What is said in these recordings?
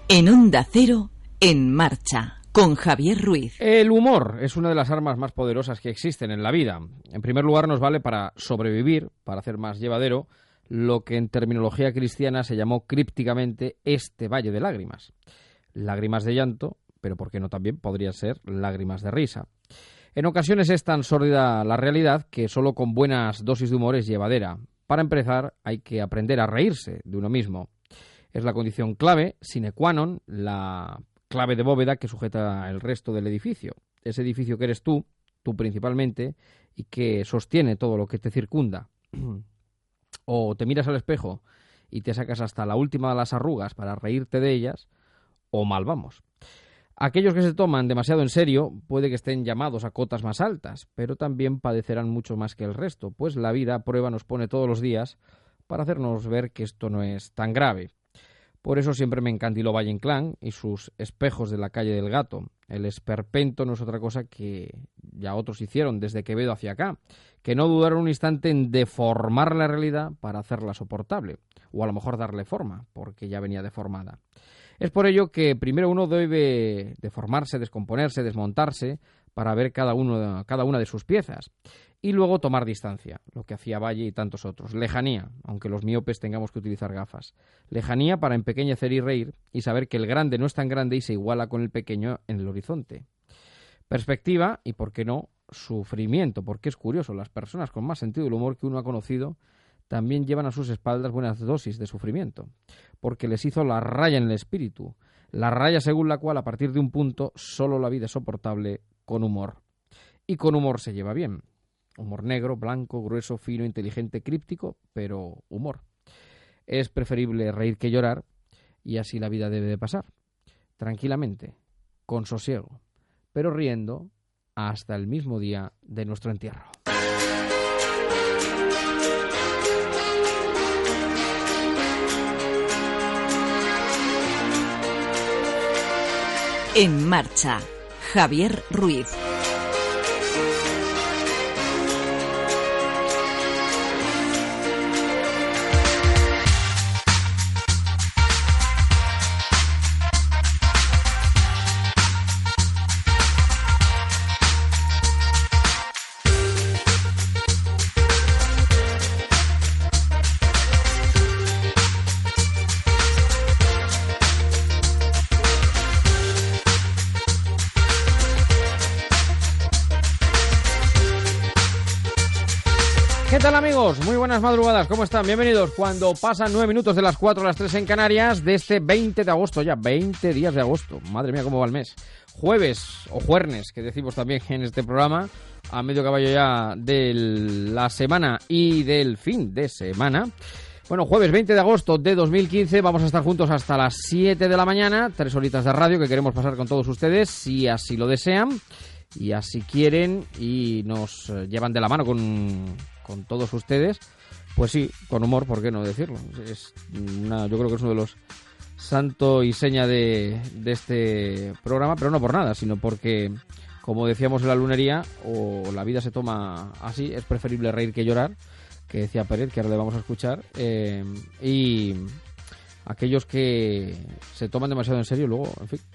En Onda Cero, En Marcha, con Javier Ruiz. El humor es una de las armas más poderosas que existen en la vida. En primer lugar, nos vale para sobrevivir, para hacer más llevadero, lo que en terminología cristiana se llamó crípticamente este valle de lágrimas. Lágrimas de llanto, pero ¿por qué no también podrían ser lágrimas de risa? En ocasiones es tan sórdida la realidad que solo con buenas dosis de humor es llevadera. Para empezar, hay que aprender a reírse de uno mismo. Es la condición clave, sine qua non, la clave de bóveda que sujeta el resto del edificio. Ese edificio que eres tú principalmente, y que sostiene todo lo que te circunda. O te miras al espejo y te sacas hasta la última de las arrugas para reírte de ellas, o mal vamos. Aquellos que se toman demasiado en serio puede que estén llamados a cotas más altas, pero también padecerán mucho más que el resto, pues la vida a prueba nos pone todos los días para hacernos ver que esto no es tan grave. Por eso siempre me encandiló Valle Inclán y sus espejos de la calle del Gato. El esperpento no es otra cosa que ya otros hicieron desde Quevedo hacia acá, que no dudaron un instante en deformar la realidad para hacerla soportable, o a lo mejor darle forma, porque ya venía deformada. Es por ello que primero uno debe deformarse, descomponerse, desmontarse, para ver cada una de sus piezas, y luego tomar distancia, lo que hacía Valle y tantos otros. Lejanía, aunque los miopes tengamos que utilizar gafas. Lejanía para empequeñecer y reír, y saber que el grande no es tan grande y se iguala con el pequeño en el horizonte. Perspectiva y, ¿por qué no?, sufrimiento, porque es curioso, las personas con más sentido del humor que uno ha conocido también llevan a sus espaldas buenas dosis de sufrimiento, porque les hizo la raya en el espíritu, la raya según la cual a partir de un punto solo la vida es soportable con humor. Y con humor se lleva bien. Humor negro, blanco, grueso, fino, inteligente, críptico, pero humor. Es preferible reír que llorar, y así la vida debe de pasar. Tranquilamente, con sosiego, pero riendo hasta el mismo día de nuestro entierro. En Marcha, Javier Ruiz. ¿Qué tal, amigos? Muy buenas madrugadas, ¿cómo están? Bienvenidos cuando pasan 9 minutos de las 4 a las 3 en Canarias de este 20 de agosto, ya 20 días de agosto. Madre mía, cómo va el mes. Jueves o juernes, que decimos también en este programa, a medio caballo ya de la semana y del fin de semana. Bueno, jueves 20 de agosto de 2015, vamos a estar juntos hasta las 7 de la mañana, 3 horitas de radio que queremos pasar con todos ustedes, si así lo desean, y así quieren, y nos llevan de la mano con todos ustedes, pues sí, con humor, ¿por qué no decirlo? Yo creo que es uno de los santo y seña de este programa, pero no por nada, sino porque, como decíamos en la lunería, o la vida se toma así, es preferible reír que llorar, que decía Pérez, que ahora le vamos a escuchar, y aquellos que se toman demasiado en serio, luego, en fin,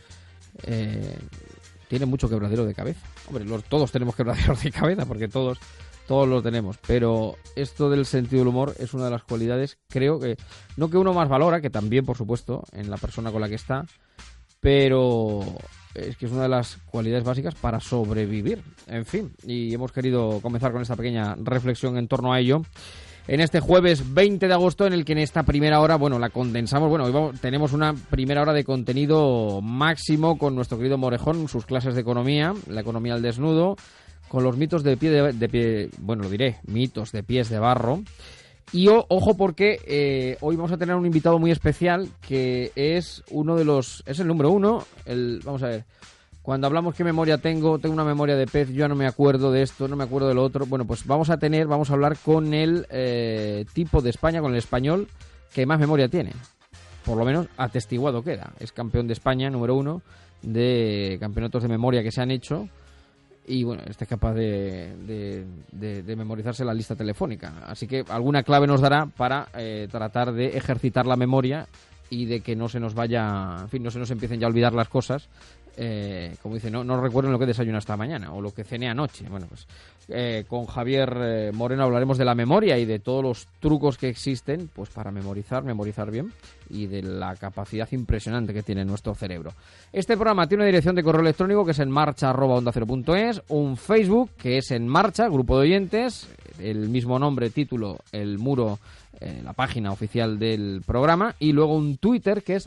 tienen mucho quebradero de cabeza. Hombre, todos tenemos quebraderos de cabeza, porque todos lo tenemos, pero esto del sentido del humor es una de las cualidades, creo que, no que uno más valora, que también, por supuesto, en la persona con la que está, pero es que es una de las cualidades básicas para sobrevivir, en fin, y hemos querido comenzar con esta pequeña reflexión en torno a ello, en este jueves 20 de agosto, en el que en esta primera hora, bueno, la condensamos, bueno, hoy tenemos una primera hora de contenido máximo con nuestro querido Morejón, sus clases de economía, la economía al desnudo, con los mitos de pie, bueno, lo diré, mitos de pies de barro. Y ojo, porque hoy vamos a tener un invitado muy especial que es es el número uno. Vamos a ver, cuando hablamos qué memoria tengo una memoria de pez, yo ya no me acuerdo de esto, no me acuerdo de lo otro. Bueno, pues vamos a hablar con el tipo de España, con el español que más memoria tiene. Por lo menos atestiguado queda. Es campeón de España, número uno, de campeonatos de memoria que se han hecho. Y bueno, este es capaz de memorizarse la lista telefónica. Así que alguna clave nos dará para tratar de ejercitar la memoria y de que no se nos vaya, en fin, no se nos empiecen ya a olvidar las cosas. Como dice, no recuerden lo que desayuné esta mañana o lo que cené anoche. Bueno, pues con Javier Moreno hablaremos de la memoria y de todos los trucos que existen pues para memorizar bien, y de la capacidad impresionante que tiene nuestro cerebro. Este programa tiene una dirección de correo electrónico que es enmarcha@ondacero.es, un Facebook que es En Marcha, grupo de oyentes, el mismo nombre, título, el muro, la página oficial del programa, y luego un Twitter que es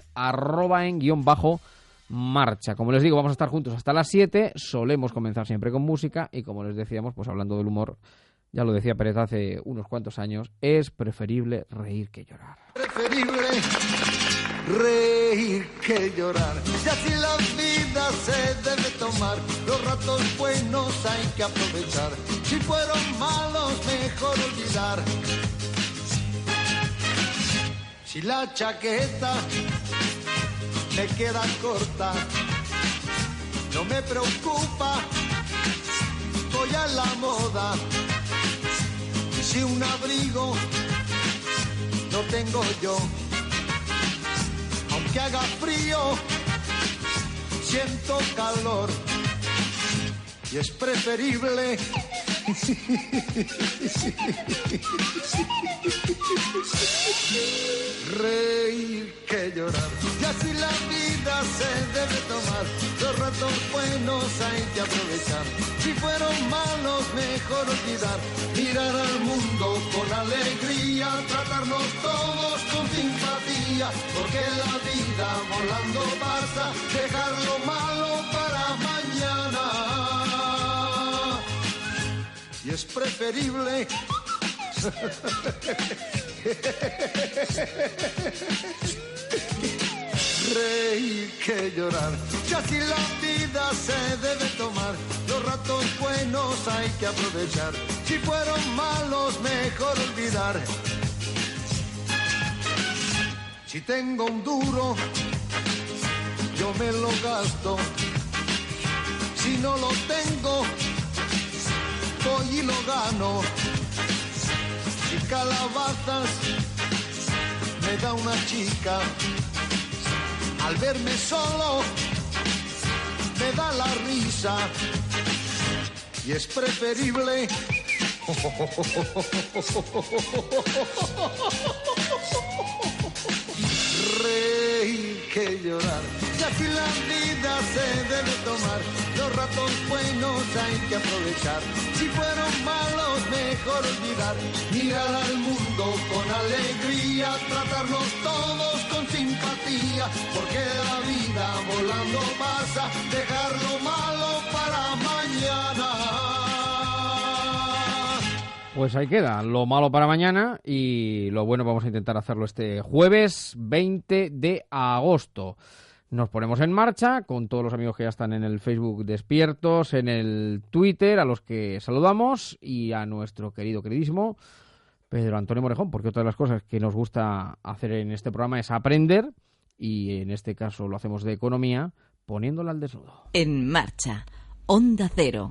@en_marcha. Como les digo, vamos a estar juntos hasta las 7. Solemos comenzar siempre con música y, como les decíamos, pues hablando del humor, ya lo decía Pérez hace unos cuantos años, es preferible reír que llorar. Preferible reír que llorar. Y así la vida se debe tomar. Los ratos buenos hay que aprovechar. Si fueron malos, mejor olvidar. Si la chaqueta me queda corta, no me preocupa, voy a la moda. Y si un abrigo no tengo yo, aunque haga frío, siento calor. Y es preferible reír que llorar. Y así la vida se debe tomar. Los ratos buenos hay que aprovechar. Si fueron malos, mejor olvidar. Mirar al mundo con alegría, tratarnos todos con simpatía, porque la vida volando pasa, dejar lo malo para mañana. Y es preferible reír que llorar. Y así la vida se debe tomar. Los ratos buenos hay que aprovechar. Si fueron malos, mejor olvidar. Si tengo un duro, yo me lo gasto. Si no lo tengo, voy y lo gano. Si calabazas me da una chica, al verme solo me da la risa. Y es preferible reír que llorar. Y así la vida se debe tomar. Los ratos buenos hay que aprovechar. Si fueron malos, mejor olvidar. Mirar al mundo con alegría, tratarnos todos con simpatía, porque la vida volando pasa, dejar lo malo para mañana. Pues ahí queda, lo malo para mañana, y lo bueno vamos a intentar hacerlo este jueves 20 de agosto. Nos ponemos en marcha con todos los amigos que ya están en el Facebook despiertos, en el Twitter, a los que saludamos, y a nuestro queridísimo Pedro Antonio Morejón, porque otra de las cosas que nos gusta hacer en este programa es aprender, y en este caso lo hacemos de economía, poniéndola al desnudo. En Marcha, Onda Cero.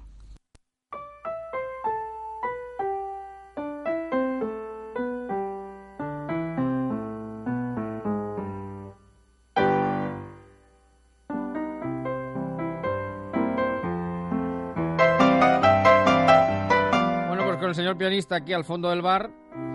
El señor pianista aquí al fondo del bar,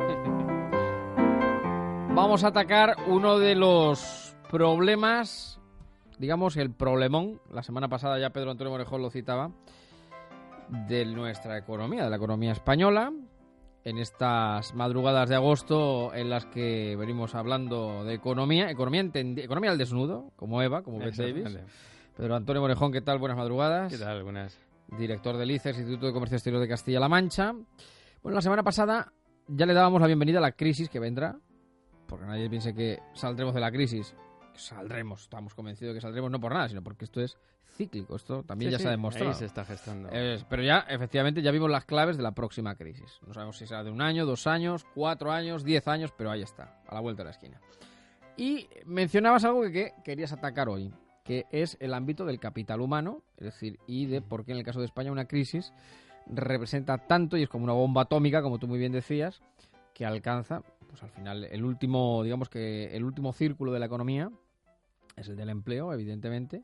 vamos a atacar uno de los problemas, digamos el problemón, la semana pasada ya Pedro Antonio Morejón lo citaba, de nuestra economía, de la economía española, en estas madrugadas de agosto en las que venimos hablando de economía al desnudo, como Eva, como Bette Davis. Pedro Antonio Morejón, ¿qué tal? Buenas madrugadas. ¿Qué tal? Buenas. Director del ICES, Instituto de Comercio Exterior de Castilla-La Mancha. Bueno, la semana pasada ya le dábamos la bienvenida a la crisis que vendrá, porque nadie piense que saldremos de la crisis. Saldremos, estamos convencidos de que saldremos, no por nada, sino porque esto es cíclico, esto también se ha demostrado. Ahí se está gestando. Pero ya, efectivamente, ya vimos las claves de la próxima crisis. No sabemos si será de 1 año, 2 años, 4 años, 10 años, pero ahí está, a la vuelta de la esquina. Y mencionabas algo que querías atacar hoy, que es el ámbito del capital humano, es decir, y de por qué en el caso de España una crisis representa tanto y es como una bomba atómica, como tú muy bien decías, que alcanza pues al final el último círculo de la economía es el del empleo, evidentemente,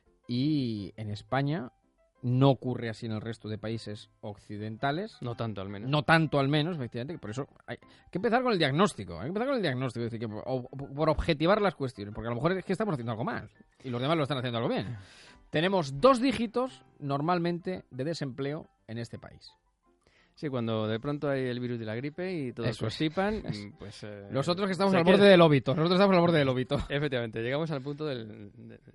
y en España no ocurre así en el resto de países occidentales. No tanto, al menos. No tanto, al menos, efectivamente. Por eso hay que empezar con el diagnóstico. Es decir, por objetivar las cuestiones. Porque a lo mejor es que estamos haciendo algo mal y los demás lo están haciendo algo bien. Tenemos 2 dígitos, normalmente, de desempleo en este país. Sí, cuando de pronto hay el virus de la gripe y todos constipan, pues... Nosotros que estamos al borde del óbito. Efectivamente, llegamos al punto del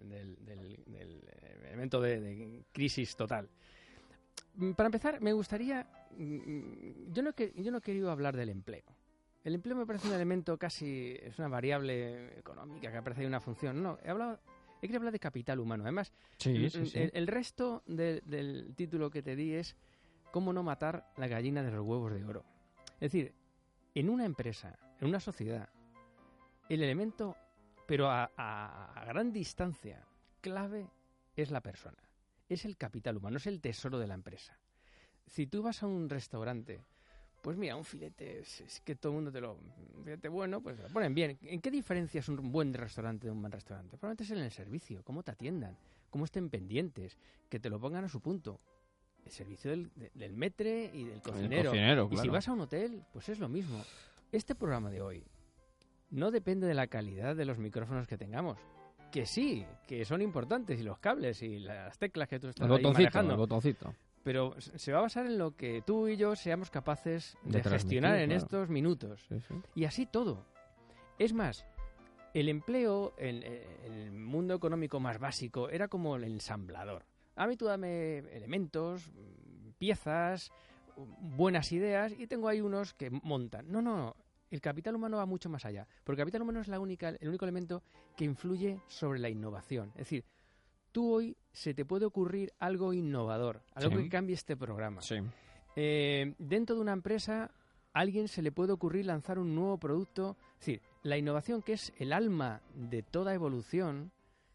elemento de crisis total. Para empezar, me gustaría... Yo no he querido hablar del empleo. El empleo me parece un elemento casi... Es una variable económica que aparece ahí una función. No, he querido hablar de capital humano. Además, sí. El resto del título que te di es cómo no matar la gallina de los huevos de oro. Es decir, en una empresa, en una sociedad, el elemento, pero a gran distancia, clave es la persona. Es el capital humano, es el tesoro de la empresa. Si tú vas a un restaurante, pues mira, un filete, es que todo el mundo un filete bueno, pues lo ponen bien. ¿En qué diferencia es un buen restaurante de un mal restaurante? Probablemente es en el servicio, cómo te atiendan, cómo estén pendientes, que te lo pongan a su punto. El servicio del maître y del cocinero. Claro. Y si vas a un hotel, pues es lo mismo. Este programa de hoy no depende de la calidad de los micrófonos que tengamos. Que sí, que son importantes, y los cables y las teclas que tú estás manejando. El botoncito. Pero se va a basar en lo que tú y yo seamos capaces de gestionar en estos minutos. Sí. Y así todo. Es más, el empleo en el mundo económico más básico era como el ensamblador. A mí tú dame elementos, piezas, buenas ideas, y tengo ahí unos que montan. No. El capital humano va mucho más allá. Porque el capital humano es el único elemento que influye sobre la innovación. Es decir, tú hoy se te puede ocurrir algo innovador, algo que cambie este programa. Sí. Dentro de una empresa, a alguien se le puede ocurrir lanzar un nuevo producto. Es decir, la innovación, que es el alma de toda evolución,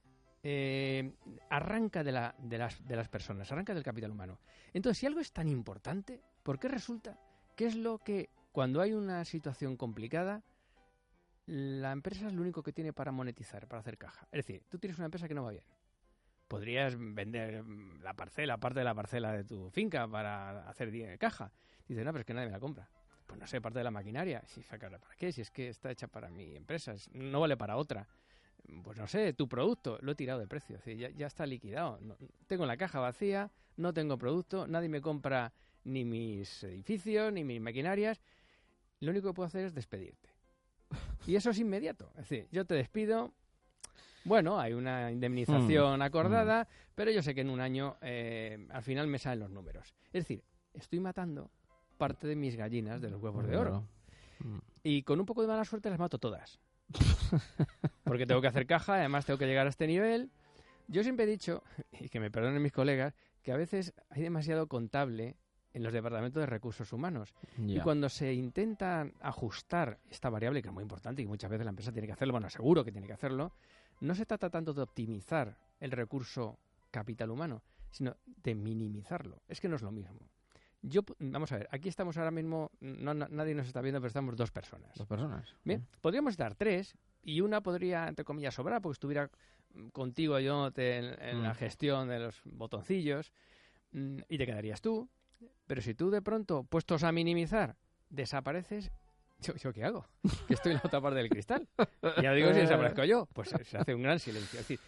arranca de las personas, arranca del capital humano. Entonces, si algo es tan importante, ¿por qué resulta que es lo que, cuando hay una situación complicada, la empresa es lo único que tiene para monetizar, para hacer caja? Es decir, tú tienes una empresa que no va bien. Podrías vender parte de la parcela de tu finca para hacer caja. Dices, no, pero es que nadie me la compra. Pues no sé, parte de la maquinaria. Si sacarla para qué, si es que está hecha para mi empresa, no vale para otra. Pues no sé, tu producto, lo he tirado de precio, es decir, ya está liquidado. No, tengo la caja vacía, no tengo producto, nadie me compra ni mis edificios, ni mis maquinarias. Lo único que puedo hacer es despedirte. Y eso es inmediato. Es decir, yo te despido, bueno, hay una indemnización acordada, pero yo sé que en un año al final me salen los números. Es decir, estoy matando parte de mis gallinas de los huevos de oro. Y con un poco de mala suerte las mato todas. Porque tengo que hacer caja, además tengo que llegar a este nivel. Yo siempre he dicho, y que me perdonen mis colegas, que a veces hay demasiado contable en los departamentos de recursos humanos. Y cuando se intenta ajustar esta variable, que es muy importante y que muchas veces la empresa tiene que hacerlo, bueno, seguro que tiene que hacerlo, no se trata tanto de optimizar el recurso capital humano, sino de minimizarlo. Es que no es lo mismo. Vamos a ver, aquí estamos ahora mismo, nadie nos está viendo, pero estamos 2 personas. 2 personas. Bien, podríamos estar 3 y una podría, entre comillas, sobrar porque estuviera contigo ayudándote en la gestión de los botoncillos y te quedarías tú. Pero si tú de pronto, puestos a minimizar, desapareces, ¿yo qué hago? Que estoy en la otra parte del cristal. Ya digo, si desaparezco yo, pues se hace un gran silencio. Es decir,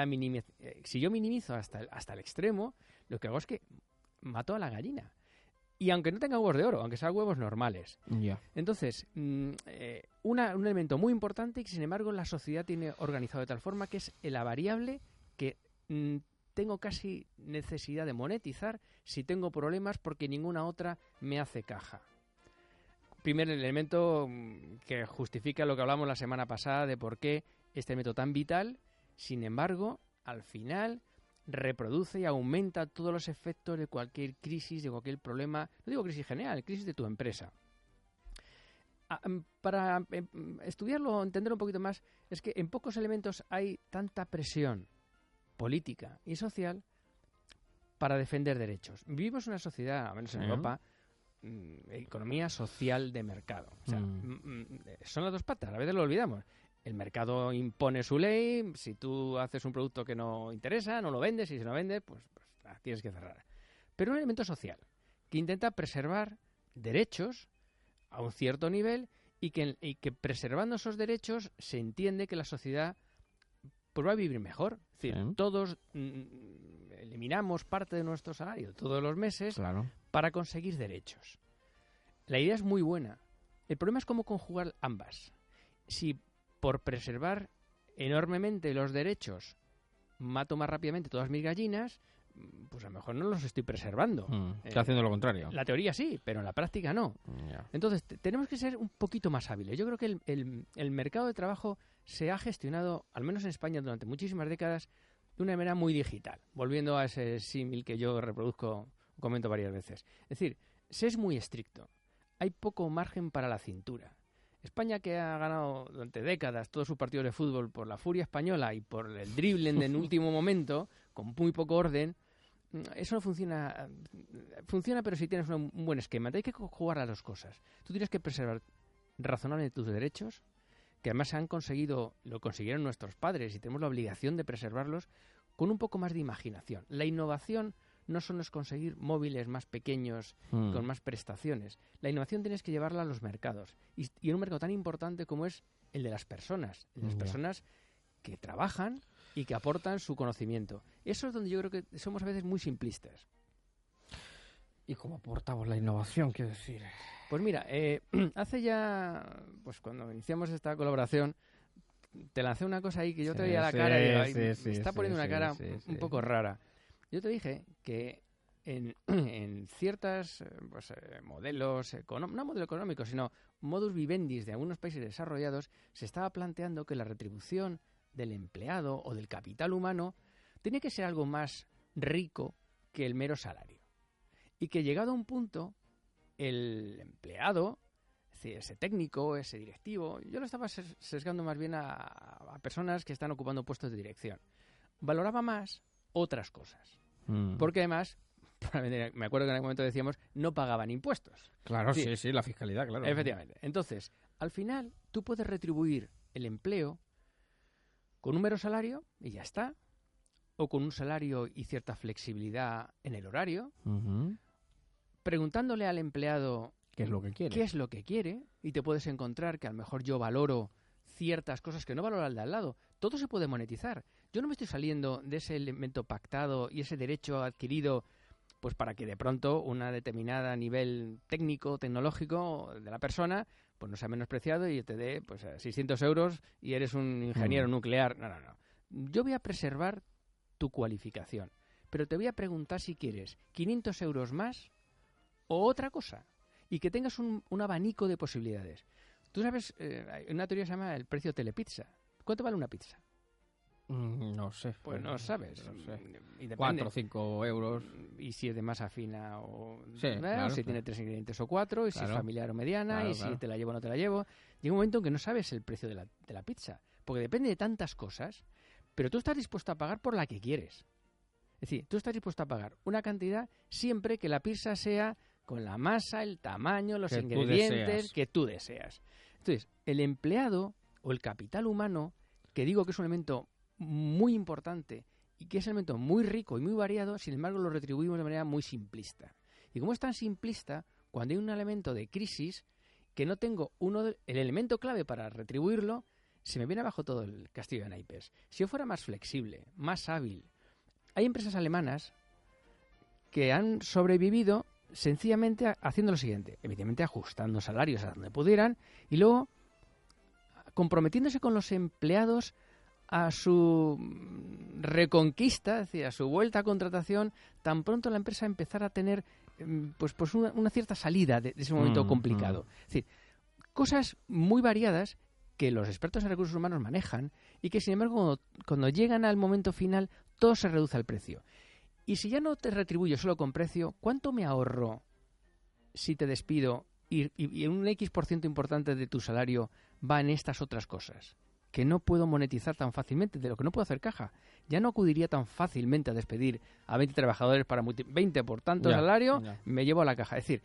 si yo minimizo hasta el extremo, lo que hago es que mato a la gallina. Y aunque no tenga huevos de oro, aunque sean huevos normales. Entonces, un elemento muy importante y que, sin embargo, la sociedad tiene organizado de tal forma que es la variable que tengo casi necesidad de monetizar si tengo problemas porque ninguna otra me hace caja. Primer elemento que justifica lo que hablamos la semana pasada de por qué este método tan vital, sin embargo, al final reproduce y aumenta todos los efectos de cualquier crisis, de cualquier problema, no digo crisis general, crisis de tu empresa. Para estudiarlo, entender un poquito más, es que en pocos elementos hay tanta presión política y social para defender derechos. Vivimos en una sociedad, al menos en Europa, economía social de mercado. O sea, son las dos patas, a veces lo olvidamos. El mercado impone su ley, si tú haces un producto que no interesa, no lo vendes, y si no vendes, pues tienes que cerrar. Pero un elemento social, que intenta preservar derechos a un cierto nivel y que preservando esos derechos se entiende que la sociedad pues va a vivir mejor. Es decir, todos eliminamos parte de nuestro salario todos los meses para conseguir derechos. La idea es muy buena. El problema es cómo conjugar ambas. Si por preservar enormemente los derechos mato más rápidamente todas mis gallinas, pues a lo mejor no los estoy preservando. Está haciendo lo contrario. La teoría sí, pero en la práctica no. Entonces, tenemos que ser un poquito más hábiles. Yo creo que el mercado de trabajo se ha gestionado, al menos en España, durante muchísimas décadas, de una manera muy digital. Volviendo a ese símil que yo comento varias veces. Es decir, se es muy estricto. Hay poco margen para la cintura. España, que ha ganado durante décadas todos sus partidos de fútbol por la furia española y por el dribbling en último momento, con muy poco orden, eso no funciona. Funciona, pero si tienes un buen esquema. Hay que jugar las dos cosas. Tú tienes que preservar razonablemente tus derechos, que además lo consiguieron nuestros padres y tenemos la obligación de preservarlos con un poco más de imaginación. La innovación no solo es conseguir móviles más pequeños con más prestaciones. La innovación tienes que llevarla a los mercados. Y en un mercado tan importante como es el de las personas. El de las personas que trabajan y que aportan su conocimiento. Eso es donde yo creo que somos a veces muy simplistas. ¿Y cómo aportamos la innovación, quiero decir? Pues mira, hace ya, pues cuando iniciamos esta colaboración, te lancé una cosa ahí que yo te veía la cara y me está poniendo una cara un poco rara. Yo te dije que en ciertas modelos, no modelo económico, sino modus vivendi de algunos países desarrollados, se estaba planteando que la retribución del empleado o del capital humano tiene que ser algo más rico que el mero salario. Y que llegado a un punto, el empleado, es decir, ese técnico, ese directivo, yo lo estaba sesgando más bien a personas que están ocupando puestos de dirección, valoraba más otras cosas. Porque además, me acuerdo que en aquel momento decíamos, no pagaban impuestos. Claro, sí, la fiscalidad, claro. Efectivamente. Entonces, al final, tú puedes retribuir el empleo con un mero salario y ya está, o con un salario y cierta flexibilidad en el horario, preguntándole al empleado ¿qué es lo que quiere? ¿Qué es lo que quiere? Y te puedes encontrar que a lo mejor yo valoro ciertas cosas que no valora el de al lado. Todo se puede monetizar. Yo no me estoy saliendo de ese elemento pactado y ese derecho adquirido pues para que de pronto una determinada nivel técnico, tecnológico de la persona pues no sea menospreciado y te dé pues 600 euros y eres un ingeniero nuclear. No. Yo voy a preservar tu cualificación, pero te voy a preguntar si quieres 500 euros más o otra cosa y que tengas un abanico de posibilidades. Tú sabes, hay una teoría que se llama el precio telepizza. ¿Cuánto vale una pizza? No sé. Pues no sabes. No sé. Y depende. 4 o 5 euros. Y si es de masa fina o... Sí, claro, si tiene 3 ingredientes o 4, y si es familiar o mediana, y si te la llevo o no te la llevo. Llega un momento en que no sabes el precio de la pizza. Porque depende de tantas cosas, pero tú estás dispuesto a pagar por la que quieres. Es decir, tú estás dispuesto a pagar una cantidad siempre que la pizza sea con la masa, el tamaño, los ingredientes que tú deseas. Entonces, el empleado o el capital humano, que digo que es un elemento muy importante y que es un elemento muy rico y muy variado, sin embargo lo retribuimos de manera muy simplista. Y como es tan simplista, cuando hay un elemento de crisis que no tengo el elemento clave para retribuirlo, se me viene abajo todo el castillo de naipes. Si yo fuera más flexible, más hábil, hay empresas alemanas que han sobrevivido sencillamente haciendo lo siguiente, evidentemente ajustando salarios a donde pudieran y luego comprometiéndose con los empleados a su reconquista, es decir, a su vuelta a contratación, tan pronto la empresa empezara a tener pues una cierta salida de ese momento complicado. Es decir, cosas muy variadas que los expertos en recursos humanos manejan y que, sin embargo, cuando llegan al momento final, todo se reduce al precio. Y si ya no te retribuyo solo con precio, ¿cuánto me ahorro si te despido y un X% importante de tu salario va en estas otras cosas? Que no puedo monetizar tan fácilmente, de lo que no puedo hacer caja. Ya no acudiría tan fácilmente a despedir a 20 trabajadores para 20 por tanto salario, me llevo a la caja. Es decir,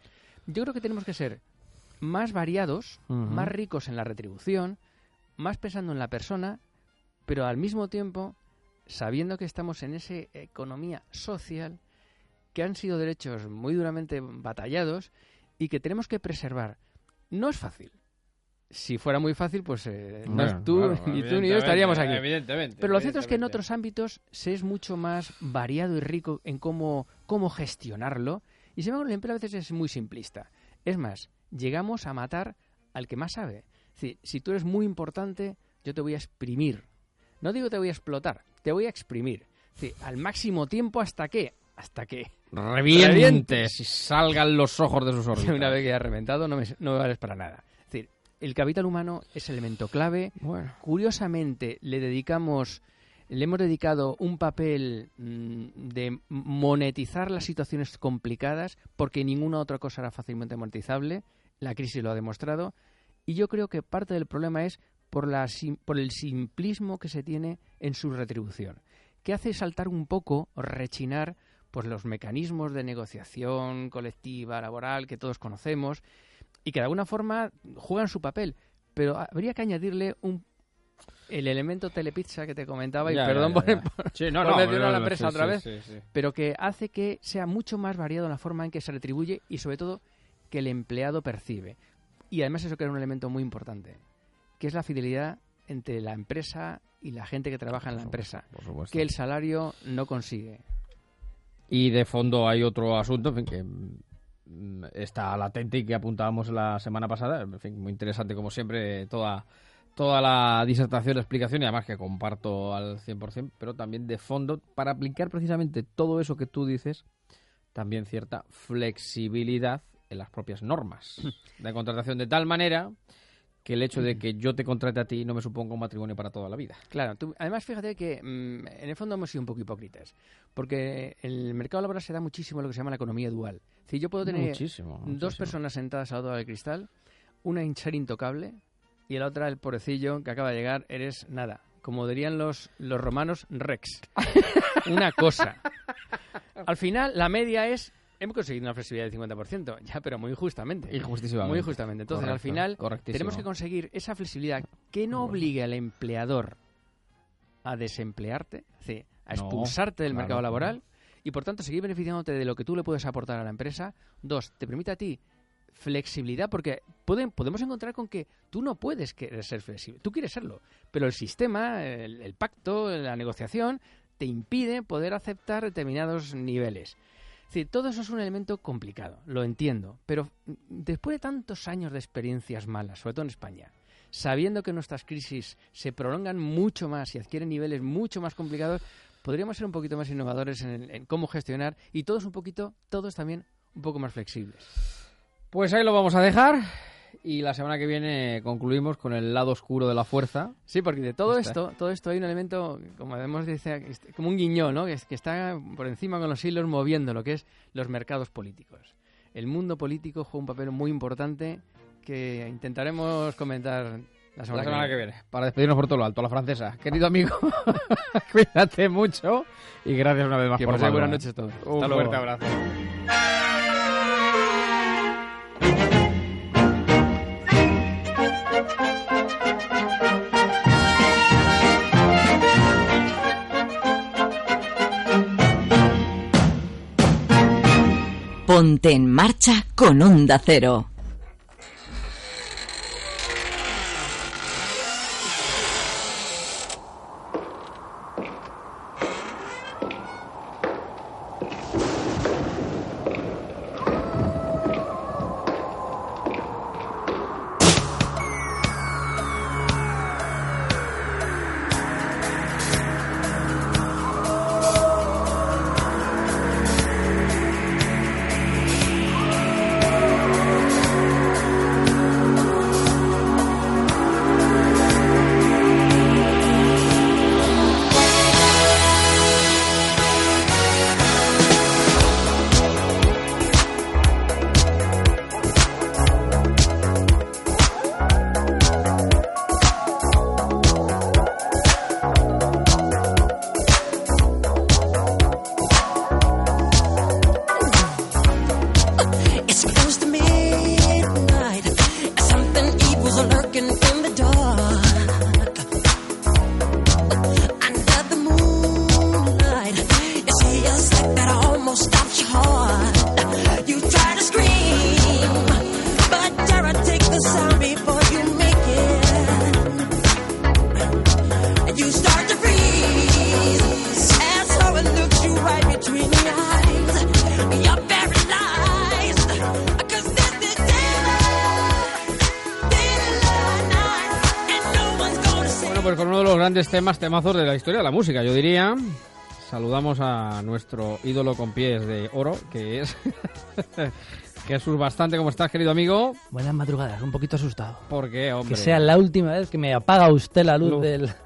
Yo creo que tenemos que ser más variados, más ricos en la retribución, más pensando en la persona, pero al mismo tiempo sabiendo que estamos en esa economía social, que han sido derechos muy duramente batallados y que tenemos que preservar. No es fácil. Si fuera muy fácil, pues ni tú ni yo estaríamos aquí. Pero lo cierto es que en otros ámbitos se es mucho más variado y rico en cómo gestionarlo. Y sin embargo, el empleo a veces es muy simplista. Es más, llegamos a matar al que más sabe. Es decir, si tú eres muy importante, yo te voy a exprimir. No digo te voy a explotar, te voy a exprimir. Es decir, al máximo tiempo hasta que revientes y salgan los ojos de sus órbitas. Una vez que ya has reventado, no me vales para nada. Es decir, el capital humano es elemento clave. Bueno. Curiosamente, le hemos dedicado un papel de monetizar las situaciones complicadas, porque ninguna otra cosa era fácilmente monetizable. La crisis lo ha demostrado. Y yo creo que parte del problema es por el simplismo que se tiene en su retribución, que hace saltar un poco, rechinar, pues los mecanismos de negociación colectiva, laboral, que todos conocemos, y que de alguna forma juegan su papel. Pero habría que añadirle el elemento telepizza que te comentaba, y perdón por mencionar a la empresa otra vez, pero que hace que sea mucho más variado la forma en que se retribuye y sobre todo que el empleado percibe. Y además eso que era un elemento muy importante, que es la fidelidad entre la empresa y la gente que trabaja en la empresa, que el salario no consigue. Y de fondo hay otro asunto, en fin, que está latente y que apuntábamos la semana pasada. En fin, muy interesante como siempre toda la disertación, explicación, y además que comparto al 100%, pero también de fondo, para aplicar precisamente todo eso que tú dices, también cierta flexibilidad en las propias normas de contratación, de tal manera que el hecho de que yo te contrate a ti no me suponga un matrimonio para toda la vida. Claro, además fíjate que en el fondo hemos sido un poco hipócritas, porque en el mercado laboral se da muchísimo lo que se llama la economía dual. Es decir, yo puedo tener dos personas sentadas al lado del cristal, una ser intocable y la otra, el pobrecillo que acaba de llegar, eres nada. Como dirían los romanos, rex. Una cosa. Al final, la media es... Hemos conseguido una flexibilidad del 50%, ya, pero muy injustamente. Injustísimamente. Muy injustamente. Entonces, al final, tenemos que conseguir esa flexibilidad que no obligue al empleador a desemplearte, es decir, a expulsarte del mercado laboral, y por tanto seguir beneficiándote de lo que tú le puedes aportar a la empresa. Dos, te permite a ti flexibilidad, porque podemos encontrar con que tú no puedes querer ser flexible, tú quieres serlo, pero el sistema, el pacto, la negociación, te impide poder aceptar determinados niveles. Es decir, todo eso es un elemento complicado, lo entiendo, pero después de tantos años de experiencias malas, sobre todo en España, sabiendo que nuestras crisis se prolongan mucho más y adquieren niveles mucho más complicados, podríamos ser un poquito más innovadores en cómo gestionar, y todos también un poco más flexibles. Pues ahí lo vamos a dejar, y la semana que viene concluimos con el lado oscuro de la fuerza. Sí, porque de todo esto hay un elemento, como hemos dicho, como un guiñón, ¿no? Que está por encima con los hilos moviendo lo que es los mercados políticos. El mundo político juega un papel muy importante que intentaremos comentar la semana que viene. Para despedirnos por todo lo alto, la francesa. Querido amigo, cuídate mucho y gracias una vez más por buenas noches a todos. Un fuerte abrazo. Ponte en marcha con Onda Cero. grandes temazos de la historia de la música, yo diría. Saludamos a nuestro ídolo con pies de oro, que es Jesús Bastante. ¿Cómo estás, querido amigo? Buenas madrugadas, un poquito asustado. ¿Por qué, hombre? Que sea la última vez que me apaga usted la luz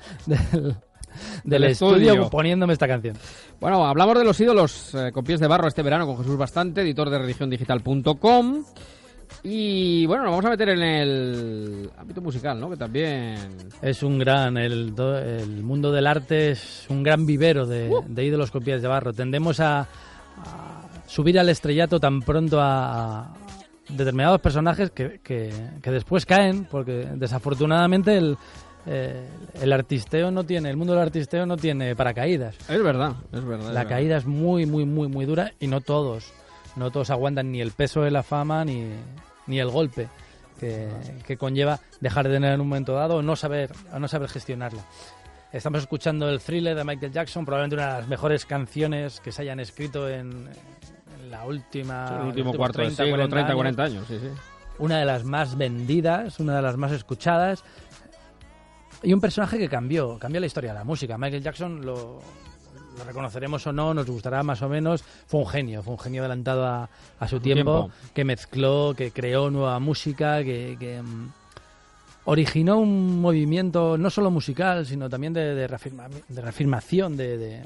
del estudio poniéndome esta canción. Bueno, hablamos de los ídolos con pies de barro este verano con Jesús Bastante, editor de religiondigital.com. Y bueno, nos vamos a meter en el ámbito musical, ¿no? Que también es un gran, el mundo del arte es un gran vivero de ídolos con pies de barro. Tendemos a subir al estrellato tan pronto a determinados personajes que después caen, porque desafortunadamente el artisteo no tiene, el mundo del artisteo no tiene paracaídas. Es verdad. La caída es muy dura y no todos aguantan ni el peso de la fama ni el golpe que conlleva dejar de tener en un momento dado o no saber gestionarla. Estamos escuchando el Thriller de Michael Jackson, probablemente una de las mejores canciones que se hayan escrito en la última... el último cuarto de siglo, 30-40 años. Sí. Una de las más vendidas, una de las más escuchadas. Y un personaje que cambió la historia de la música. Michael Jackson, lo reconoceremos o no, nos gustará más o menos, fue un genio adelantado a su tiempo, que mezcló, que creó nueva música, que originó un movimiento no solo musical, sino también de reafirmación de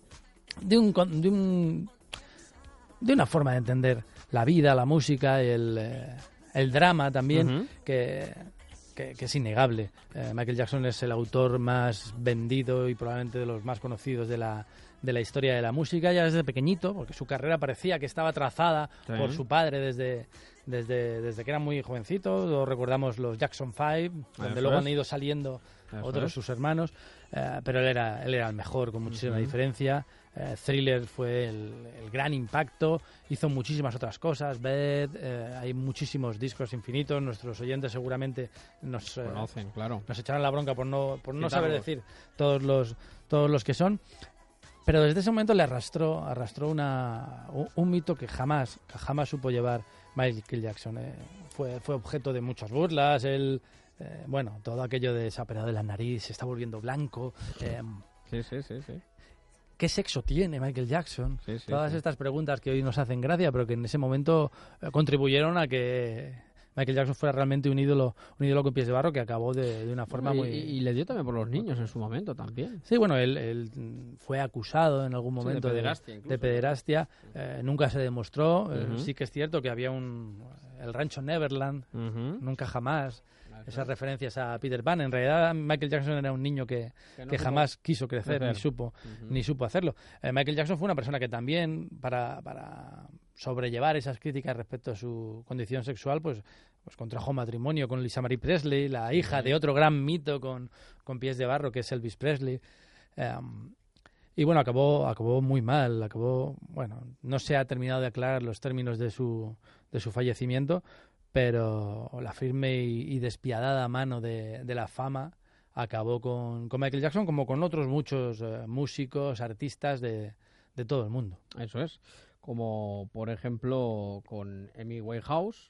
una forma de entender la vida, la música, el drama también, que es innegable. Michael Jackson es el autor más vendido y probablemente de los más conocidos de la historia de la música, ya desde pequeñito, porque su carrera parecía que estaba trazada por su padre desde que era muy jovencito. Lo recordamos los Jackson 5, donde luego han ido saliendo otros de sus hermanos, pero él era el mejor, con muchísima diferencia. Thriller fue el gran impacto, hizo muchísimas otras cosas, hay muchísimos discos infinitos, nuestros oyentes seguramente nos conocen, claro. Nos echarán la bronca por no saber decir todos los que son, pero desde ese momento le arrastró un mito que jamás supo llevar Michael Jackson. Fue objeto de muchas burlas, todo aquello de se ha operado de la nariz, se está volviendo blanco. Sí. ¿Qué sexo tiene Michael Jackson? Todas estas preguntas que hoy nos hacen gracia, pero que en ese momento contribuyeron a que Michael Jackson fuera realmente un ídolo con pies de barro, que acabó de una forma muy... Y le dio también por los niños en su momento también. Sí, bueno, él fue acusado en algún momento de pederastia. Nunca se demostró. Sí que es cierto que había el rancho Neverland, nunca jamás. Esas referencias a Peter Pan. En realidad, Michael Jackson era un niño que jamás quiso crecer, ni supo hacerlo. Michael Jackson fue una persona que también, para sobrellevar esas críticas respecto a su condición sexual, pues contrajo matrimonio con Lisa Marie Presley, la hija de otro gran mito con pies de barro, que es Elvis Presley. Y bueno, acabó muy mal. No se ha terminado de aclarar los términos de su fallecimiento, pero la firme y despiadada mano de la fama acabó con Michael Jackson, como con otros muchos músicos, artistas de todo el mundo. Eso es, como por ejemplo con Amy Winehouse.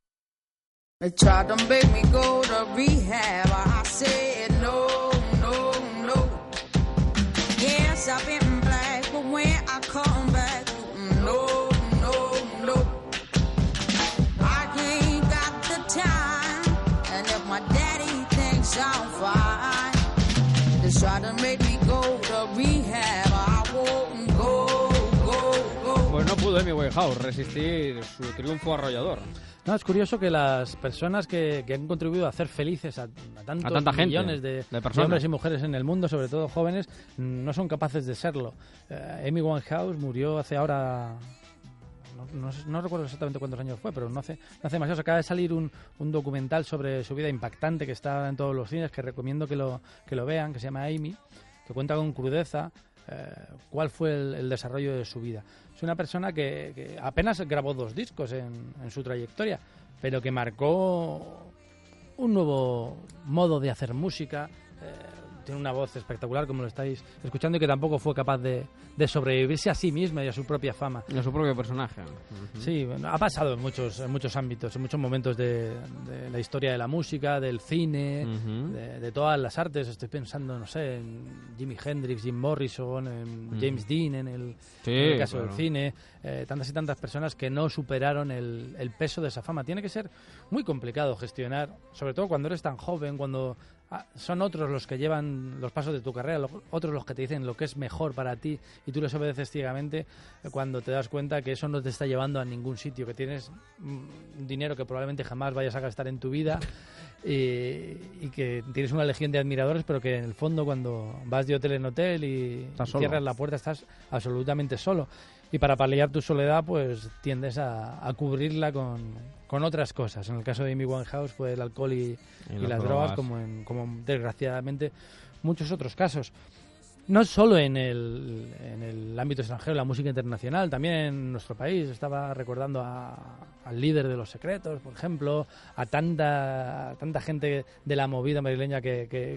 Pues no pudo Amy Winehouse resistir su triunfo arrollador. No, es curioso que las personas que han contribuido a hacer felices a tanta gente, millones de hombres y mujeres en el mundo, sobre todo jóvenes, no son capaces de serlo. Amy Winehouse murió hace ahora... No recuerdo exactamente cuántos años fue, pero no hace demasiado. Acaba de salir un documental sobre su vida impactante que está en todos los cines, que recomiendo que lo vean, que se llama Amy, que cuenta con crudeza cuál fue el desarrollo de su vida. Es una persona que apenas grabó 2 discos en su trayectoria, pero que marcó un nuevo modo de hacer música, tiene una voz espectacular, como lo estáis escuchando, y que tampoco fue capaz de sobrevivirse a sí misma y a su propia fama. Y a su propio personaje. Sí, ha pasado en muchos ámbitos, en muchos momentos de la historia de la música, del cine, de todas las artes. Estoy pensando, no sé, en Jimi Hendrix, Jim Morrison, en James Dean, en el caso del cine. Tantas y tantas personas que no superaron el peso de esa fama. Tiene que ser muy complicado gestionar, sobre todo cuando eres tan joven, cuando son otros los que llevan los pasos de tu carrera, otros los que te dicen lo que es mejor para ti y tú les obedeces ciegamente, cuando te das cuenta que eso no te está llevando a ningún sitio, que tienes dinero que probablemente jamás vayas a gastar en tu vida y que tienes una legión de admiradores, pero que en el fondo cuando vas de hotel en hotel y cierras la puerta estás absolutamente solo. Y para paliar tu soledad, pues tiendes a cubrirla con otras cosas. En el caso de Amy Winehouse fue el alcohol y las drogas, como desgraciadamente muchos otros casos. No solo en el ámbito extranjero, la música internacional, también en nuestro país. Estaba recordando al líder de Los Secretos, por ejemplo, a tanta gente de la movida madrileña que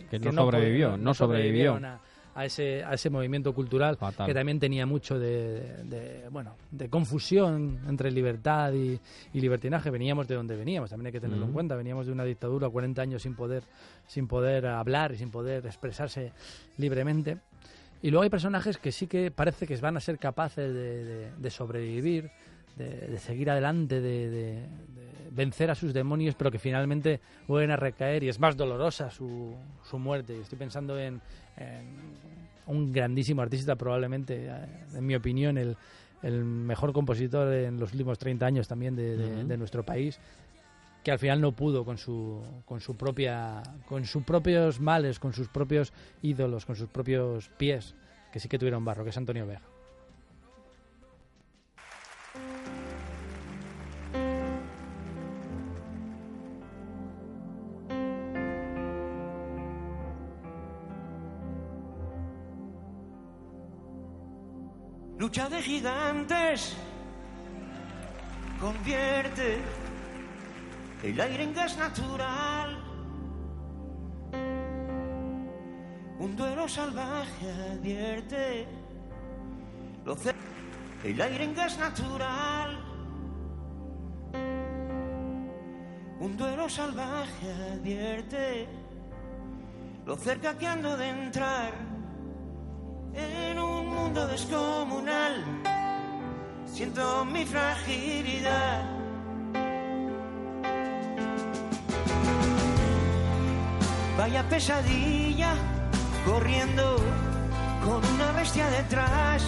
no sobrevivió a ese movimiento cultural. Fatal. Que también tenía mucho de confusión entre libertad y libertinaje. Veníamos de donde veníamos, también hay que tenerlo en cuenta. Veníamos de una dictadura, 40 años sin poder hablar y sin poder expresarse libremente. Y luego hay personajes que sí que parece que van a ser capaces de sobrevivir, de seguir adelante, de vencer a sus demonios, pero que finalmente vuelven a recaer y es más dolorosa su muerte. Estoy pensando en un grandísimo artista, probablemente, en mi opinión, el mejor compositor en los últimos 30 años también de nuestro país, que al final no pudo con sus propios males, con sus propios ídolos, con sus propios pies, que sí que tuvieron barro, que es Antonio Vega. Lucha de gigantes, convierte el aire en gas natural. Un duelo salvaje advierte el aire en gas natural. Un duelo salvaje advierte lo cerca que ando de entrar en un mundo descomunal. Siento mi fragilidad. Vaya pesadilla, corriendo con una bestia detrás.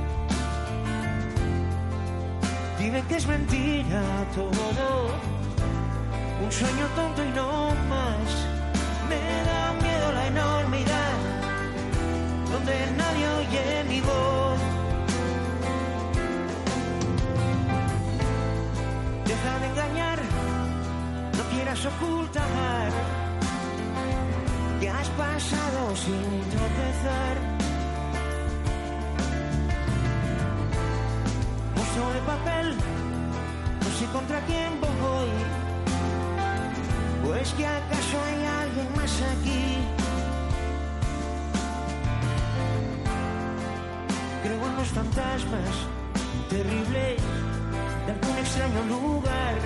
Dicen que es mentira todo, un sueño tonto y no más. Me da miedo la enormidad, donde nadie oye mi voz. Deja de engañar, no quieras ocultar que has pasado sin tropezar. Monstruo de papel, no sé contra quién voy, pues que acaso hay alguien más aquí. Creo en los fantasmas terribles de algún extraño lugar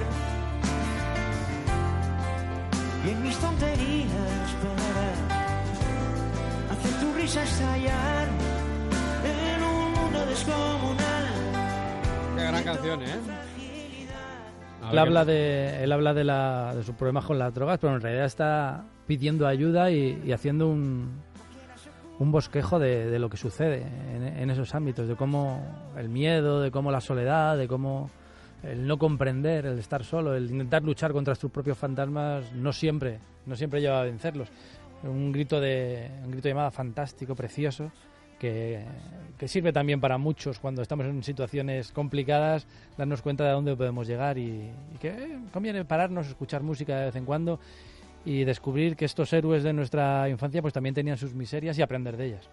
y en mis tonterías para hacer tu risa estallar en un mundo descomunal. Qué gran canción, ¿eh? Él habla de sus problemas con las drogas, pero en realidad está pidiendo ayuda y haciendo un bosquejo de lo que sucede en esos ámbitos, de cómo el miedo, de cómo la soledad, de cómo el no comprender, el estar solo, el intentar luchar contra tus propios fantasmas no siempre lleva a vencerlos. Un grito de llamada fantástico, precioso, que sirve también para muchos cuando estamos en situaciones complicadas, darnos cuenta de a dónde podemos llegar y que conviene pararnos, escuchar música de vez en cuando y descubrir que estos héroes de nuestra infancia pues también tenían sus miserias y aprender de ellas.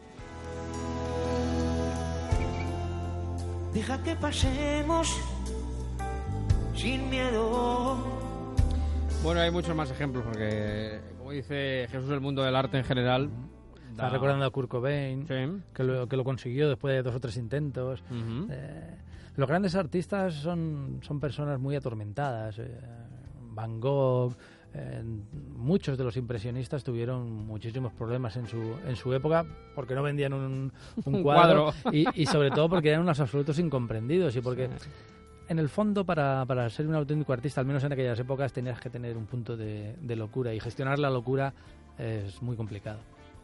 Deja que pasemos sin miedo. Bueno, hay muchos más ejemplos porque, como dice Jesús, el mundo del arte en general. Está recordando a Kurt Cobain, sí, que lo consiguió después de 2 o 3 intentos. Los grandes artistas son personas muy atormentadas. Van Gogh, muchos de los impresionistas tuvieron muchísimos problemas en su época porque no vendían un cuadro y sobre todo porque eran unos absolutos incomprendidos y porque en el fondo para ser un auténtico artista, al menos en aquellas épocas, tenías que tener un punto de locura y gestionar la locura es muy complicado.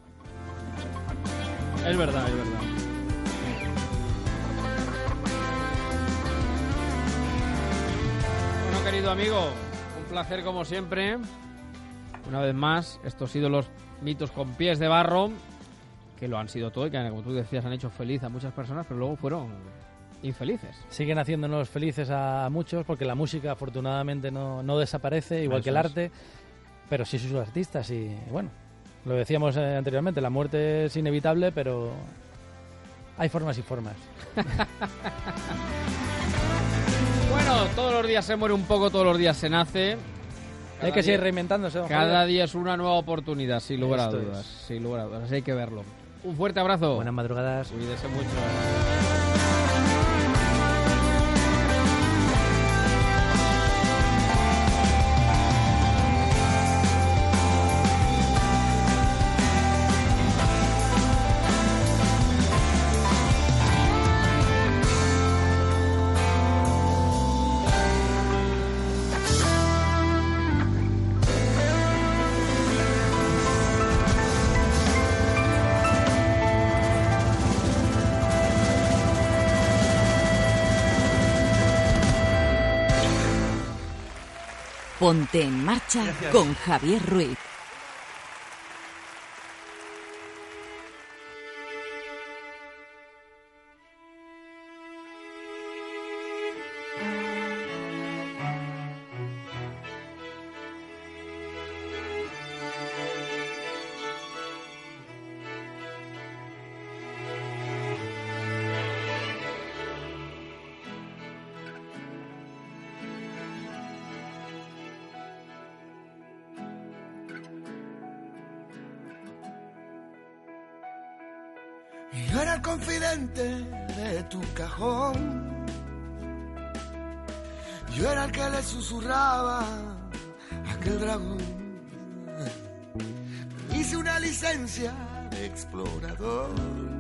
Es verdad, es verdad. Bueno, querido amigo, un placer como siempre. Una vez más, estos ídolos mitos con pies de barro, que lo han sido todo y que, como tú decías, han hecho feliz a muchas personas, pero luego fueron infelices. Siguen haciéndonos felices a muchos porque la música afortunadamente no desaparece, igual que el arte, pero sí sus artistas y bueno, lo decíamos anteriormente, la muerte es inevitable, pero hay formas y formas. Bueno, todos los días se muere un poco, todos los días se nace. Hay que seguir reinventándose. Cada día es una nueva oportunidad, sin lugar a dudas. Sin lugar a dudas, así hay que verlo. Un fuerte abrazo. Buenas madrugadas. Cuídese mucho. Ponte en marcha. Gracias. Con Javier Ruiz. Yo era el confidente de tu cajón. Yo era el que le susurraba a aquel dragón. Hice una licencia de explorador.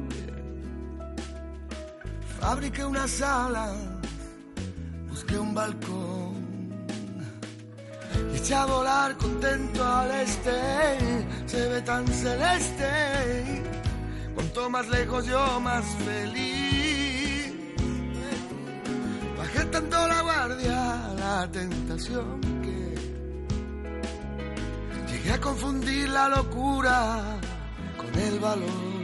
Fabriqué una sala, busqué un balcón. Y eché a volar contento al este. Se ve tan celeste. Cuanto más lejos yo más feliz. Bajé tanto la guardia, la tentación que llegué a confundir la locura con el valor.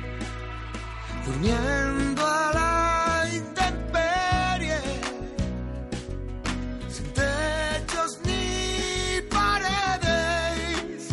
Durmiendo a la intemperie, sin techos ni paredes,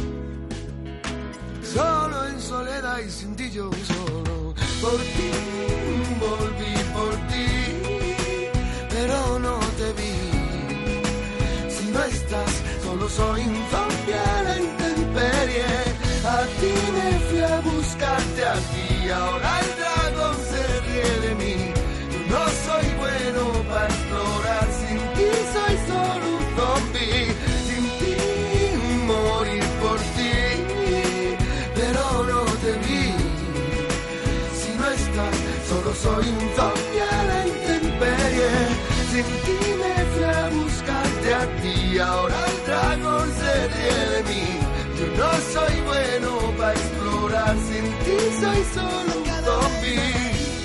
solo en soledad y sin ti yo solo. Por ti volví por ti, pero no te vi. Si no estás, solo soy un zombie a la intemperie. A ti me fui a buscarte a ti, ahora el dragón se ríe de mí. Yo no soy bueno para explorar, sin ti soy solo un zombie. Sin ti morir por ti, pero no te vi. Si no estás, solo soy un zombie a la intemperie. Sin ti me fui a buscarte a ti, ahora el dragón se ríe de mí. Yo no soy bueno para explorar, sin ti soy solo un zombie.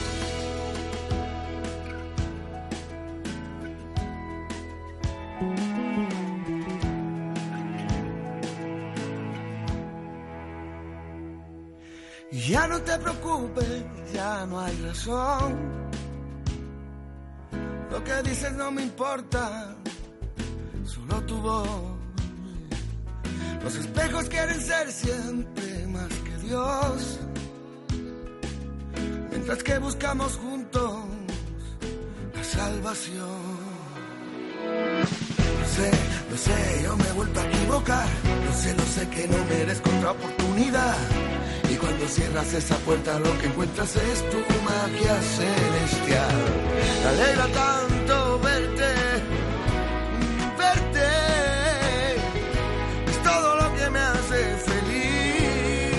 Ya no te preocupes, ya no hay razón. Lo que dices no me importa, solo tu voz. Los espejos quieren ser siempre más que Dios, mientras que buscamos juntos la salvación. sé, yo me he vuelto a equivocar. Lo sé que no merezco otra oportunidad. Y cuando cierras esa puerta lo que encuentras es tu magia celestial. Me alegra tanto verte, es todo lo que me hace feliz.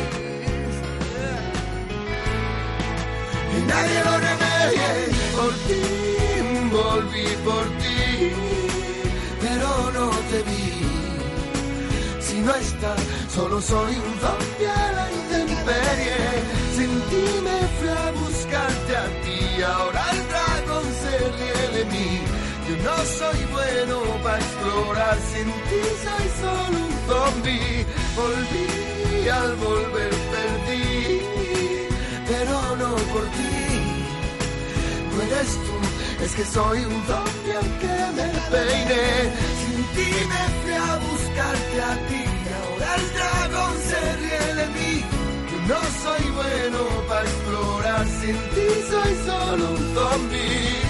Y nadie lo remedie, por ti, volví por ti, pero no te vi. Si no estás, solo soy un zombie a la intemperie. Sin ti me fui a buscarte a ti, ahora el dragón se ríe de mí. Yo no soy bueno para explorar, sin ti soy solo un zombie. Volví, al volver perdí, pero no por ti. No eres tú, es que soy un zombie aunque me peine. Sin ti me fui a buscarte a ti, ahora el dragón se ríe de mí. Yo no soy bueno para explorar, sin ti soy solo un zombie.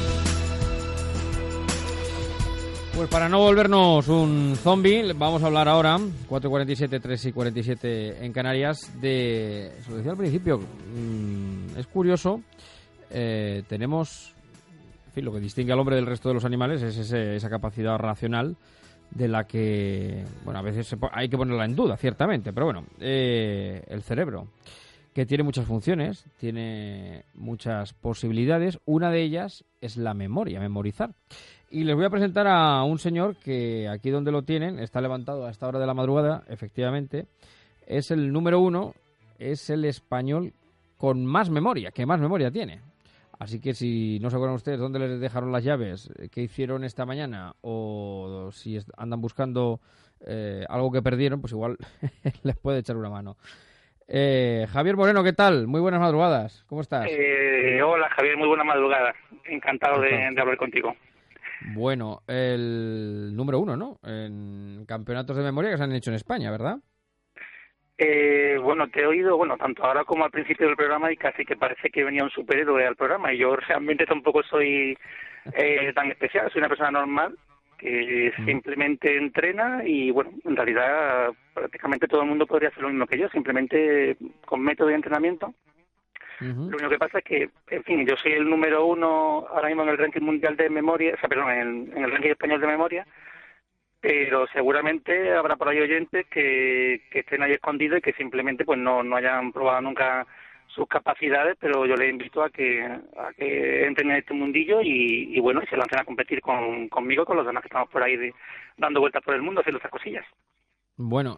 Pues para no volvernos un zombie, vamos a hablar ahora, 4:47, 3:47 en Canarias, de, se lo decía al principio, es curioso, tenemos, en fin, lo que distingue al hombre del resto de los animales es esa capacidad racional de la que, bueno, a veces hay que ponerla en duda, ciertamente, pero bueno, el cerebro, que tiene muchas funciones, tiene muchas posibilidades, una de ellas es la memoria, memorizar. Y les voy a presentar a un señor que aquí donde lo tienen, está levantado a esta hora de la madrugada, efectivamente, es el número 1, es el español con más memoria, que más memoria tiene. Así que si no se acuerdan ustedes dónde les dejaron las llaves, qué hicieron esta mañana, o si andan buscando algo que perdieron, pues igual les puede echar una mano. Javier Moreno, ¿qué tal? Muy buenas madrugadas, ¿cómo estás? Hola Javier, muy buena madrugada, encantado de hablar contigo. Bueno, el número 1, ¿no? En campeonatos de memoria que se han hecho en España, ¿verdad? Bueno, te he oído, tanto ahora como al principio del programa, y casi que parece que venía un superhéroe al programa, y yo realmente tampoco soy tan especial, soy una persona normal que simplemente entrena y, bueno, en realidad prácticamente todo el mundo podría hacer lo mismo que yo, simplemente con método de entrenamiento. Lo único que pasa es que, en fin, yo soy el número 1 ahora mismo en el ranking mundial de memoria, en el ranking español de memoria, pero seguramente habrá por ahí oyentes que estén ahí escondidos y que simplemente pues no hayan probado nunca sus capacidades, pero yo les invito a que entren en este mundillo y bueno, y se lancen a competir conmigo y con los demás que estamos por ahí dando vueltas por el mundo haciendo estas cosillas. Bueno,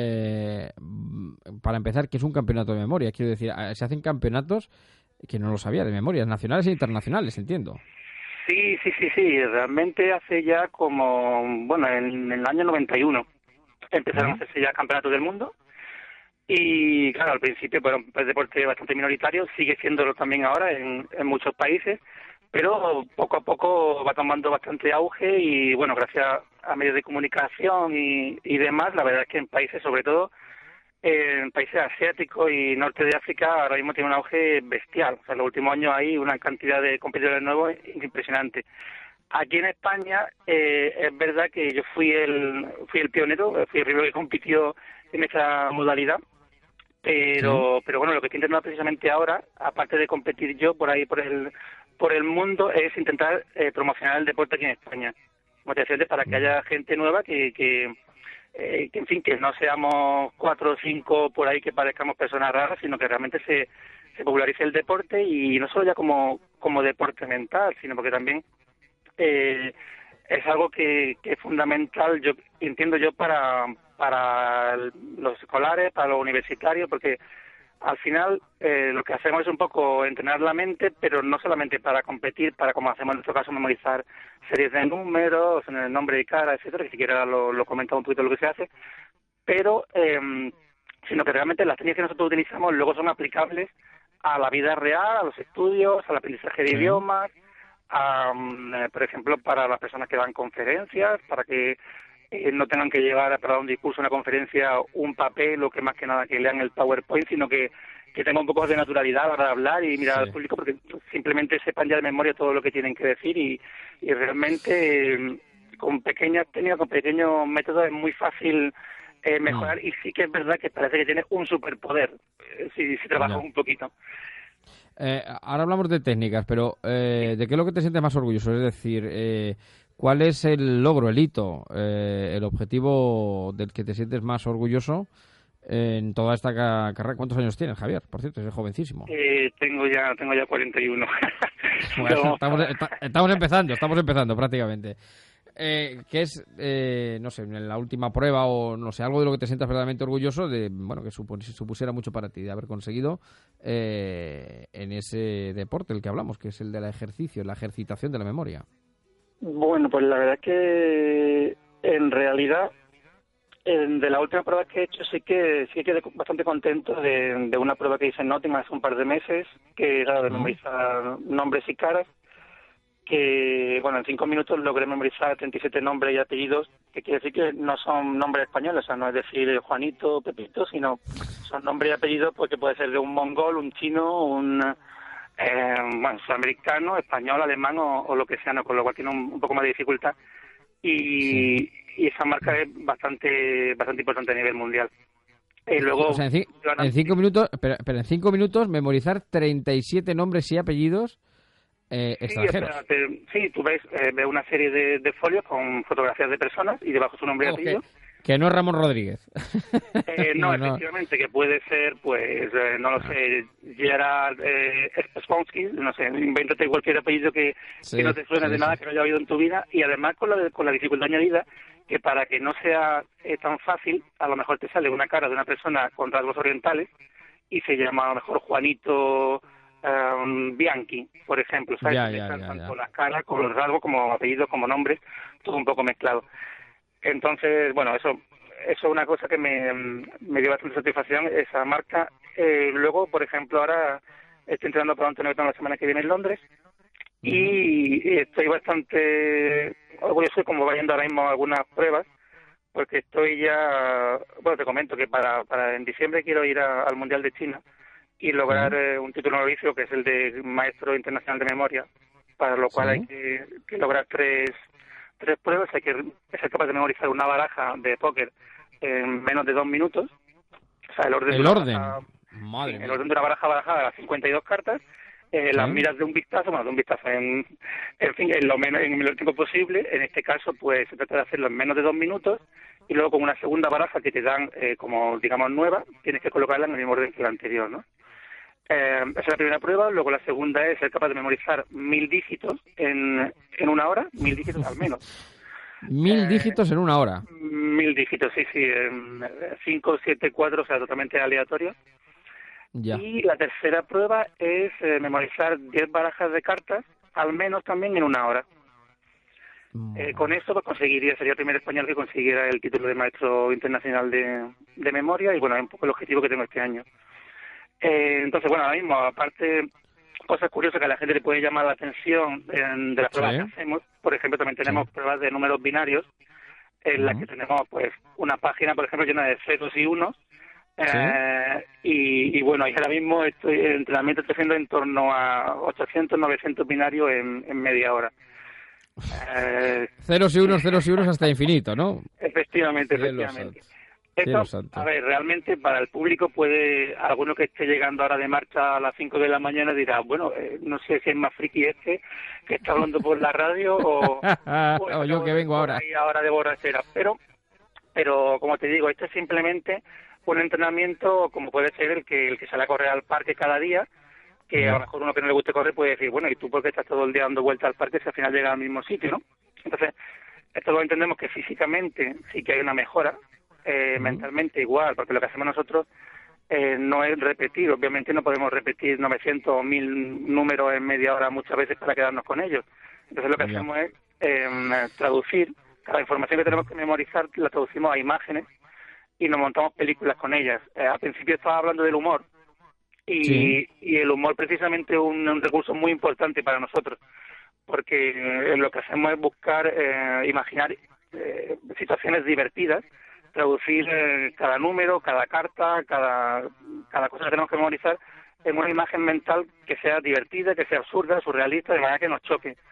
para empezar, ¿qué es un campeonato de memoria? Quiero decir, se hacen campeonatos, que no lo sabía, de memorias nacionales e internacionales, entiendo. Sí, realmente hace ya como, en el año 91 empezaron a hacerse ya campeonatos del mundo y claro, al principio era un deporte bastante minoritario, sigue siéndolo también ahora en muchos países, pero poco a poco va tomando bastante auge y bueno, gracias a medios de comunicación y demás, la verdad es que en países, sobre todo en países asiáticos y norte de África, ahora mismo tiene un auge bestial. O sea, en los últimos años hay una cantidad de competidores nuevos impresionante. Aquí en España es verdad que yo fui el pionero, fui el primero que compitió en esta modalidad, pero bueno, lo que estoy intentando precisamente ahora, aparte de competir yo por ahí por el mundo, es intentar promocionar el deporte aquí en España. Motivaciones para que haya gente nueva que en fin, que no seamos 4 o 5 por ahí que parezcamos personas raras, sino que realmente se popularice el deporte y no solo ya como deporte mental, sino porque también es algo que es fundamental, yo entiendo yo, para los escolares, para los universitarios, porque al final lo que hacemos es un poco entrenar la mente, pero no solamente para competir, para, como hacemos en nuestro caso, memorizar series de números, en el nombre y cara, etcétera, que siquiera lo comentamos un poquito lo que se hace, pero sino que realmente las técnicas que nosotros utilizamos luego son aplicables a la vida real, a los estudios, al aprendizaje de idiomas, por ejemplo, para las personas que dan conferencias, para que no tengan que llevar para un discurso, una conferencia, un papel o que más que nada que lean el PowerPoint, sino que tengan un poco de naturalidad para hablar y mirar al público, porque simplemente sepan ya de memoria todo lo que tienen que decir y realmente con pequeñas técnicas, con pequeños métodos es muy fácil mejorar, y sí que es verdad que parece que tiene un superpoder si trabajas un poquito. Ahora hablamos de técnicas, pero ¿de qué es lo que te sientes más orgulloso? Es decir, ¿cuál es el logro, el hito, el objetivo del que te sientes más orgulloso en toda esta carrera? ¿Cuántos años tienes, Javier? Por cierto, eres jovencísimo. Tengo ya 41. Bueno, estamos empezando prácticamente. ¿Qué es, no sé, en la última prueba o no sé, algo de lo que te sientas verdaderamente orgulloso de, bueno, que supusiera mucho para ti de haber conseguido en ese deporte del que hablamos, que es el del ejercicio, la ejercitación de la memoria? Bueno, pues la verdad es que en realidad de la última prueba que he hecho sí que quedé bastante contento de una prueba que hice en Nottingham hace un par de meses, que era de memorizar nombres y caras, que, bueno, en 5 minutos logré memorizar 37 nombres y apellidos, que quiere decir que no son nombres españoles, o sea, no es decir Juanito, Pepito, sino son nombres y apellidos porque puede ser de un mongol, un chino, un sudamericano, español, alemán o lo que sea, ¿no? Con lo cual tiene un poco más de dificultad. Y esa marca es bastante importante a nivel mundial. Luego, o sea, en 5 minutos, pero en 5 minutos memorizar 37 nombres y apellidos extranjeros. Sí, tú ves una serie de folios con fotografías de personas y debajo su nombre y apellido. Que no es Ramón Rodríguez. No, efectivamente, que puede ser, pues, no lo sé, Gerard Sponsky, no sé, invéntate cualquier apellido que no te suene de nada, que no haya oído en tu vida, y además con la dificultad añadida, que para que no sea tan fácil, a lo mejor te sale una cara de una persona con rasgos orientales, y se llama a lo mejor Juanito Bianchi, por ejemplo, ¿sabes? Tanto las caras, con los rasgos, como apellidos, como nombres, todo un poco mezclado. Entonces, bueno, eso es una cosa que me dio bastante satisfacción, esa marca. Luego, por ejemplo, ahora estoy entrenando para un torneo la semana que viene en Londres y estoy bastante orgulloso de cómo va yendo ahora mismo algunas pruebas, porque estoy ya, bueno, te comento que para en diciembre quiero ir al Mundial de China y lograr un título honorífico, que es el de Maestro Internacional de Memoria, para lo cual hay que lograr tres pruebas. Hay que ser capaz de memorizar una baraja de póker en menos de 2 minutos. O sea, el orden de una baraja barajada a las 52 cartas, las miras de un vistazo, en fin, en lo menor tiempo posible. En este caso, pues se trata de hacerlo en menos de 2 minutos, y luego con una segunda baraja que te dan como, digamos, nueva, tienes que colocarla en el mismo orden que la anterior, ¿no? Esa es la primera prueba. Luego la segunda es ser capaz de memorizar 1000 dígitos en una hora, 1000 dígitos al menos. 1000 dígitos en una hora. 1000 dígitos, sí, 5, 7, 4, o sea, totalmente aleatorio. Ya. Y la tercera prueba es memorizar 10 barajas de cartas, al menos también en una hora. Con esto pues sería el primer español que consiguiera el título de Maestro Internacional de Memoria, y bueno, es un poco el objetivo que tengo este año. Entonces, bueno, ahora mismo, aparte, cosas curiosas que a la gente le puede llamar la atención de las pruebas que hacemos. Por ejemplo, también tenemos pruebas de números binarios, en las que tenemos pues una página, por ejemplo, llena de ceros y unos. Y bueno, ahora mismo el entrenamiento está haciendo en torno a 800, 900 binarios en media hora. Ceros y unos hasta infinito, ¿no? Efectivamente. Esto, a ver, realmente para el público alguno que esté llegando ahora de marcha a las 5 de la mañana dirá, bueno, no sé si es más friki que está hablando por la radio o yo que vengo ahora de borrachera, pero como te digo, esto es simplemente un entrenamiento como puede ser el que sale a correr al parque cada día, que a lo mejor uno que no le guste correr puede decir, bueno, ¿y tú por qué estás todo el día dando vueltas al parque si al final llega al mismo sitio, no? Entonces, esto lo entendemos que físicamente sí que hay una mejora, mentalmente igual, porque lo que hacemos nosotros no es repetir. Obviamente no podemos repetir 900 o 1000 números en media hora muchas veces para quedarnos con ellos. Entonces lo que hacemos es traducir. Cada información que tenemos que memorizar la traducimos a imágenes y nos montamos películas con ellas. Al principio estaba hablando del humor y el humor precisamente es un recurso muy importante para nosotros, porque lo que hacemos es buscar, imaginar situaciones divertidas, traducir cada número, cada carta, cada cosa que tenemos que memorizar en una imagen mental que sea divertida, que sea absurda, surrealista, de manera que nos choque.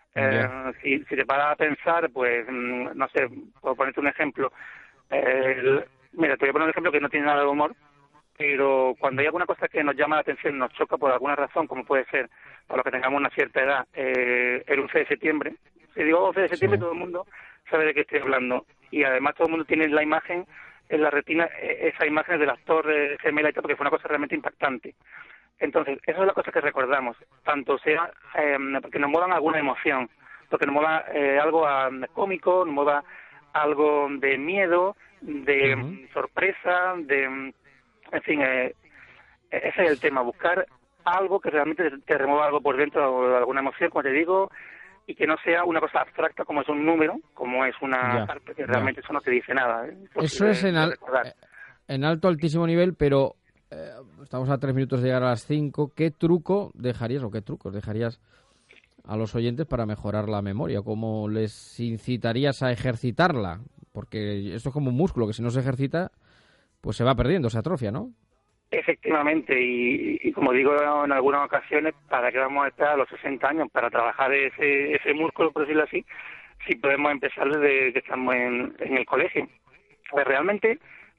Si te paras a pensar, pues, no sé, por ponerte un ejemplo, mira, te voy a poner un ejemplo que no tiene nada de humor, pero cuando hay alguna cosa que nos llama la atención, nos choca por alguna razón, como puede ser, para los que tengamos una cierta edad, el 11 de septiembre. Si digo 11 de septiembre, todo el mundo sabe de qué estoy hablando. Y además todo el mundo tiene la imagen en la retina, esa imagen de las torres gemelas y tal, porque fue una cosa realmente impactante. Entonces, esa es la cosa que recordamos, tanto sea porque nos muevan alguna emoción, porque nos mueva algo cómico, nos mueva algo de miedo, de sorpresa, en fin, ese es el tema, buscar algo que realmente te remueva algo por dentro, alguna emoción, como te digo, y que no sea una cosa abstracta como es un número, como es una carta, que realmente eso no te dice nada. Eso es en altísimo nivel, pero estamos a 3 minutos de llegar a las 5. ¿Qué truco dejarías o qué trucos dejarías a los oyentes para mejorar la memoria? ¿Cómo les incitarías a ejercitarla? Porque esto es como un músculo que si no se ejercita, pues se va perdiendo, se atrofia, ¿no? Efectivamente, y como digo en algunas ocasiones, ¿para qué vamos a estar a los 60 años? Para trabajar ese músculo, por decirlo así, si podemos empezar desde que estamos en el colegio. Pues realmente,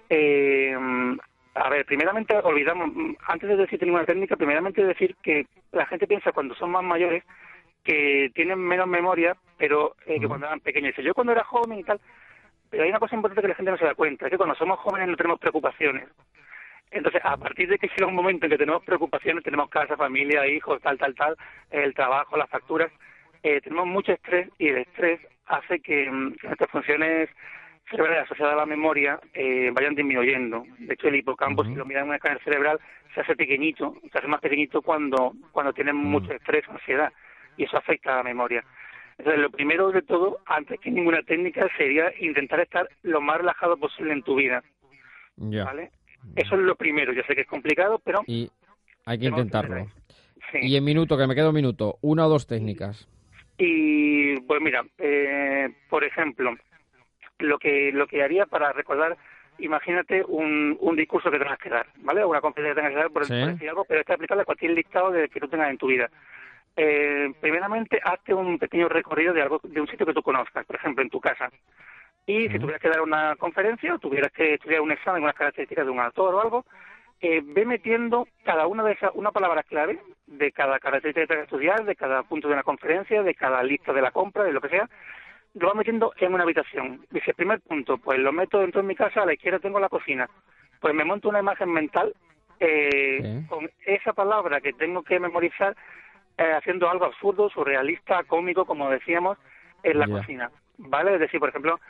primeramente olvidamos, antes de decir ninguna técnica, primeramente decir que la gente piensa cuando son más mayores que tienen menos memoria, pero que cuando eran pequeños. Dice, yo cuando era joven y tal, pero hay una cosa importante que la gente no se da cuenta, es que cuando somos jóvenes no tenemos preocupaciones. Entonces, a partir de que llega un momento en que tenemos preocupaciones, tenemos casa, familia, hijos, tal, el trabajo, las facturas, tenemos mucho estrés, y el estrés hace que nuestras funciones cerebrales asociadas a la memoria vayan disminuyendo. De hecho, el hipocampo, si lo miran en un escáner cerebral, se hace pequeñito, se hace más pequeñito cuando tienen mucho estrés o ansiedad, y eso afecta a la memoria. Entonces, lo primero de todo, antes que ninguna técnica, sería intentar estar lo más relajado posible en tu vida. ¿Vale? Eso es lo primero. Yo sé que es complicado, pero... Y hay que intentarlo. Sí. Y en minuto, que me queda un minuto, 1 o 2 técnicas. Y, pues mira, por ejemplo, lo que haría para recordar, imagínate un discurso que tengas que dar, ¿vale? O una conferencia que tengas que dar por decir algo, pero está aplicable a cualquier listado que tú tengas en tu vida. Primeramente, hazte un pequeño recorrido de un sitio que tú conozcas, por ejemplo, en tu casa. Y si tuvieras que dar una conferencia o tuvieras que estudiar un examen, unas características de un actor o algo, ve metiendo cada una de esas, una palabra clave de cada característica que tengas que estudiar, de cada punto de una conferencia, de cada lista de la compra, de lo que sea, lo vas metiendo en una habitación. Dice, primer punto, pues lo meto dentro de mi casa, a la izquierda tengo la cocina. Pues me monto una imagen mental con esa palabra que tengo que memorizar, haciendo algo absurdo, surrealista, cómico, como decíamos, en la cocina, ¿vale? Es decir, por ejemplo,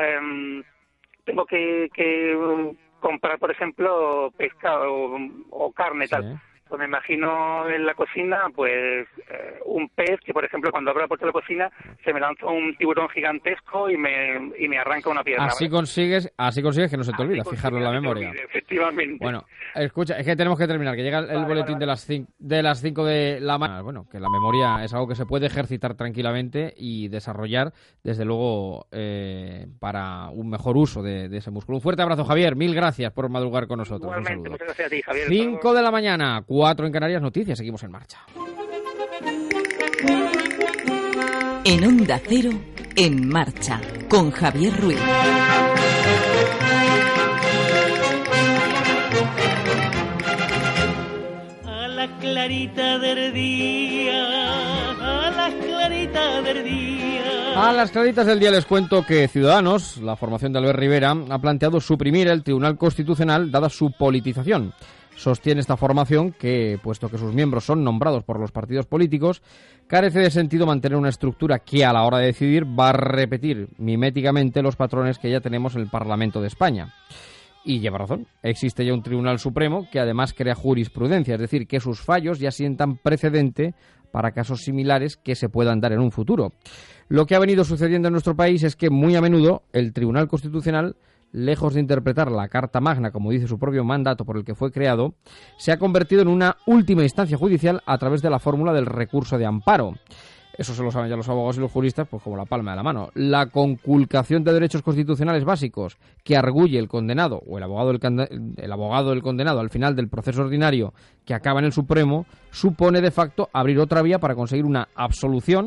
tengo que comprar, por ejemplo, pescado o carne, tal. Pues me imagino en la cocina, pues, un pez que, por ejemplo, cuando abro la puerta de la cocina, se me lanza un tiburón gigantesco y me arranca una pierna. Así consigues que no se te olvida, fijarlo en la memoria. Efectivamente. Bueno, escucha, es que tenemos que terminar, que llega el boletín de las 5 de la mañana. Bueno, que la memoria es algo que se puede ejercitar tranquilamente y desarrollar, desde luego, para un mejor uso de ese músculo. Un fuerte abrazo, Javier. 1000 gracias por madrugar con nosotros. Igualmente, muchas gracias a ti, Javier. 5 de la mañana, 4 en Canarias, noticias, seguimos en marcha. En Onda Cero, En Marcha, con Javier Ruiz. A la clarita del día, a la clarita del día. A las claritas del día les cuento que Ciudadanos, la formación de Albert Rivera, ha planteado suprimir el Tribunal Constitucional dada su politización. Sostiene esta formación que, puesto que sus miembros son nombrados por los partidos políticos, carece de sentido mantener una estructura que a la hora de decidir va a repetir miméticamente los patrones que ya tenemos en el Parlamento de España. Y lleva razón, existe ya un Tribunal Supremo que además crea jurisprudencia, es decir, que sus fallos ya sientan precedente para casos similares que se puedan dar en un futuro. Lo que ha venido sucediendo en nuestro país es que muy a menudo el Tribunal Constitucional, lejos de interpretar la Carta Magna, como dice su propio mandato por el que fue creado, se ha convertido en una última instancia judicial a través de la fórmula del recurso de amparo. Eso se lo saben ya los abogados y los juristas, pues como la palma de la mano. La conculcación de derechos constitucionales básicos que arguye el condenado o el abogado del condenado al final del proceso ordinario que acaba en el Supremo supone de facto abrir otra vía para conseguir una absolución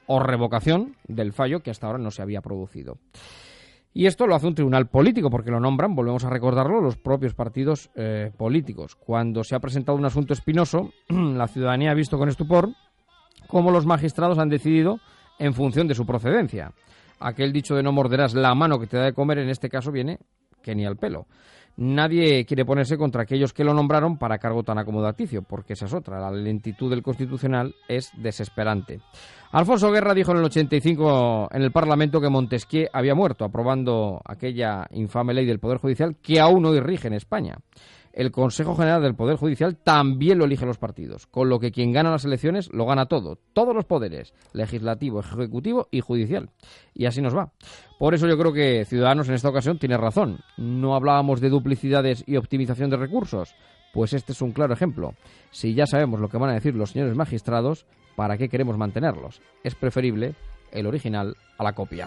o revocación del fallo que hasta ahora no se había producido. Y esto lo hace un tribunal político, porque lo nombran, volvemos a recordarlo, los propios partidos políticos. Cuando se ha presentado un asunto espinoso, la ciudadanía ha visto con estupor cómo los magistrados han decidido en función de su procedencia. Aquel dicho de no morderás la mano que te da de comer, en este caso viene que ni al pelo. Nadie quiere ponerse contra aquellos que lo nombraron para cargo tan acomodaticio, porque esa es otra. La lentitud del Constitucional es desesperante. Alfonso Guerra dijo en el 85 en el Parlamento que Montesquieu había muerto, aprobando aquella infame ley del Poder Judicial que aún hoy rige en España. El Consejo General del Poder Judicial también lo eligen los partidos, con lo que quien gana las elecciones lo gana todo, todos los poderes, legislativo, ejecutivo y judicial. Y así nos va. Por eso yo creo que Ciudadanos en esta ocasión tiene razón. No hablábamos de duplicidades y optimización de recursos. Pues este es un claro ejemplo. Si ya sabemos lo que van a decir los señores magistrados, ¿para qué queremos mantenerlos? Es preferible el original a la copia.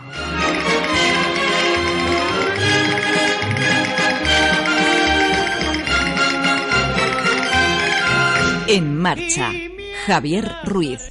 En marcha, Javier Ruiz.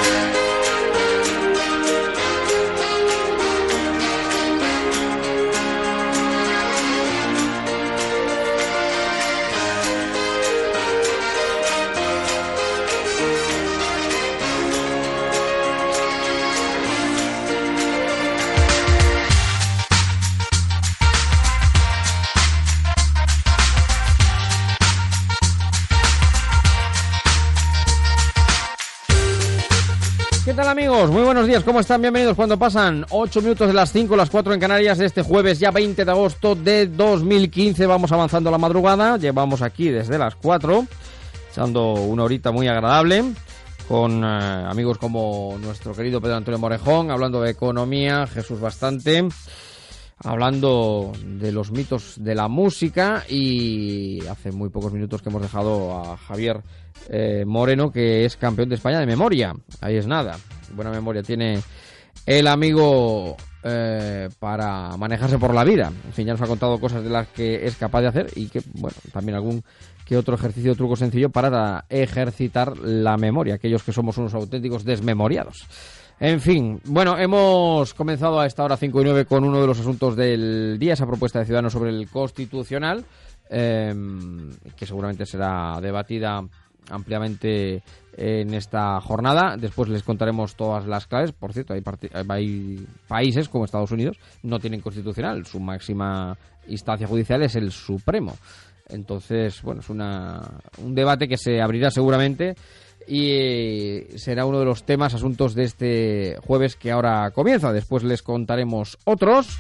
¿Qué tal, amigos? Muy buenos días, ¿cómo están? Bienvenidos cuando pasan 8 minutos de las 5, las 4 en Canarias de este jueves ya 20 de agosto de 2015. Vamos avanzando la madrugada, llevamos aquí desde las 4, echando una horita muy agradable con amigos como nuestro querido Pedro Antonio Morejón, hablando de economía, Jesús Bastante, hablando de los mitos de la música, y hace muy pocos minutos que hemos dejado a Javier Moreno, que es campeón de España de memoria. Ahí es nada, buena memoria tiene el amigo para manejarse por la vida. En fin, ya nos ha contado cosas de las que es capaz de hacer y que, bueno, también algún que otro ejercicio o truco sencillo para ejercitar la memoria, aquellos que somos unos auténticos desmemoriados. En fin, bueno, hemos comenzado a esta hora 5 y 9 con uno de los asuntos del día, esa propuesta de Ciudadanos sobre el Constitucional, que seguramente será debatida ampliamente en esta jornada. Después les contaremos todas las claves. Por cierto, hay países como Estados Unidos no tienen constitucional, su máxima instancia judicial es el Supremo. Entonces, bueno, es un debate que se abrirá seguramente y será uno de los temas, asuntos de este jueves que ahora comienza. Después les contaremos otros.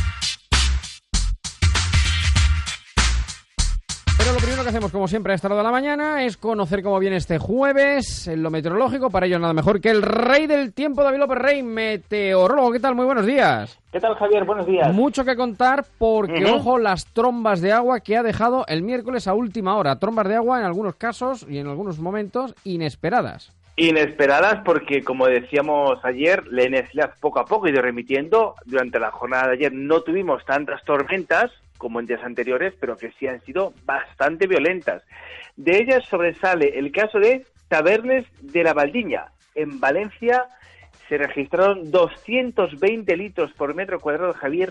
Pero lo primero que hacemos, como siempre, a esta hora de la mañana es conocer cómo viene este jueves en lo meteorológico. Para ello, nada mejor que el rey del tiempo, David López Rey, meteorólogo. ¿Qué tal? Muy buenos días. ¿Qué tal, Javier? Buenos días. Mucho que contar porque, ojo, las trombas de agua que ha dejado el miércoles a última hora. Trombas de agua en algunos casos y en algunos momentos inesperadas. Inesperadas porque, como decíamos ayer, la inestabilidad poco a poco ha ido remitiendo. Durante la jornada de ayer no tuvimos tantas tormentas como en días anteriores, pero que sí han sido bastante violentas. De ellas sobresale el caso de Tabernes de la Valdiña. En Valencia se registraron 220 litros por metro cuadrado, Javier,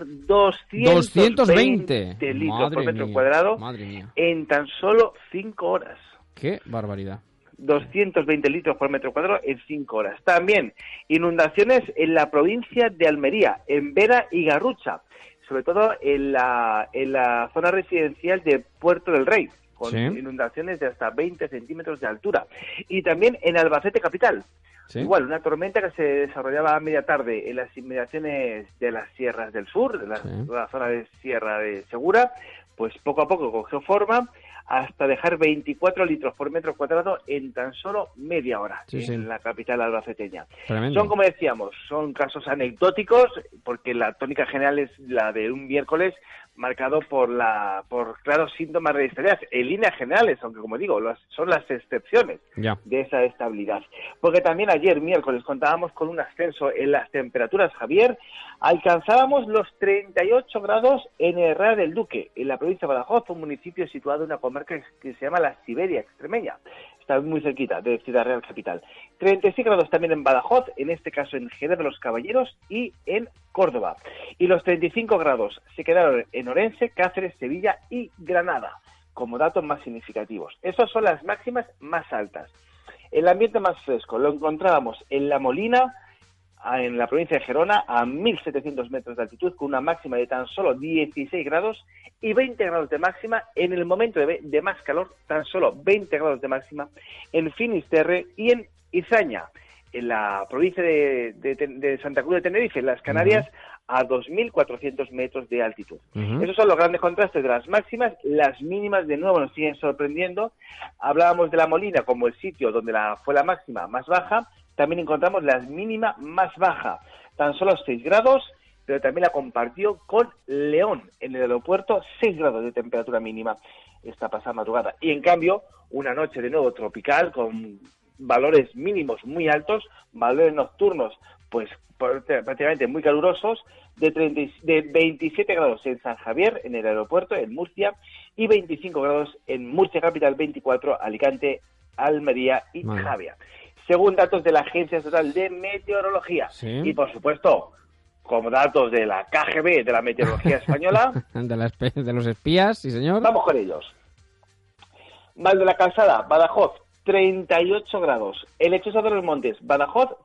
220 litros por metro cuadrado en tan solo 5 horas. ¡Qué barbaridad! 220 litros por metro cuadrado en 5 horas. También inundaciones en la provincia de Almería, en Vera y Garrucha, sobre todo en la zona residencial de Puerto del Rey, con inundaciones de hasta 20 centímetros de altura. Y también en Albacete capital. ¿Sí? Igual, una tormenta que se desarrollaba a media tarde en las inmediaciones de las sierras del sur, de la zona de Sierra de Segura, pues poco a poco cogió forma hasta dejar 24 litros por metro cuadrado en tan solo media hora en la capital albaceteña. Tremendo. Son, como decíamos, son casos anecdóticos, porque la tónica general es la de un miércoles marcado por claros síntomas de inestabilidad en líneas generales, aunque, como digo, son las excepciones de esa estabilidad. Porque también ayer, miércoles, contábamos con un ascenso en las temperaturas, Javier. Alcanzábamos los 38 grados en Herrera del Duque, en la provincia de Badajoz, un municipio situado en una comarca que se llama la Siberia extremeña. está muy cerquita de Ciudad Real capital. 36 grados también en Badajoz, en este caso en Jerez de los Caballeros y en Córdoba. Y los 35 grados se quedaron en Orense, Cáceres, Sevilla y Granada, como datos más significativos. Esas son las máximas más altas. El ambiente más fresco lo encontrábamos en La Molina, en la provincia de Gerona, a 1.700 metros de altitud, con una máxima de tan solo 16 grados y 20 grados de máxima en el momento de más calor, tan solo 20 grados de máxima en Finisterre y en Izaña, en la provincia de Santa Cruz de Tenerife, en las Canarias, a 2.400 metros de altitud. Esos son los grandes contrastes de las máximas. Las mínimas, de nuevo, nos siguen sorprendiendo. Hablábamos de La Molina como el sitio donde fue la máxima más baja. También encontramos la mínima más baja, tan solo 6 grados, pero también la compartió con León, en el aeropuerto, 6 grados de temperatura mínima esta pasada madrugada. Y en cambio, una noche de nuevo tropical, con valores mínimos muy altos, valores nocturnos pues prácticamente muy calurosos, de 27 grados en San Javier, en el aeropuerto, en Murcia, y 25 grados en Murcia capital, 24 Alicante, Almería y Javia, según datos de la Agencia Estatal de Meteorología. Sí. Y, por supuesto, como datos de la KGB, de la Meteorología Española... de los espías, sí señor. Vamos con ellos. Val de la Calzada, Badajoz, 38 grados. El Lechoso de los Montes, Badajoz,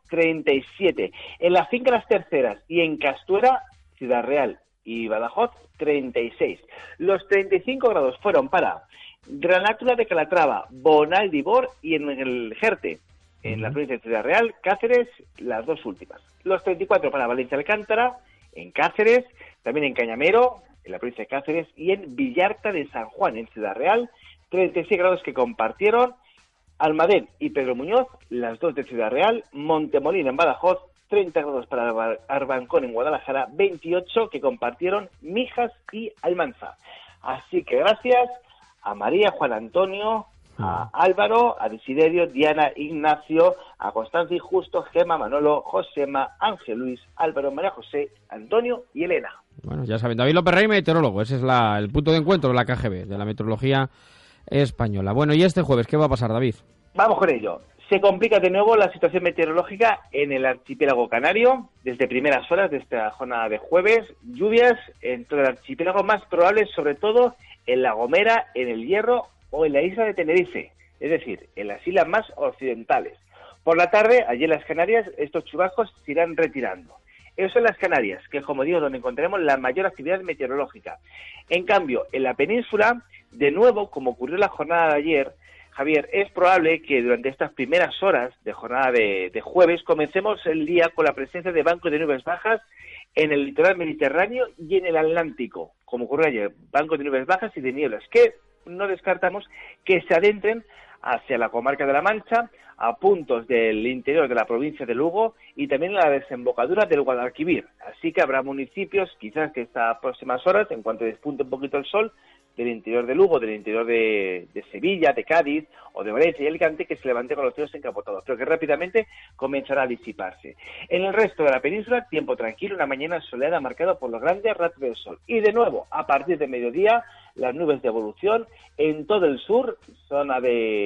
37. En la Finca Las Terceras y en Castuera, Ciudad Real y Badajoz, 36. Los 35 grados fueron para Granátula de Calatrava, Bonaldibor y en el Jerte, en la provincia de Ciudad Real, Cáceres, las dos últimas. Los 34 para Valencia Alcántara, en Cáceres, también en Cañamero, en la provincia de Cáceres, y en Villarta de San Juan, en Ciudad Real, 36 grados que compartieron Almadén y Pedro Muñoz, las dos de Ciudad Real, Montemolín en Badajoz, 30 grados para Arbancón en Guadalajara, 28 que compartieron Mijas y Almanza. Así que gracias a María, Juan Antonio, a Álvaro, a Desiderio, Diana, Ignacio, a Constancia y Justo, Gema, Manolo, Josema, Ángel Luis, Álvaro, María José, Antonio y Elena. Bueno, ya saben, David López Rey, meteorólogo. Ese es el punto de encuentro de la KGB, de la meteorología española. Bueno, ¿y este jueves qué va a pasar, David? Vamos con ello. Se complica de nuevo la situación meteorológica en el archipiélago canario. Desde primeras horas de esta jornada de jueves, lluvias en todo el archipiélago, más probables sobre todo en La Gomera, en El Hierro o en la isla de Tenerife, es decir, en las islas más occidentales. Por la tarde, allí en las Canarias, estos chubascos se irán retirando. Eso en las Canarias, que como digo, donde encontraremos la mayor actividad meteorológica. En cambio, en la península, de nuevo, como ocurrió la jornada de ayer, Javier, es probable que durante estas primeras horas de jornada de jueves comencemos el día con la presencia de bancos de nubes bajas en el litoral mediterráneo y en el Atlántico, como ocurrió ayer, bancos de nubes bajas y de nieblas, que no descartamos que se adentren hacia la comarca de La Mancha, a puntos del interior de la provincia de Lugo y también en la desembocadura del Guadalquivir. Así que habrá municipios, quizás que estas próximas horas, en cuanto despunte un poquito el sol, del interior de Lugo, del interior de Sevilla, de Cádiz o de Valencia y Alicante, que se levante con los cielos encapotados, pero que rápidamente comenzará a disiparse. En el resto de la península, tiempo tranquilo, una mañana soleada marcada por los grandes rayos del sol. Y de nuevo, a partir de mediodía, las nubes de evolución en todo el sur, zonas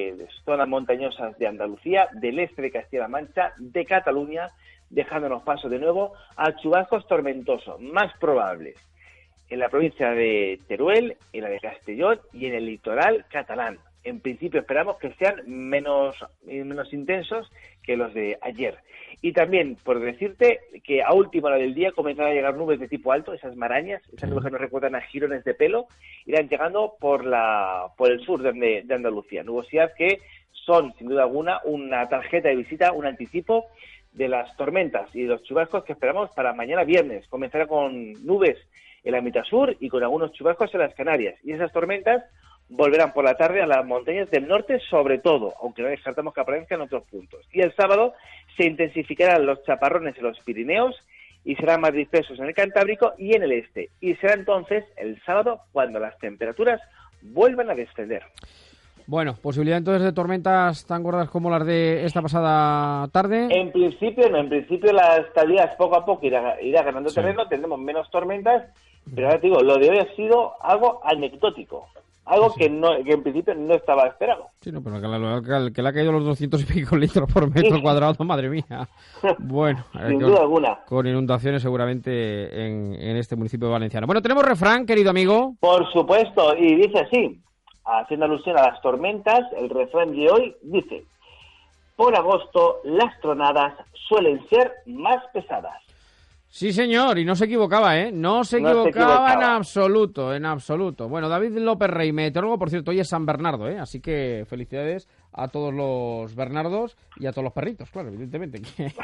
montañosas de Andalucía, del este de Castilla-La Mancha, de Cataluña, dejándonos paso de nuevo a chubascos tormentosos, más probables en la provincia de Teruel, en la de Castellón y en el litoral catalán. En principio esperamos que sean menos intensos que los de ayer. Y también, por decirte, que a última hora del día comenzarán a llegar nubes de tipo alto, esas marañas, esas nubes que nos recuerdan a jirones de pelo, irán llegando por el sur de Andalucía. Nubosidad que son, sin duda alguna, una tarjeta de visita, un anticipo de las tormentas y de los chubascos que esperamos para mañana viernes. Comenzará con nubes en la mitad sur y con algunos chubascos en las Canarias. Y esas tormentas volverán por la tarde a las montañas del norte sobre todo, aunque no descartamos que aparezcan en otros puntos. Y el sábado se intensificarán los chaparrones en los Pirineos y serán más dispersos en el Cantábrico y en el este. Y será entonces el sábado cuando las temperaturas vuelvan a descender. Bueno, posibilidad entonces de tormentas tan gordas como las de esta pasada tarde. En principio no, en principio la estabilidad poco a poco irá ganando terreno, tendremos menos tormentas, pero ahora te digo, lo de hoy ha sido algo anecdótico. Algo que en principio no estaba esperado. Sí, no, pero que le ha caído los 200 y pico litros por metro cuadrado, madre mía. Bueno, sin duda alguna. Con inundaciones seguramente en este municipio valenciano. Bueno, tenemos refrán, querido amigo. Por supuesto, y dice así, haciendo alusión a las tormentas, el refrán de hoy dice: por agosto las tronadas suelen ser más pesadas. Sí, señor, y no se equivocaba, ¿eh? No se equivocaba en absoluto, en absoluto. Bueno, David López Rey, meteorólogo, por cierto, hoy es San Bernardo, ¿eh? Así que felicidades a todos los Bernardos y a todos los perritos, claro, evidentemente.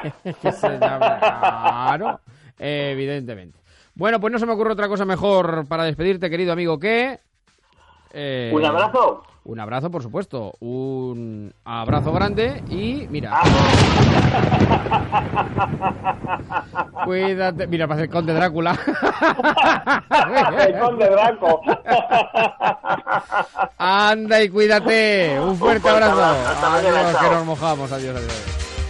Claro, evidentemente. Bueno, pues no se me ocurre otra cosa mejor para despedirte, querido amigo, que... ¿Un abrazo? Un abrazo, por supuesto. Un abrazo grande y mira. Cuídate. Mira, para el conde Drácula. El conde Draco. Anda y cuídate. Un fuerte abrazo. Adiós, que nos mojamos. Adiós, adiós.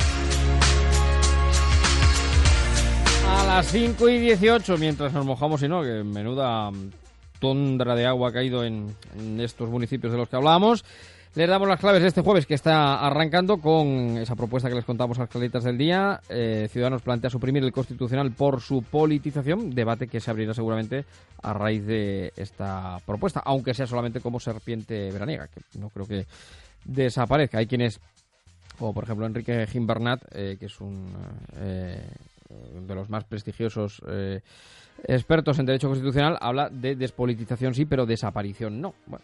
A las 5:18, mientras nos mojamos y no, que menuda tondra de agua ha caído en estos municipios de los que hablábamos. Les damos las claves de este jueves que está arrancando con esa propuesta que les contamos a las claritas del día. Ciudadanos plantea suprimir el Constitucional por su politización, debate que se abrirá seguramente a raíz de esta propuesta, aunque sea solamente como serpiente veraniega, que no creo que desaparezca. Hay quienes, como por ejemplo Enrique Gimbernat, que es un de los más prestigiosos expertos en derecho constitucional, habla de despolitización sí, pero desaparición no. Bueno,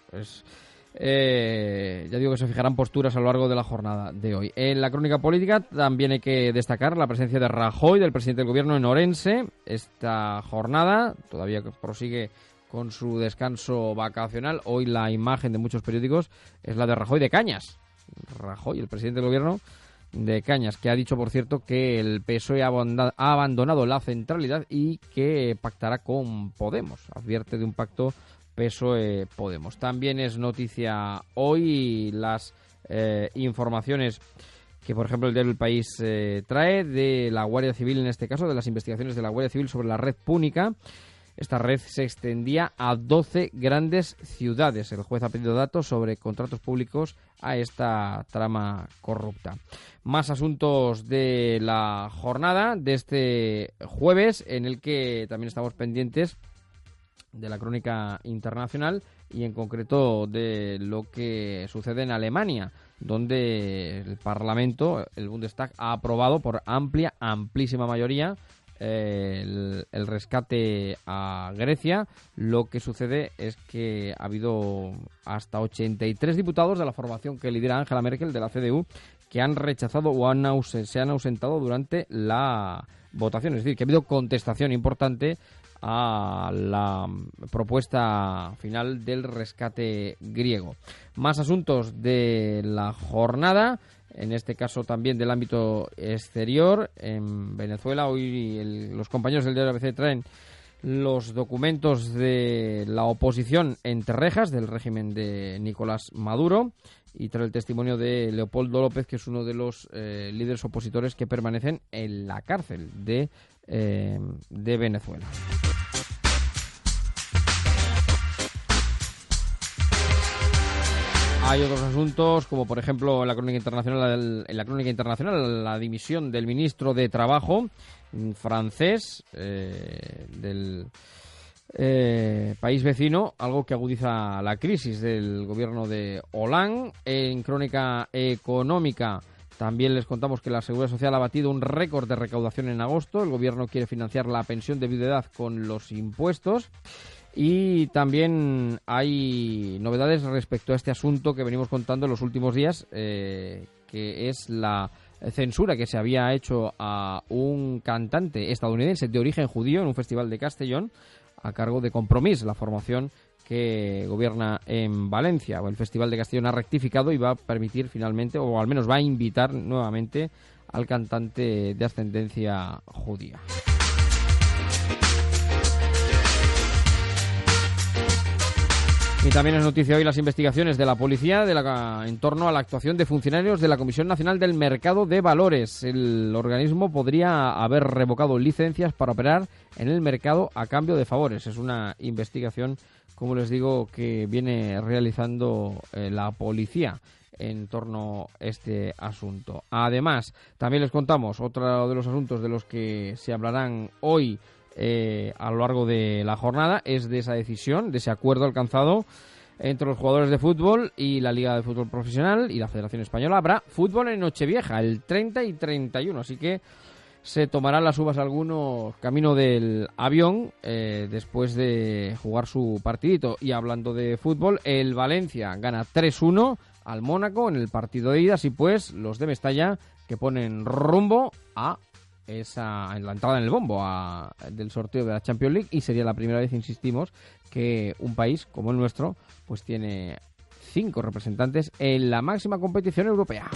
ya digo que se fijarán posturas a lo largo de la jornada de hoy. En la crónica política también hay que destacar la presencia de Rajoy, del presidente del gobierno, en Orense. Esta jornada todavía prosigue con su descanso vacacional. Hoy la imagen de muchos periódicos es la de Rajoy de Cañas. Rajoy, el presidente del gobierno de Cañas, que ha dicho, por cierto, que el PSOE ha abandonado la centralidad y que pactará con Podemos. Advierte de un pacto PSOE-Podemos. También es noticia hoy las informaciones que, por ejemplo, el diario El País trae de la Guardia Civil, en este caso, de las investigaciones de la Guardia Civil sobre la red púnica. Esta red se extendía a 12 grandes ciudades. El juez ha pedido datos sobre contratos públicos a esta trama corrupta. Más asuntos de la jornada de este jueves, en el que también estamos pendientes de la crónica internacional y en concreto de lo que sucede en Alemania, donde el Parlamento, el Bundestag, ha aprobado por amplísima mayoría el rescate a Grecia. Lo que sucede es que ha habido hasta 83 diputados de la formación que lidera Angela Merkel, de la CDU, que han rechazado o se han ausentado durante la votación. Es decir, que ha habido contestación importante a la propuesta final del rescate griego. Más asuntos de la jornada, en este caso también del ámbito exterior. En Venezuela, hoy los compañeros del diario ABC traen los documentos de la oposición entre rejas del régimen de Nicolás Maduro y trae el testimonio de Leopoldo López, que es uno de los líderes opositores que permanecen en la cárcel de Venezuela. Hay otros asuntos, como por ejemplo en la crónica internacional la dimisión del ministro de Trabajo francés del país vecino, algo que agudiza la crisis del gobierno de Hollande. En crónica económica también les contamos que la Seguridad Social ha batido un récord de recaudación en agosto. El gobierno quiere financiar la pensión de viudedad con los impuestos. Y también hay novedades respecto a este asunto que venimos contando en los últimos días, que es la censura que se había hecho a un cantante estadounidense de origen judío en un festival de Castellón a cargo de Compromís, la formación que gobierna en Valencia. El Festival de Castellón ha rectificado y va a permitir finalmente, o al menos va a invitar nuevamente al cantante de ascendencia judía. Y también es noticia hoy las investigaciones de la policía en torno a la actuación de funcionarios de la Comisión Nacional del Mercado de Valores. El organismo podría haber revocado licencias para operar en el mercado a cambio de favores. Es una investigación, como les digo, que viene realizando la policía en torno a este asunto. Además, también les contamos otro de los asuntos de los que se hablarán hoy a lo largo de la jornada, es de esa decisión, de ese acuerdo alcanzado entre los jugadores de fútbol y la Liga de Fútbol Profesional y la Federación Española. Habrá fútbol en Nochevieja, el 30 y 31, así que se tomarán las uvas algunos camino del avión después de jugar su partidito. Y hablando de fútbol, el Valencia gana 3-1 al Mónaco en el partido de ida, así pues los de Mestalla que ponen rumbo a en la entrada en el bombo del sorteo de la Champions League, y sería la primera vez, insistimos, que un país como el nuestro pues tiene 5 representantes en la máxima competición europea.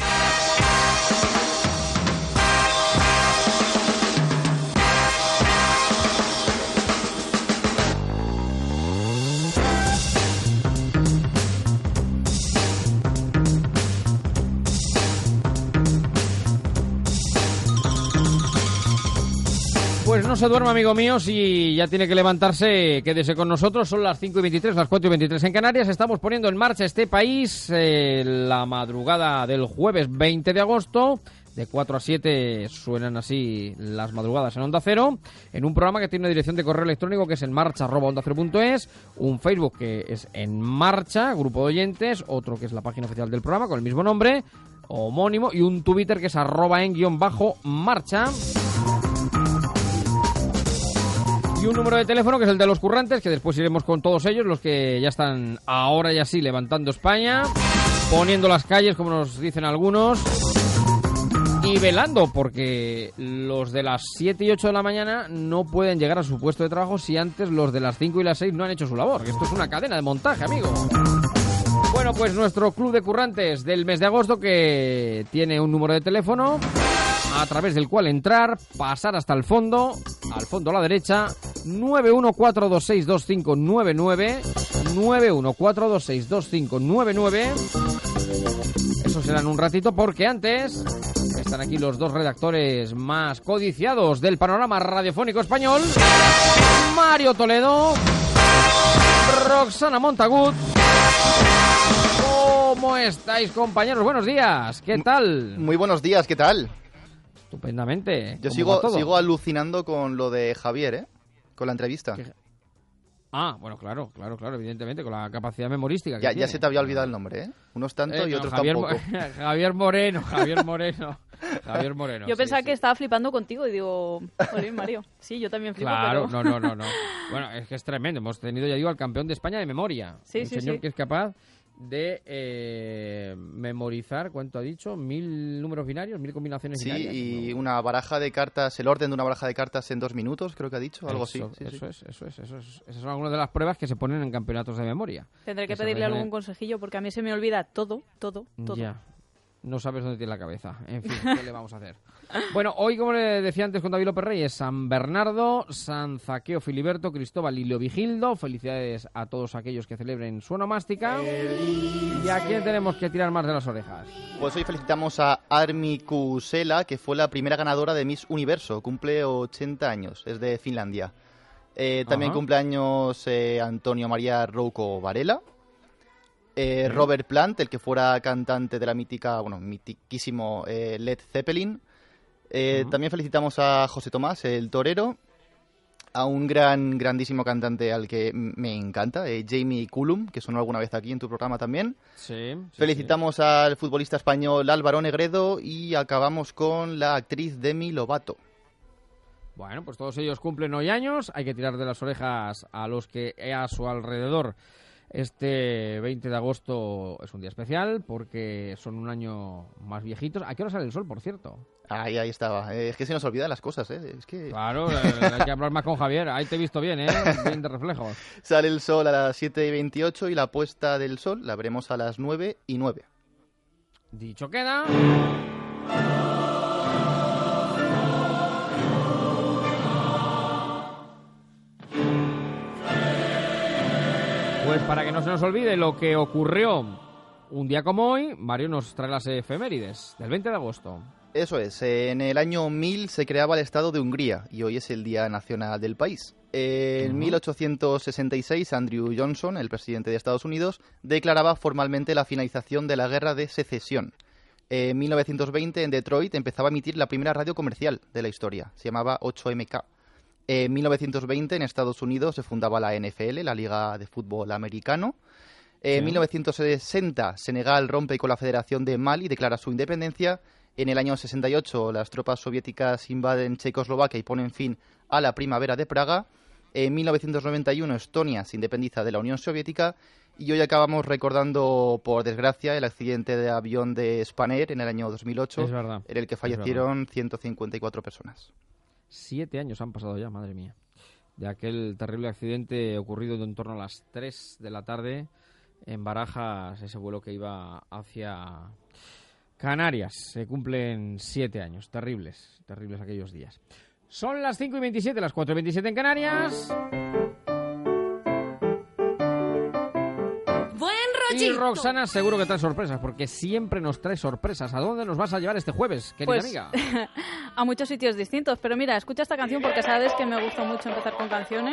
Pues no se duerma, amigo mío, si ya tiene que levantarse, quédese con nosotros. Son las 5:23, las 4:23 en Canarias. Estamos poniendo en marcha este país la madrugada del jueves 20 de agosto. De 4 a 7 suenan así las madrugadas en Onda Cero, en un programa que tiene una dirección de correo electrónico que es enmarcha@ondacero.es, un Facebook que es En Marcha, grupo de oyentes, otro que es la página oficial del programa con el mismo nombre, homónimo, y un Twitter que es @en_marcha. Y un número de teléfono que es el de los currantes, que después iremos con todos ellos, los que ya están ahora ya sí levantando España, poniendo las calles, como nos dicen algunos, y velando, porque los de las 7 y 8 de la mañana no pueden llegar a su puesto de trabajo si antes los de las 5 y las 6 no han hecho su labor. Esto es una cadena de montaje, amigo. Bueno, pues nuestro club de currantes del mes de agosto, que tiene un número de teléfono a través del cual entrar, pasar hasta el fondo, al fondo a la derecha, 914262599, 914262599. Eso será en un ratito, porque antes están aquí los dos redactores más codiciados del panorama radiofónico español, Mario Toledo, Roxana Montagut. ¿Cómo estáis, compañeros? Buenos días, ¿qué tal? Muy buenos días, ¿qué tal? Estupendamente. Yo sigo alucinando con lo de Javier, con la entrevista. Ah, bueno, claro, evidentemente, con la capacidad memorística que ya tiene. Se te había olvidado el nombre, ¿eh? Unos tanto y otros tampoco. Javier Moreno. Yo pensaba que estaba flipando contigo y digo, jolín, Mario. Sí, yo también flipo, claro, pero... no. Bueno, es que es tremendo. Hemos tenido, ya digo, al campeón de España de memoria. Sí, un señor que es capaz de memorizar, ¿cuánto ha dicho? 1000 números binarios, 1000 combinaciones binarias. Sí, y una baraja de cartas, el orden de una baraja de cartas en 2 minutos, creo que ha dicho, algo así. Eso es. Esas son algunas de las pruebas que se ponen en campeonatos de memoria. Tendré que pedirle algún consejillo, porque a mí se me olvida todo. Ya. No sabes dónde tiene la cabeza. En fin, ¿qué le vamos a hacer? Bueno, hoy, como le decía antes con David López Reyes, San Bernardo, San Zaqueo Filiberto, Cristóbal y Leovigildo. Felicidades a todos aquellos que celebren su onomástica. ¿Y a quién tenemos que tirar más de las orejas? Pues hoy felicitamos a Armi Kuusela, que fue la primera ganadora de Miss Universo. Cumple 80 años, es de Finlandia. También cumple años Antonio María Rouco Varela. Robert Plant, el que fuera cantante de la mitiquísimo Led Zeppelin. También felicitamos a José Tomás, el torero, a un grandísimo cantante al que me encanta, Jamie Cullum, que sonó alguna vez aquí en tu programa también. Felicitamos al futbolista español Álvaro Negredo y acabamos con la actriz Demi Lovato. Bueno, pues todos ellos cumplen hoy años. Hay que tirar de las orejas a los que a su alrededor. Este 20 de agosto es un día especial porque son un año más viejitos. ¿A qué hora sale el sol, por cierto? Ahí estaba. Es que se nos olvidan las cosas, Es que... Claro, hay que hablar más con Javier. Ahí te he visto bien, bien de reflejos. Sale el sol a las 7:28 y la puesta del sol la veremos a las 9:09. Dicho queda... Pues para que no se nos olvide lo que ocurrió un día como hoy, Mario nos trae las efemérides del 20 de agosto. Eso es, en el año 1000 se creaba el Estado de Hungría y hoy es el Día Nacional del país. En 1866, Andrew Johnson, el presidente de Estados Unidos, declaraba formalmente la finalización de la Guerra de Secesión. En 1920, en Detroit, empezaba a emitir la primera radio comercial de la historia. Se llamaba 8MK. En 1920, en Estados Unidos, se fundaba la NFL, la Liga de Fútbol Americano. En 1960, Senegal rompe con la Federación de Mali y declara su independencia. En el año 68, las tropas soviéticas invaden Checoslovaquia y ponen fin a la Primavera de Praga. En 1991, Estonia se independiza de la Unión Soviética. Y hoy acabamos recordando, por desgracia, el accidente de avión de Spanair en el año 2008, en el que fallecieron 154 personas. 7 años han pasado ya, madre mía, de aquel terrible accidente ocurrido en torno a las 3 de la tarde en Barajas, ese vuelo que iba hacia Canarias. Se cumplen 7 años, terribles aquellos días. Son las 5:27, las 4:27 en Canarias. Y Roxana seguro que trae sorpresas, porque siempre nos trae sorpresas. ¿A dónde nos vas a llevar este jueves, querida amiga? A muchos sitios distintos, pero mira, escucha esta canción porque sabes que me gusta mucho empezar con canciones.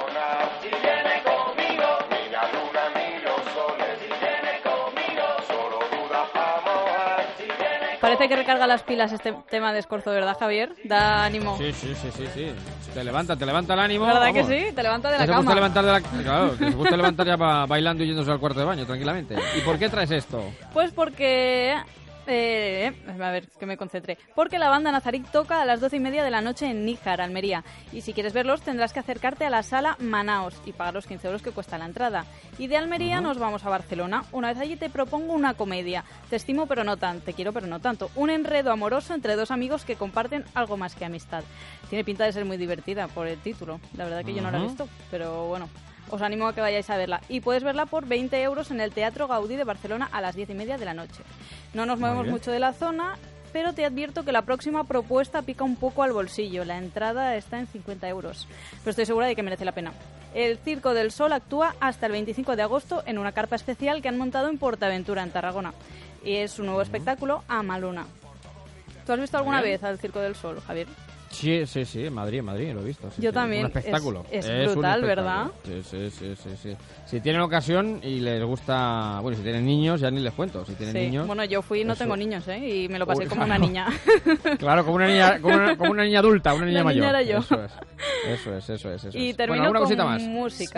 Parece que recarga las pilas este tema de Escorzo, ¿verdad, Javier? Da ánimo. Sí. Te levanta el ánimo. ¿Verdad vamos. que sí? Te levanta de la cama. Claro, te gusta levantar ya bailando y yéndose al cuarto de baño, tranquilamente. ¿Y por qué traes esto? Pues porque... a ver, que me concentré. Porque la banda Nazarik toca a las 12:30 de la noche en Níjar, Almería. Y si quieres verlos tendrás que acercarte a la sala Manaos y pagar los 15 euros que cuesta la entrada. Y de Almería nos vamos a Barcelona. Una vez allí te propongo una comedia. Te estimo pero no tanto, te quiero pero no tanto. Un enredo amoroso entre dos amigos que comparten algo más que amistad. Tiene pinta de ser muy divertida por el título. La verdad que yo no la he visto, pero bueno... Os animo a que vayáis a verla. Y puedes verla por 20 euros en el Teatro Gaudí de Barcelona a las 10:30 de la noche. No nos movemos mucho de la zona, pero te advierto que la próxima propuesta pica un poco al bolsillo. La entrada está en 50 euros. Pero estoy segura de que merece la pena. El Circo del Sol actúa hasta el 25 de agosto en una carpa especial que han montado en Portaventura, en Tarragona. Y es un nuevo espectáculo, Amaluna. ¿Tú has visto alguna vez al Circo del Sol, Javier? Sí, en Madrid lo he visto. Yo también. Es un espectáculo. Es brutal, ¿verdad? Sí. Si tienen ocasión y les gusta... Bueno, si tienen niños, ya ni les cuento. Si tienen niños... Bueno, yo fui y no tengo niños, y me lo pasé como una niña. Claro, como una niña adulta, una niña mayor. Niña era yo. Eso es. Y termino con cosita más. Música.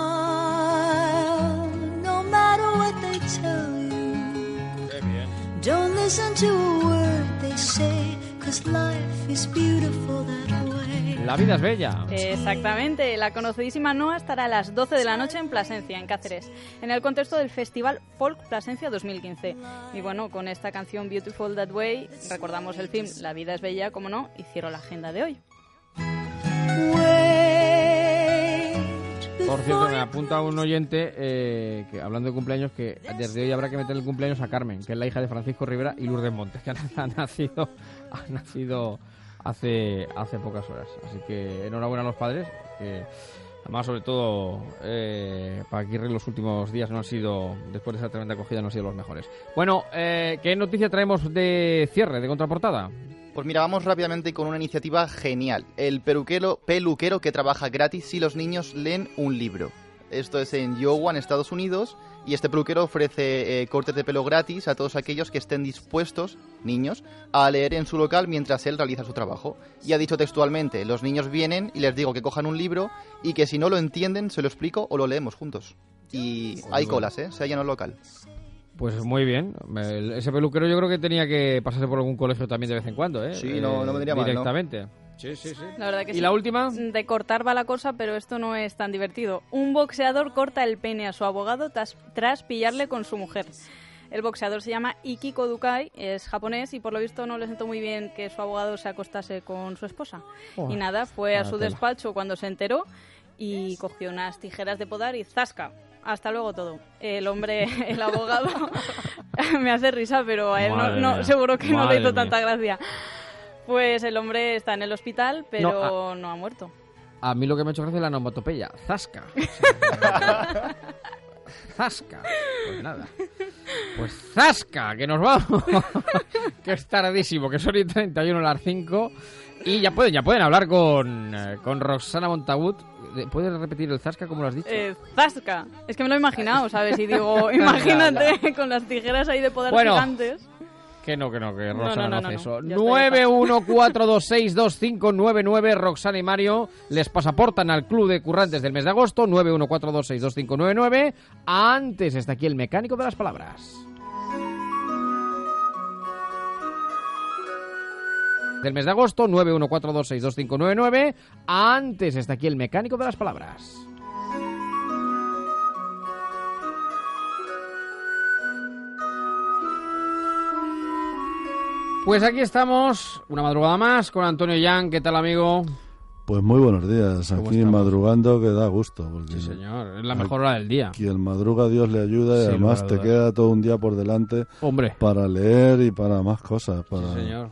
No matter what they tell you. Qué bien. Don't listen to a word they say, 'cause life is beautiful that way. La vida es bella. Exactamente. La conocidísima Noa estará a las 12 de la noche en Plasencia, en Cáceres, en el contexto del Festival Folk Plasencia 2015. Y bueno, con esta canción Beautiful That Way, recordamos el film La vida es bella, como no, y cierro la agenda de hoy. Por cierto, me apunta un oyente, que hablando de cumpleaños, que desde hoy habrá que meter el cumpleaños a Carmen, que es la hija de Francisco Rivera y Lourdes Montes, que ha nacido hace pocas horas. Así que enhorabuena a los padres, que además, sobre todo, para Aguirre los últimos días no han sido, después de esa tremenda acogida, no han sido los mejores. Bueno, ¿qué noticia traemos de cierre, de contraportada? Pues mira, vamos rápidamente con una iniciativa genial. El peluquero que trabaja gratis si los niños leen un libro. Esto es en Iowa, en Estados Unidos, y este peluquero ofrece cortes de pelo gratis a todos aquellos que estén dispuestos, niños, a leer en su local mientras él realiza su trabajo. Y ha dicho textualmente, los niños vienen y les digo que cojan un libro y que si no lo entienden se lo explico o lo leemos juntos. Y hay colas, se hallan en el local. Pues muy bien. Ese peluquero yo creo que tenía que pasarse por algún colegio también de vez en cuando, Sí, no vendría mal, directamente. ¿no? Sí. La verdad que ¿Y sí. la última? De cortar va la cosa, pero esto no es tan divertido. Un boxeador corta el pene a su abogado tras pillarle con su mujer. El boxeador se llama Iki Kodukai, es japonés y por lo visto no le sentó muy bien que su abogado se acostase con su esposa. Y nada, fue a su despacho cuando se enteró y cogió unas tijeras de podar y ¡zasca! Hasta luego todo. El hombre, el abogado, me hace risa, pero a él no seguro que no le hizo tanta gracia. Pues el hombre está en el hospital, pero no ha muerto. A mí lo que me ha hecho gracia es la onomatopeya. ¡Zasca! zasca. Pues nada. Pues zasca, que nos vamos. Que es tardísimo, que son y 31 las 5. Y ya pueden hablar con Roxana Montagut. ¿Puedes repetir el zasca como lo has dicho? Zasca. Es que me lo he imaginado, ¿sabes? Y digo, imagínate con las tijeras ahí de poder gigantes. Que Roxana no hace eso. 914262599. Roxana y Mario les pasaportan al Club de Currantes del mes de agosto. 914262599. Antes está aquí el mecánico de las palabras. Del mes de agosto, 914262599. Antes está aquí el mecánico de las palabras. Pues aquí estamos, una madrugada más, con Antonio Yang. ¿Qué tal, amigo? Pues muy buenos días, aquí madrugando que da gusto. Porque sí, señor, es la mejor hora del día. Quien madruga, Dios le ayuda, y además te queda todo un día por delante para leer y para más cosas. Sí, señor.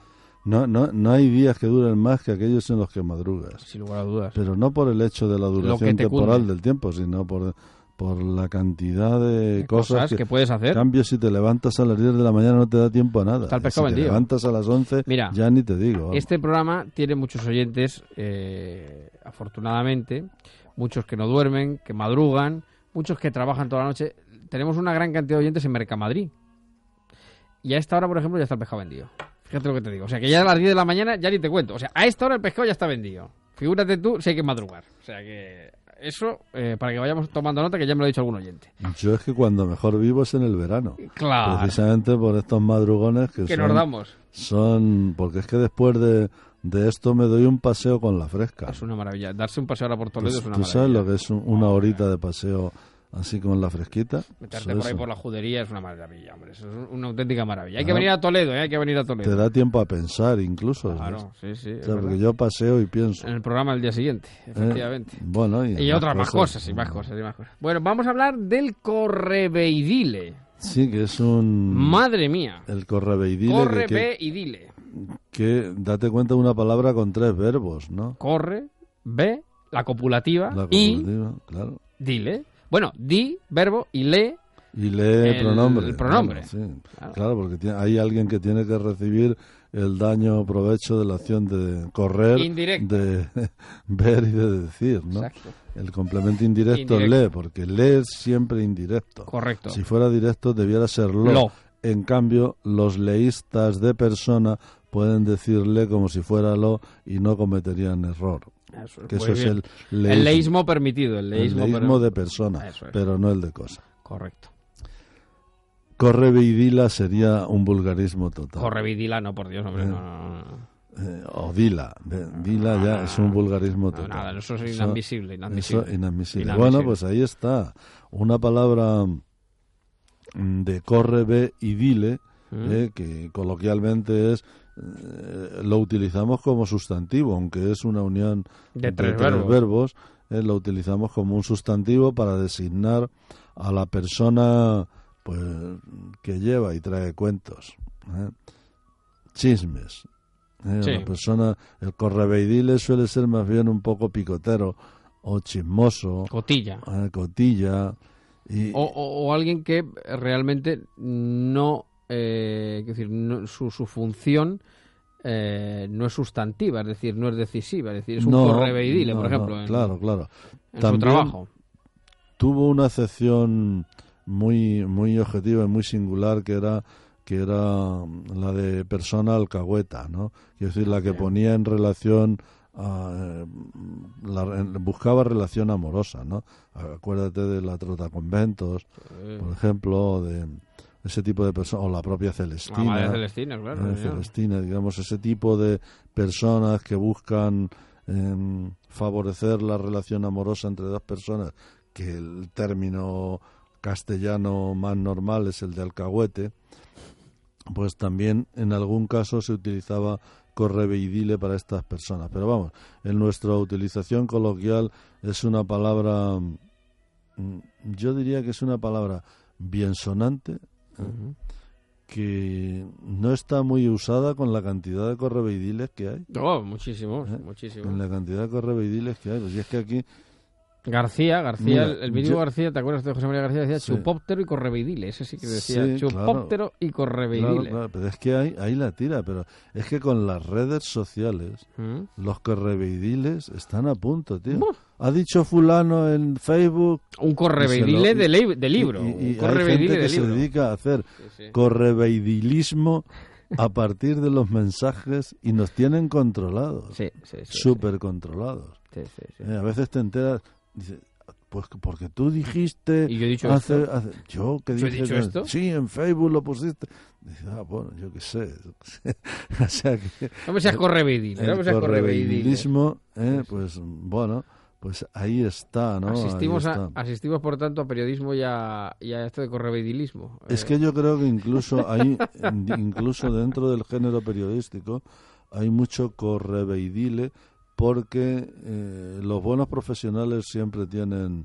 No hay días que duren más que aquellos en los que madrugas. Sin lugar a dudas. Pero no por el hecho de la duración temporal del tiempo, sino por la cantidad de cosas que puedes hacer. En cambio, si te levantas a las 10 de la mañana no te da tiempo a nada. Está el pescado si vendido. Te levantas a las 11, ya ni te digo. Vamos. Este programa tiene muchos oyentes, afortunadamente, muchos que no duermen, que madrugan, muchos que trabajan toda la noche. Tenemos una gran cantidad de oyentes en Mercamadrid. Y a esta hora, por ejemplo, ya está el pescado vendido. Fíjate lo que te digo. O sea, que ya a las 10 de la mañana ya ni te cuento. O sea, a esta hora el pescado ya está vendido. Figúrate tú si hay que madrugar. O sea, que eso, para que vayamos tomando nota, que ya me lo ha dicho algún oyente. Yo es que cuando mejor vivo es en el verano. Claro. Precisamente por estos madrugones que nos damos. Porque es que después de esto me doy un paseo con la fresca. Es una maravilla. Darse un paseo ahora por Toledo es una maravilla. ¿Tú sabes lo que es una horita maravilla de paseo así con la fresquita? Meterte por ahí por la judería es una maravilla, hombre. Eso es una auténtica maravilla. Hay que venir a Toledo, hay que venir a Toledo. Te da tiempo a pensar incluso. Claro, sí. O sea, porque yo paseo y pienso. En el programa del día siguiente, efectivamente. Bueno, y otras más cosas. Bueno, vamos a hablar del correveidile. Sí, que es un... Madre mía. El correveidile. Correveidile. Que date cuenta de una palabra con 3 verbos, ¿no? Corre, ve, la copulativa, claro. Dile. Bueno, di, verbo, y le... Y lee pronombre. El pronombre. Claro, porque hay alguien que tiene que recibir el daño o provecho de la acción de correr, indirecto, de ver y de decir, ¿no? Exacto. El complemento indirecto lee, porque lee es siempre indirecto. Correcto. Si fuera directo debiera ser lo. En cambio, los leístas de persona pueden decirle como si fuera lo y no cometerían error. Eso es el leísmo permitido. El leísmo de persona, pero no el de cosa. Correcto. Correveidila sería un vulgarismo total. Correveidila, no, por Dios, hombre, no. O dila. Dila ya es un vulgarismo total. Nada, eso es inadmisible. Inadmisible. Bueno, pues ahí está. Una palabra de corre, ve y dile, que coloquialmente lo utilizamos como sustantivo, aunque es una unión de tres verbos. Lo utilizamos como un sustantivo para designar a la persona pues que lleva y trae cuentos, chismes. La persona, el correveidile suele ser más bien un poco picotero o chismoso, cotilla. O alguien que realmente no, su función no es sustantiva, es decir, no es decisiva, es decir, es un correveidile, por ejemplo. Claro. En su trabajo. Tuvo una acepción muy objetiva y muy singular que era la de persona alcahueta, ¿no? Quiero decir, la que ponía en relación buscaba relación amorosa, ¿no? Acuérdate de la Trotaconventos, por ejemplo, de ese tipo de personas, o la propia Celestina. La madre Celestina, claro. Celestina, digamos, ese tipo de personas que buscan favorecer la relación amorosa entre dos personas, que el término castellano más normal es el de alcahuete, pues también en algún caso se utilizaba correveidile para estas personas. Pero vamos, en nuestra utilización coloquial es una palabra, yo diría que es una palabra bien sonante, que no está muy usada con la cantidad de correveidiles que hay. Muchísimos. Con la cantidad de correveidiles que hay. Pues y es que aquí García, Mira, el mítico García, ¿te acuerdas de José María García? Decía Sí. chupóptero y correveidile, ese sí que decía Sí, chupóptero y correveidile. Claro, pero es que ahí la tira, pero es que con las redes sociales los correveidiles están a punto, tío. Ha dicho fulano en Facebook... Un correveidile de libro. Y un correveidile hay gente que se dedica a hacer correveidilismo a partir de los mensajes y nos tienen controlados. Sí. Súper controlados. Sí. A veces te enteras... Dice, pues porque tú dijiste... ¿Y yo he dicho esto? ¿Yo qué ¿Yo dije? he dicho esto? Sí, en Facebook lo pusiste. Dice, bueno, yo qué sé. O sea que... No me seas correveidile. El correveidilismo, pues bueno, pues ahí está, ¿no? Asistimos, por tanto, a periodismo y a esto de correveidilismo. Es que yo creo que incluso dentro del género periodístico hay mucho correveidile, porque los buenos profesionales siempre tienen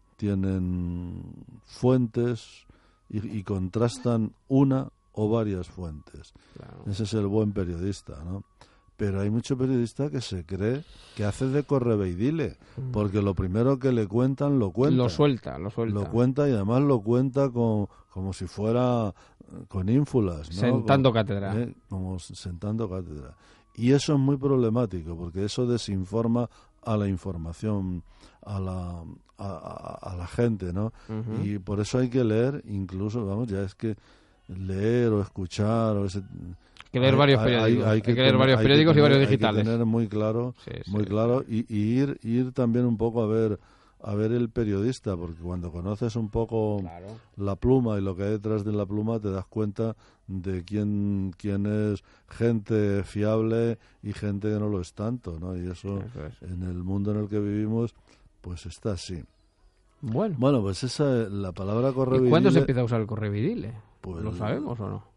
fuentes y contrastan una o varias fuentes. Claro. Ese es el buen periodista, ¿no? Pero hay mucho periodista que se cree que hace de correveidile, porque lo primero que le cuentan, lo cuenta. Lo suelta. Lo cuenta y además lo cuenta como si fuera con ínfulas, ¿no? Sentando cátedra. Como sentando cátedra. Y eso es muy problemático, porque eso desinforma a la información, a la gente, ¿no? Y por eso hay que leer, incluso, ya es que leer o escuchar o ese... Hay que leer varios periódicos, hay que leer varios periódicos y varios digitales. Hay que tener muy claro, claro, y ir también un poco a ver el periodista, porque cuando conoces un poco la pluma y lo que hay detrás de la pluma, te das cuenta de quién es gente fiable y gente que no lo es tanto, ¿no? Y eso en el mundo en el que vivimos, pues está así. Bueno, pues esa es la palabra correveidile. ¿Y cuándo se empieza a usar el correveidile? Pues ¿Lo sabemos o no?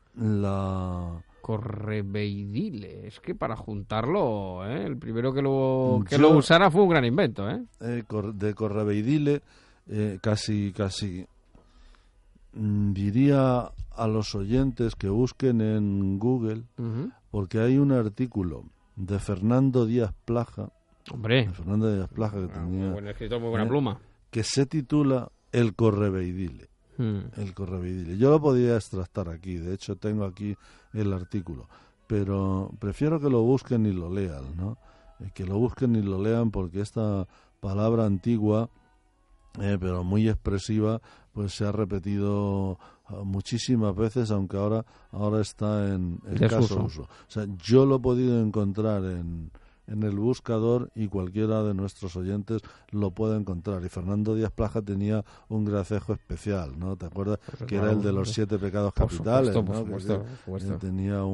Correveidile, es que para juntarlo, el primero que lo usara fue un gran invento, de correveidile, casi diría a los oyentes que busquen en Google, porque hay un artículo de Fernando Díaz Plaja. Hombre, Fernando Díaz Plaja, que tenía buen escritor, muy buena pluma, que se titula El correveidile. El correveidile. Yo lo podía extractar aquí, de hecho tengo aquí el artículo, pero prefiero que lo busquen y lo lean, ¿no? Que lo busquen y lo lean, porque esta palabra antigua, pero muy expresiva, pues se ha repetido muchísimas veces, aunque ahora está en escaso uso. O sea, yo lo he podido encontrar en el buscador y cualquiera de nuestros oyentes lo puede encontrar. Y Fernando Díaz Plaja tenía un gracejo especial, ¿no? ¿Te acuerdas? Pues que era el de los 7 pecados capitales, ¿no? Por supuesto. Tenía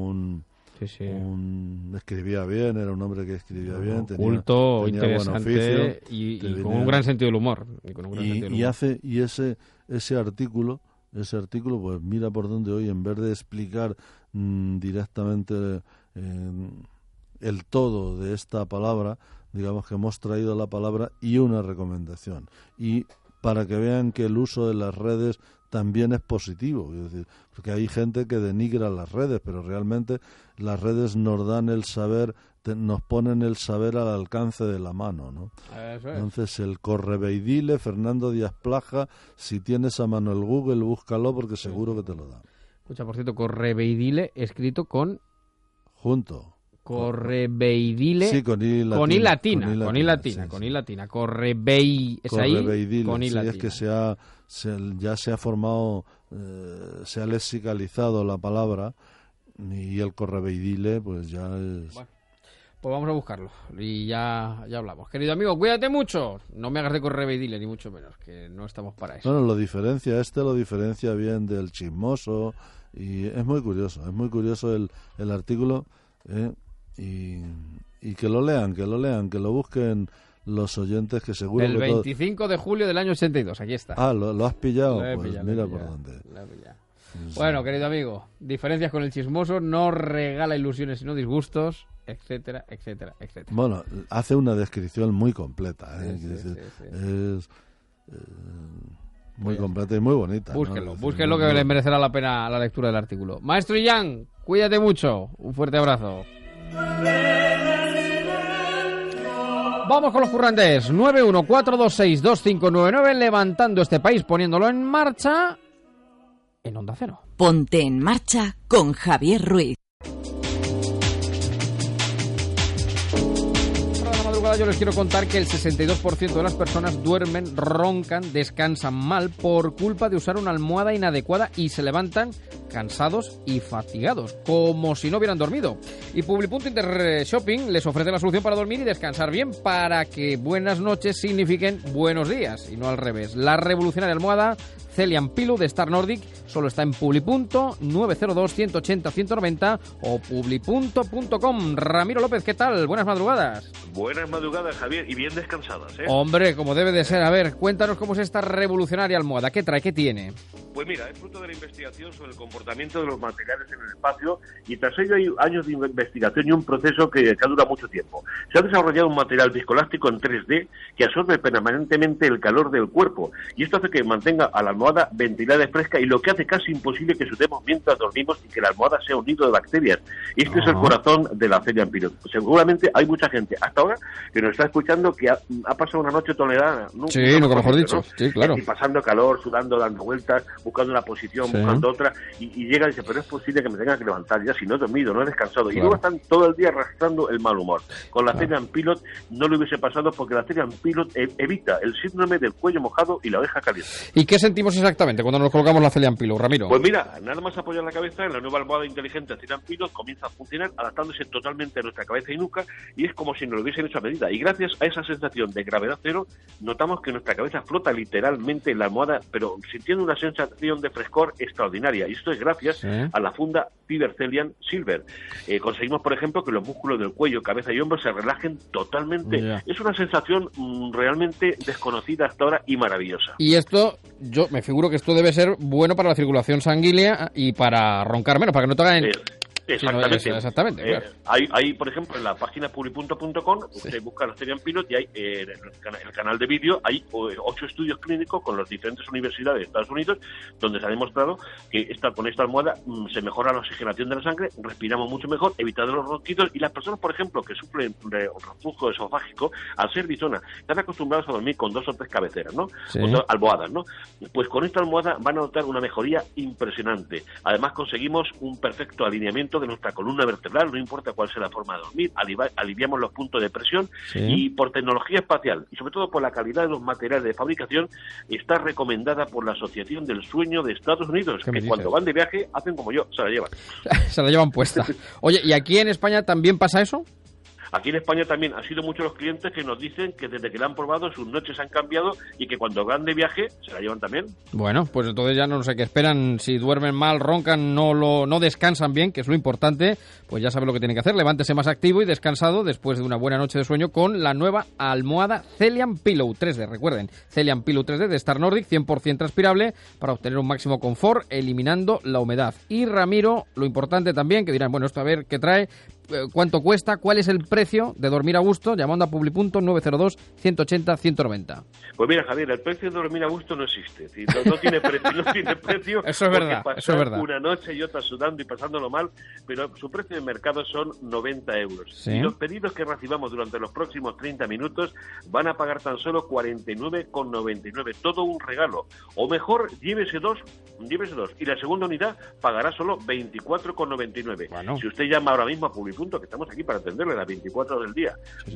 escribía bien, era un hombre que escribía bien, culto, tenía interesante, buen oficio, y con un gran sentido del humor. Y ese artículo, pues mira por dónde hoy, en vez de explicar directamente el todo de esta palabra, digamos que hemos traído la palabra y una recomendación. Y para que vean que el uso de las redes también es positivo, es decir, porque hay gente que denigra las redes, pero realmente las redes nos dan el saber, nos ponen el saber al alcance de la mano, ¿no? Eso es. Entonces, el correveidile, Fernando Díaz Plaja, si tienes a mano el Google, búscalo, porque seguro que te lo da. Escucha, por cierto, correveidile escrito con... Junto. Correveidile, sí, con I latina. Correvei, es ahí, con I latina. Es que ya se ha formado, se ha lexicalizado la palabra, y el correveidile pues ya es... Bueno, pues vamos a buscarlo y ya hablamos. Querido amigo, cuídate mucho. No me hagas de correveidile, ni mucho menos, que no estamos para eso. Bueno, lo diferencia bien del chismoso, y es muy curioso el artículo, y que lo lean, que lo busquen los oyentes, que seguro el que 25 de julio del año 82, aquí está. ¿Lo has pillado? Pues mira por dónde. Sí. Bueno, querido amigo, diferencias con el chismoso, no regala ilusiones sino disgustos, etcétera. Bueno, hace una descripción muy completa, sí. Es muy completa y muy bonita. Búsquenlo, que le merecerá la pena la lectura del artículo. Maestro Illán, cuídate mucho, un fuerte abrazo. Vamos con los currantes. 914262599, levantando este país, poniéndolo en marcha en Onda Cero. Ponte en marcha con Javier Ruiz. Yo les quiero contar que el 62% de las personas duermen, roncan, descansan mal por culpa de usar una almohada inadecuada y se levantan cansados y fatigados, como si no hubieran dormido. Y Publi.Intershopping les ofrece la solución para dormir y descansar bien, para que buenas noches signifiquen buenos días y no al revés. La revolucionaria almohada Celian Pillow de Star Nordic solo está en Publi.902-180-190 o Publi.com. Ramiro López, ¿qué tal? Buenas madrugadas. Buenas madrugadas, Javier, y bien descansadas, ¿eh? Hombre, como debe de ser. A ver, cuéntanos cómo es esta revolucionaria almohada. ¿Qué trae? ¿Qué tiene? Pues mira, es fruto de la investigación sobre el comportamiento de los materiales en el espacio, y tras ello hay años de investigación y un proceso que dura mucho tiempo. Se ha desarrollado un material viscoelástico en 3D que absorbe permanentemente el calor del cuerpo, y esto hace que mantenga a la almohada ventilada y fresca, y lo que hace casi imposible que sudemos mientras dormimos y que la almohada sea un nido de bacterias. Este es el corazón de la Celian Pillow. Seguramente hay mucha gente hasta ahora que nos está escuchando que ha pasado una noche tolerada. Sí, nunca mejor dicho. ¿No? Sí, claro. Y pasando calor, sudando, dando vueltas, buscando una posición, buscando otra, y llega y dice, pero es posible que me tenga que levantar ya si no he dormido, no he descansado. Claro. Y luego están todo el día arrastrando el mal humor. Con la Celian Pillow no lo hubiese pasado, porque la Celian Pillow evita el síndrome del cuello mojado y la oreja caliente. ¿Y qué sentimos exactamente cuando nos colocamos la Celian Pillow, Ramiro? Pues mira, nada más apoyar la cabeza en la nueva almohada inteligente Celian Pillow comienza a funcionar, adaptándose totalmente a nuestra cabeza y nuca, y es como si nos lo hubiesen hecho a medida. Y gracias a esa sensación de gravedad cero, notamos que nuestra cabeza flota literalmente en la almohada, pero sintiendo una sensación de frescor extraordinaria. Y esto es gracias a la funda Fiber Celian Silver. Conseguimos, por ejemplo, que los músculos del cuello, cabeza y hombros se relajen totalmente. Es una sensación realmente desconocida hasta ahora y maravillosa. Y esto, yo me figuro que esto debe ser bueno para la circulación sanguínea y para roncar menos, para que no te hagan... Exactamente. Sí, no, exactamente, claro. Hay, por ejemplo, en la página Publi.com, usted busca la Celian Pillow y hay en el canal de vídeo hay 8 estudios clínicos con las diferentes universidades de Estados Unidos, donde se ha demostrado que con esta almohada se mejora la oxigenación de la sangre, respiramos mucho mejor, evitando los ronquidos, y las personas, por ejemplo, que sufren de reflujo esofágico, al ser bisona, están acostumbrados a dormir con 2 o 3 cabeceras, ¿no? Sí. O almohadas, ¿no? Pues con esta almohada van a notar una mejoría impresionante. Además, conseguimos un perfecto alineamiento de nuestra columna vertebral, no importa cuál sea la forma de dormir, aliviamos los puntos de presión, y por tecnología espacial y sobre todo por la calidad de los materiales de fabricación, está recomendada por la Asociación del Sueño de Estados Unidos, que cuando van de viaje hacen como yo, se la llevan. Se la llevan puesta. Oye, ¿y aquí en España también pasa eso? Aquí en España también han sido muchos los clientes que nos dicen que desde que la han probado sus noches han cambiado y que cuando van de viaje se la llevan también. Bueno, pues entonces ya no sé qué esperan. Si duermen mal, roncan, no descansan bien, que es lo importante, pues ya sabe lo que tienen que hacer. Levántese más activo y descansado después de una buena noche de sueño con la nueva almohada Celian Pillow 3D. Recuerden, Celian Pillow 3D de Star Nordic, 100% transpirable para obtener un máximo confort, eliminando la humedad. Y Ramiro, lo importante también, que dirán, bueno, esto a ver qué trae, cuánto cuesta, cuál es el precio de dormir a gusto, llamando a Publi.902-180-190. Pues mira, Javier, el precio de dormir a gusto no existe. No tiene precio, no tiene precio. Eso es verdad, eso es verdad. Una noche y otra sudando y pasándolo mal, pero su precio de mercado son 90 euros. ¿Sí? Y los pedidos que recibamos durante los próximos 30 minutos van a pagar tan solo 49,99. Todo un regalo. O mejor, llévese dos, y la segunda unidad pagará solo 24,99. Bueno. Si usted llama ahora mismo a Publi, que estamos aquí para atenderle las 24 horas del día,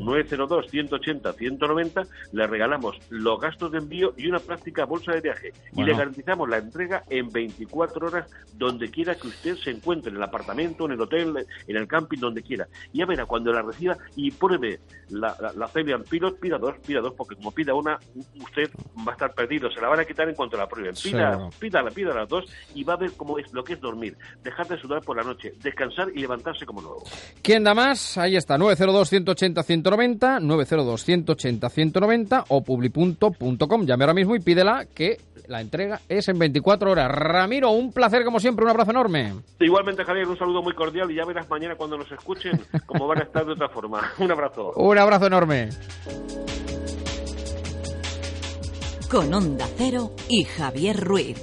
902-180-190, le regalamos los gastos de envío y una práctica bolsa de viaje. Y le garantizamos la entrega en 24 horas donde quiera que usted se encuentre, en el apartamento, en el hotel, en el camping, donde quiera. Y ya verá, cuando la reciba y pruebe la Celian Pillow, pida dos, porque como pida una, usted va a estar perdido. Se la van a quitar en cuanto la prueben. Pida las dos y va a ver cómo es lo que es dormir, dejar de sudar por la noche, descansar y levantarse como nuevo. ¿Quién da más? Ahí está, 902-180-190, 902-180-190 o publi.com. Llame ahora mismo y pídela, que la entrega es en 24 horas. Ramiro, un placer como siempre, un abrazo enorme. Igualmente, Javier, un saludo muy cordial y ya verás mañana cuando nos escuchen cómo van a estar de otra forma. Un abrazo. Un abrazo enorme. Con Onda Cero y Javier Ruiz.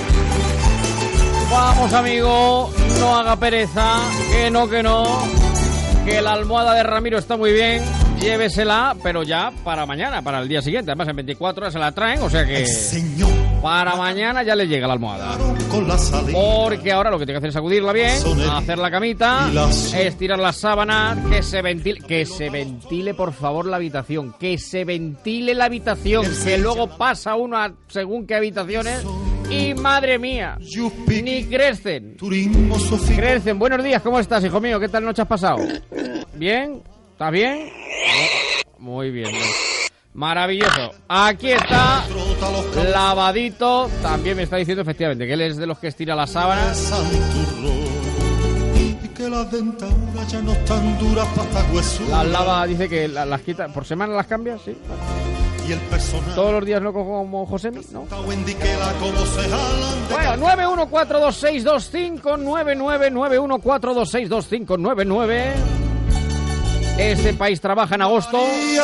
Vamos, amigo, no haga pereza, que no. que la almohada de Ramiro está muy bien, llévesela, pero ya para mañana, para el día siguiente. Además, en 24 horas se la traen, o sea que para mañana ya le llega la almohada. Porque ahora lo que tiene que hacer es sacudirla bien, hacer la camita, estirar las sábanas, que se ventile por favor la habitación, que se ventile la habitación, que luego pasa uno a según qué habitaciones y madre mía, ni crecen. Crecen. Buenos días, ¿cómo estás, hijo mío? ¿Qué tal noche has pasado? ¿Bien? ¿Estás bien? Muy bien. Maravilloso. Aquí está, lavadito. También me está diciendo efectivamente que él es de los que estira las sábanas. Las lava, dice que las quita. ¿Por semana las cambias? Sí. ¿Todos los días no como Josemi? ¿No? Bueno, 914262599, 99914262599. Este país trabaja en agosto.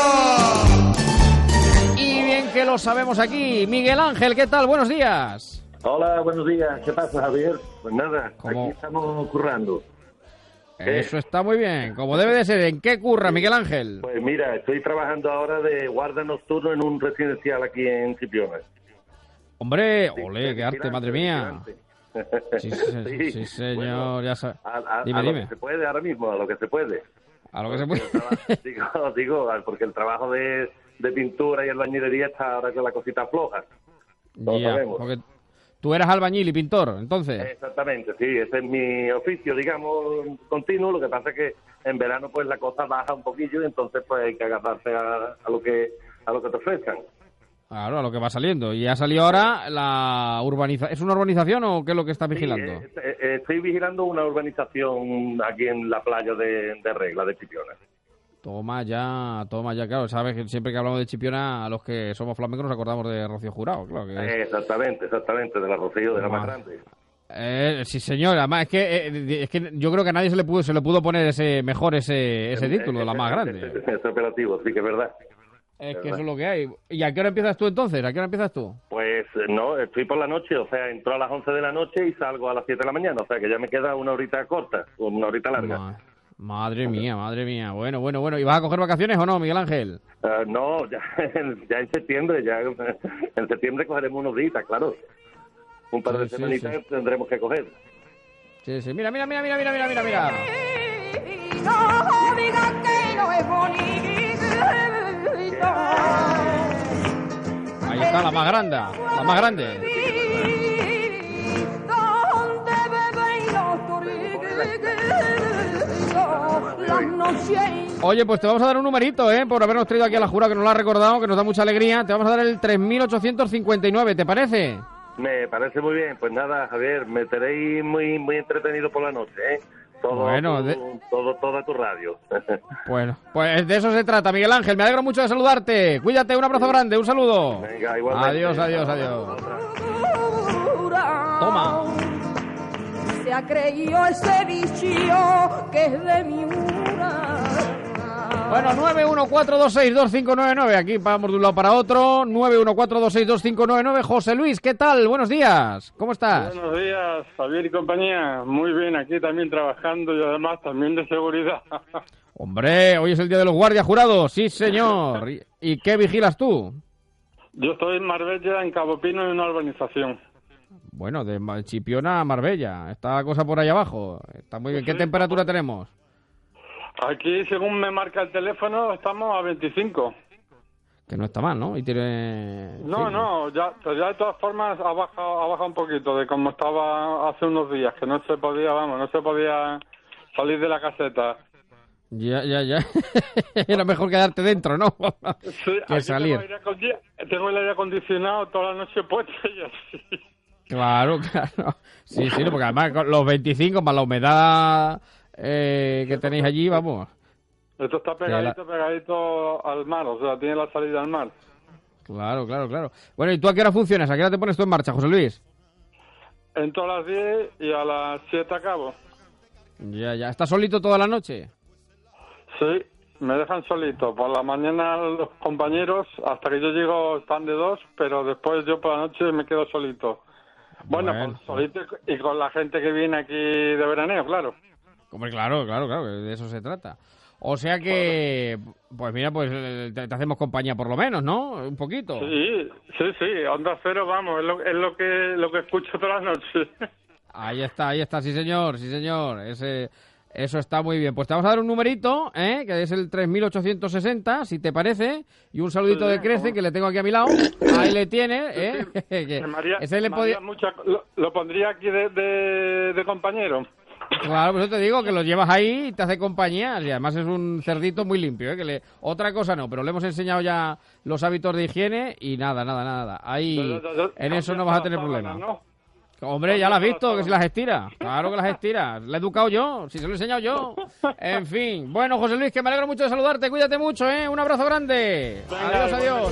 Y bien que lo sabemos aquí. Miguel Ángel, ¿qué tal? Buenos días. Hola, buenos días. ¿Qué pasa, Javier? Pues nada, aquí estamos currando. Eso está muy bien, como debe de ser. ¿En qué curra, Miguel Ángel? Pues mira, estoy trabajando ahora de guardia nocturno en un residencial aquí en Chipiona. Hombre, olé, qué arte, madre mía. Sí, señor, bueno, ya sabes. Dime. Lo que se puede ahora mismo, a lo que se puede. A lo que se puede. Digo, porque el trabajo de pintura y albañilería está ahora con la cosita floja. Ya, porque tú eras albañil y pintor, entonces. Exactamente, sí, ese es mi oficio, digamos, continuo. Lo que pasa es que en verano pues la cosa baja un poquillo y entonces pues hay que agarrarse a lo que te ofrezcan. Claro, a lo que va saliendo. Y ha salido ahora la urbanización. ¿Es una urbanización o qué es lo que estás vigilando? Sí, estoy vigilando una urbanización aquí en la playa de Regla, de Chipiona. Toma ya, claro. Sabes que siempre que hablamos de Chipiona, a los que somos flamencos nos acordamos de Rocío Jurado, claro. Que es... Exactamente, de la Rocío, de la más grande. Sí, señor. Además, es que yo creo que a nadie se le pudo poner ese título, de la más grande. Ese operativo, sí que es verdad. Es que eso es lo que hay. ¿Y a qué hora empiezas tú entonces? Pues no, estoy por la noche, o sea, entro a las 11 de la noche y salgo a las 7 de la mañana, o sea que ya me queda una horita corta, o una horita larga. Madre mía. Bueno. ¿Y vas a coger vacaciones o no, Miguel Ángel? No, ya en septiembre, en septiembre cogeremos unos días, claro. Un par de semanitas tendremos que coger. Sí. Mira. No digas que no es bonito. Ahí está la más grande. Oye, pues te vamos a dar un numerito, por habernos traído aquí a la jura, que nos lo ha recordado, que nos da mucha alegría. Te vamos a dar el 3859, ¿te parece? Me parece muy bien. Pues nada, Javier, me tenéis muy entretenido por la noche, toda tu radio. Bueno, pues de eso se trata, Miguel Ángel. Me alegro mucho de saludarte. Cuídate, un abrazo grande, un saludo. Venga, igualmente. Adiós. Toma. Se ha creído ese bichillo que es de mi mura. Bueno, 914262599. Aquí vamos de un lado para otro. 914262599. José Luis, ¿qué tal? Buenos días. ¿Cómo estás? Buenos días, Javier y compañía. Muy bien, aquí también trabajando y además también de seguridad. Hombre, hoy es el día de los guardias jurados. Sí, señor. ¿Y qué vigilas tú? Yo estoy en Marbella, en Cabo Pino, en una urbanización. Bueno, de Chipiona a Marbella. Está la cosa por ahí abajo. Está muy bien. ¿Qué temperatura tenemos? Aquí, según me marca el teléfono, estamos a 25. Que no está mal, ¿no? Y tiene... No, ya de todas formas ha bajado un poquito de como estaba hace unos días, que no se podía salir de la caseta. Ya. Era mejor quedarte dentro, ¿no? Sí, que salir. Tengo el aire acondicionado toda la noche puesto y así. Claro. Sí, porque además con los 25 más la humedad que tenéis allí, vamos. Esto está pegadito al mar, o sea, tiene la salida al mar. Claro. Bueno, ¿y tú a qué hora funcionas? ¿A qué hora te pones tú en marcha, José Luis? Entro a las 10 y a las 7 acabo. Ya. ¿Estás solito toda la noche? Sí, me dejan solito. Por la mañana los compañeros, hasta que yo llego, están de 2, pero después yo por la noche me quedo solito. Bueno. Solito y con la gente que viene aquí de veraneo, claro. Hombre, claro, de eso se trata. O sea que, pues mira, pues te hacemos compañía por lo menos, ¿no? Un poquito. Sí, Onda Cero, vamos, es lo que escucho todas las noches. Ahí está, sí señor. Eso está muy bien. Pues te vamos a dar un numerito, que es el 3860, si te parece, y un saludito de Crece, que le tengo aquí a mi lado. Ahí le tiene, Lo pondría aquí de compañero. Claro, pues yo te digo que lo llevas ahí y te hace compañía, y además es un cerdito muy limpio, otra cosa no, pero le hemos enseñado ya los hábitos de higiene y nada. Ahí, en eso no vas a tener problemas. Hombre, ya lo has visto, que si las estira. Claro que las estira. Le he educado yo, si se lo he enseñado yo. En fin. Bueno, José Luis, que me alegro mucho de saludarte. Cuídate mucho, Un abrazo grande. Adiós.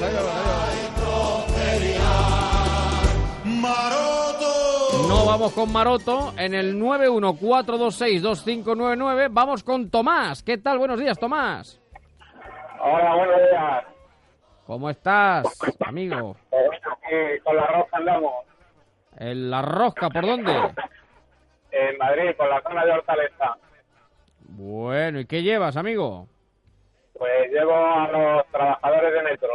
No vamos con Maroto en el 914262599. Vamos con Tomás. ¿Qué tal? Buenos días, Tomás. Hola, buenos días. ¿Cómo estás, amigo? Con la rosca andamos. ¿En la rosca? ¿Por dónde? En Madrid, por la zona de Hortaleza. Bueno, ¿y qué llevas, amigo? Pues llevo a los trabajadores de metro.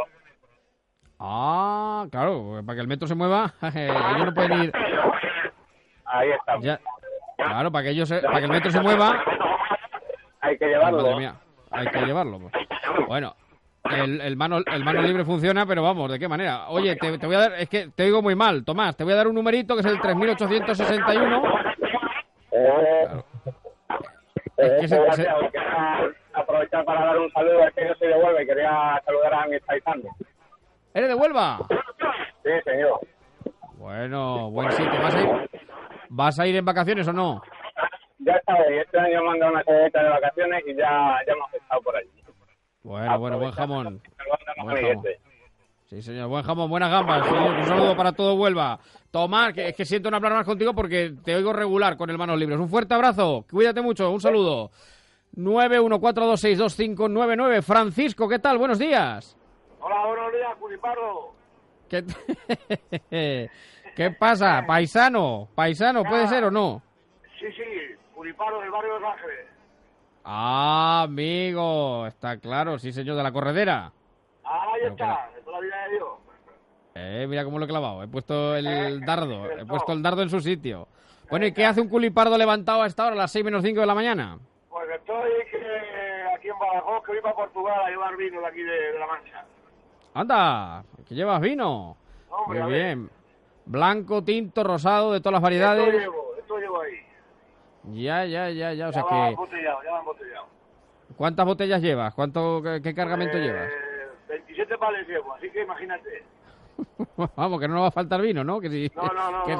Ah, claro, para que el metro se mueva, ellos no pueden ir... Ahí estamos. Claro, para que el metro se mueva... Hay que llevarlo. Madre mía, hay que llevarlo. Bueno... El mano libre funciona, pero vamos, ¿de qué manera? Oye, te voy a dar, es que te digo muy mal, Tomás, te voy a dar un numerito que es el 3861. Claro. Quería aprovechar para dar un saludo, es que yo soy de Huelva y quería saludar a mis paisanos. ¿Eres de Huelva? Sí, señor. Bueno, buen sitio. ¿Vas a ir en vacaciones o no? Ya está, este año me han dado una semana de vacaciones y ya hemos estado por allí. Bueno, buen jamón. Sí, señor, buen jamón, buenas gambas. Señor, un saludo para todo Huelva. Tomás, que es que siento no hablar más contigo porque te oigo regular con el manos libres. Un fuerte abrazo, cuídate mucho, un saludo. 914262599. Francisco, ¿qué tal? Buenos días. Hola, buenos días, Culipardo. ¿Qué pasa? ¿Paisano, puede ser o no? Sí, Culipardo del barrio de Los Ángeles. Ah, amigo, está claro, sí señor, de la corredera. Ahí está, de toda la vida de Dios. Mira cómo lo he clavado, he puesto el dardo en su sitio. Bueno, ¿y qué hace un culipardo levantado a esta hora, a las 6 menos 5 de la mañana? Pues estoy aquí en Badajoz, que voy para Portugal a llevar vino de aquí de La Mancha. Anda, que llevas vino. Hombre, muy bien. Blanco, tinto, rosado, de todas las variedades. Esto llevo ahí. Ya, o sea que... Ya va embotellado. ¿Cuántas botellas llevas? ¿Qué cargamento llevas? 27 pales llevo, así que imagínate. Vamos, que no nos va a faltar vino, ¿no? Que si, No.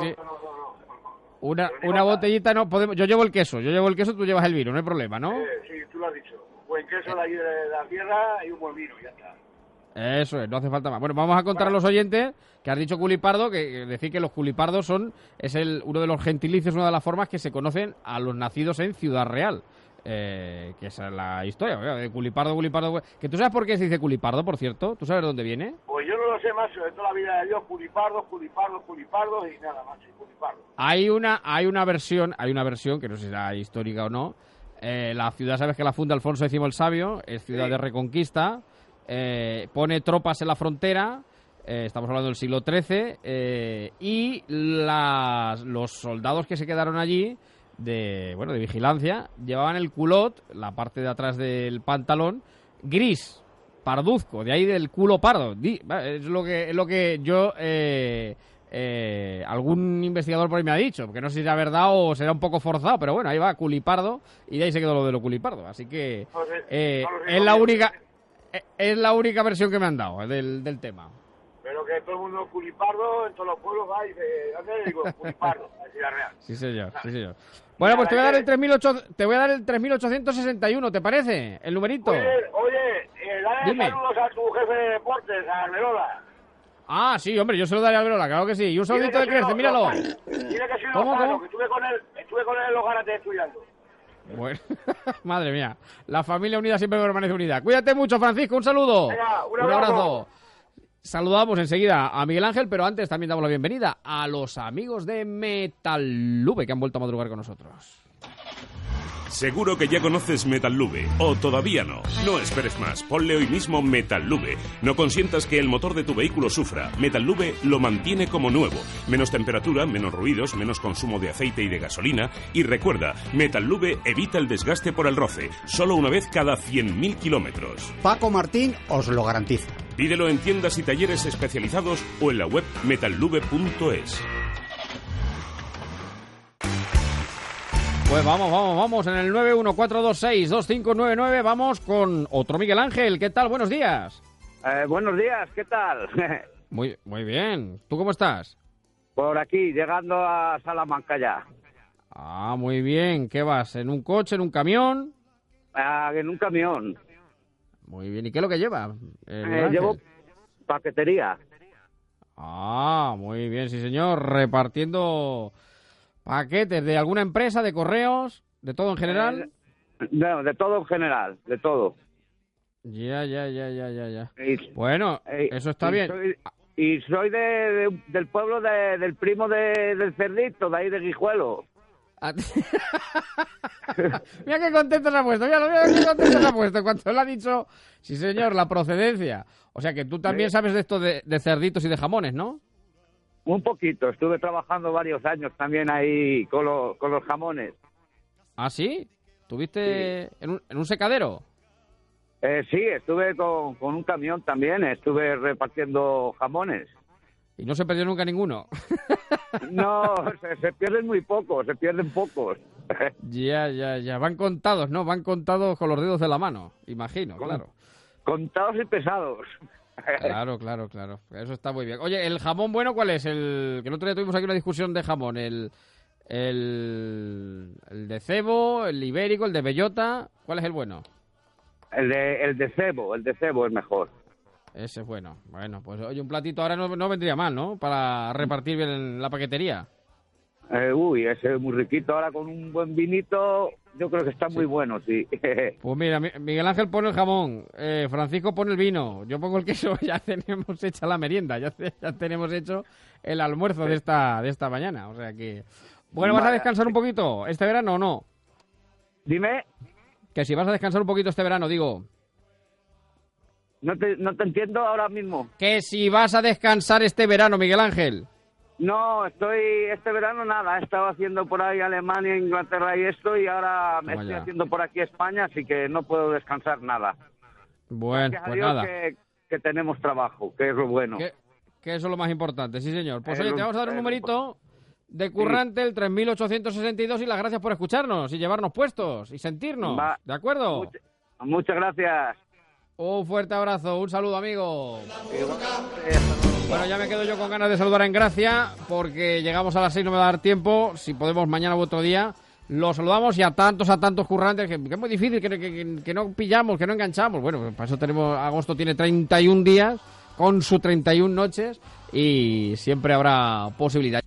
Una botellita no podemos... Yo llevo el queso, tú llevas el vino, no hay problema, ¿no? Sí, tú lo has dicho. Buen queso de allí de la tierra y un buen vino, ya está. Eso es, no hace falta más. Bueno, vamos a contar a los oyentes que has dicho culipardo, que decir que los culipardos uno de los gentilicios, una de las formas que se conocen a los nacidos en Ciudad Real. Que esa es la historia, de culipardo. Que tú sabes por qué se dice culipardo, por cierto. ¿Tú sabes de dónde viene? Pues yo no lo sé, macho, de toda la vida de Dios, culipardos y nada, macho, culipardos. Hay una versión, que no sé si será histórica o no. La ciudad, sabes que la funda Alfonso X el Sabio, es ciudad de Reconquista. Pone tropas en la frontera, estamos hablando del siglo XIII, y los soldados que se quedaron allí de vigilancia llevaban el culot, la parte de atrás del pantalón, gris, parduzco, de ahí del culo pardo. Es lo que yo algún investigador por ahí me ha dicho, porque no sé si será verdad o será un poco forzado, pero bueno, ahí va, culipardo, y de ahí se quedó lo de lo culipardo, así que es la única versión que me han dado del tema. Pero que todo el mundo culipardo, en todos los pueblos va y dice, ¿dónde digo? Culipardo, en Ciudad Real. Sí, señor. Bueno, pues te voy a dar el 3861, ¿te parece? El numerito. Oye, dale saludos a tu jefe de deportes, a Alberola. Ah, sí, hombre, yo se lo daré a Alberola, claro que sí. Y un saludito de Crece, míralo. Dile que soy ¿Cómo? Que estuve con él en los Garates estudiando. Bueno, madre mía, la familia unida siempre permanece unida. Cuídate mucho, Francisco, un saludo. Venga, un abrazo. Saludamos enseguida a Miguel Ángel, pero antes también damos la bienvenida a los amigos de Metalube que han vuelto a madrugar con nosotros. Seguro que ya conoces Metallube, o todavía no. No esperes más, ponle hoy mismo Metallube. No consientas que el motor de tu vehículo sufra. Metallube lo mantiene como nuevo. Menos temperatura, menos ruidos, menos consumo de aceite y de gasolina. Y recuerda, Metallube evita el desgaste por el roce. Solo una vez cada 100.000 kilómetros. Paco Martín os lo garantiza. Pídelo en tiendas y talleres especializados o en la web metallube.es. Pues vamos, en el 914262599 vamos con otro Miguel Ángel. ¿Qué tal? Buenos días. Buenos días, ¿qué tal? Muy bien. ¿Tú cómo estás? Por aquí, llegando a Salamanca ya. Ah, muy bien. ¿Qué vas? ¿En un coche, en un camión? En un camión. Muy bien. ¿Y qué es lo que lleva? Llevo paquetería. Ah, muy bien, sí señor. Repartiendo paquetes de alguna empresa, de correos, de todo en general. No, de todo en general, de todo. Ya. Bueno, eso está bien. Soy del pueblo del primo del Cerdito, de ahí de Guijuelo. Mira qué contento se ha puesto, mira qué contento se ha puesto cuando le ha dicho, sí señor, la procedencia. O sea que tú también sabes de esto de cerditos y de jamones, ¿no? Un poquito, estuve trabajando varios años también ahí con los jamones. ¿Ah, sí? ¿Estuviste en un secadero? Sí, estuve con un camión también, estuve repartiendo jamones. ¿Y no se perdió nunca ninguno? No, se pierden muy pocos, se pierden pocos. Ya, van contados, ¿no? Van contados con los dedos de la mano, imagino, claro. Contados y pesados. Claro. Eso está muy bien. Oye, ¿el jamón bueno cuál es? Que el otro día tuvimos aquí una discusión de jamón. El de cebo, el ibérico, el de bellota. ¿Cuál es el bueno? El de cebo es mejor. Ese es bueno. Bueno, pues oye, un platito ahora no vendría mal, ¿no? Para repartir bien la paquetería. Ese es muy riquito. Ahora con un buen vinito, yo creo que está muy bueno, sí. Pues mira, Miguel Ángel pone el jamón, Francisco pone el vino, yo pongo el queso, ya tenemos hecha la merienda, ya tenemos hecho el almuerzo de esta mañana. O sea que... Bueno, ¿vas a descansar un poquito este verano o no? Dime. Que si vas a descansar un poquito este verano, digo. No te entiendo ahora mismo. Que si vas a descansar este verano, Miguel Ángel. No, este verano nada, he estado haciendo por ahí Alemania, Inglaterra y esto, y ahora me estoy haciendo por aquí España, así que no puedo descansar nada. Bueno, gracias pues a Dios nada. Que tenemos trabajo, que es lo bueno. Que eso es lo más importante, sí señor. Pues oye, te vamos a dar un numerito de currante, el 3862, y las gracias por escucharnos y llevarnos puestos y sentirnos, ¿de acuerdo? Muchas gracias. Un fuerte abrazo, un saludo, amigo. Bueno, ya me quedo yo con ganas de saludar a Engracia, porque llegamos a las 6, no me va a dar tiempo. Si podemos mañana u otro día, lo saludamos, y a tantos currantes, que es muy difícil, que no pillamos, que no enganchamos. Bueno, para eso agosto tiene 31 días, con sus 31 noches, y siempre habrá posibilidad.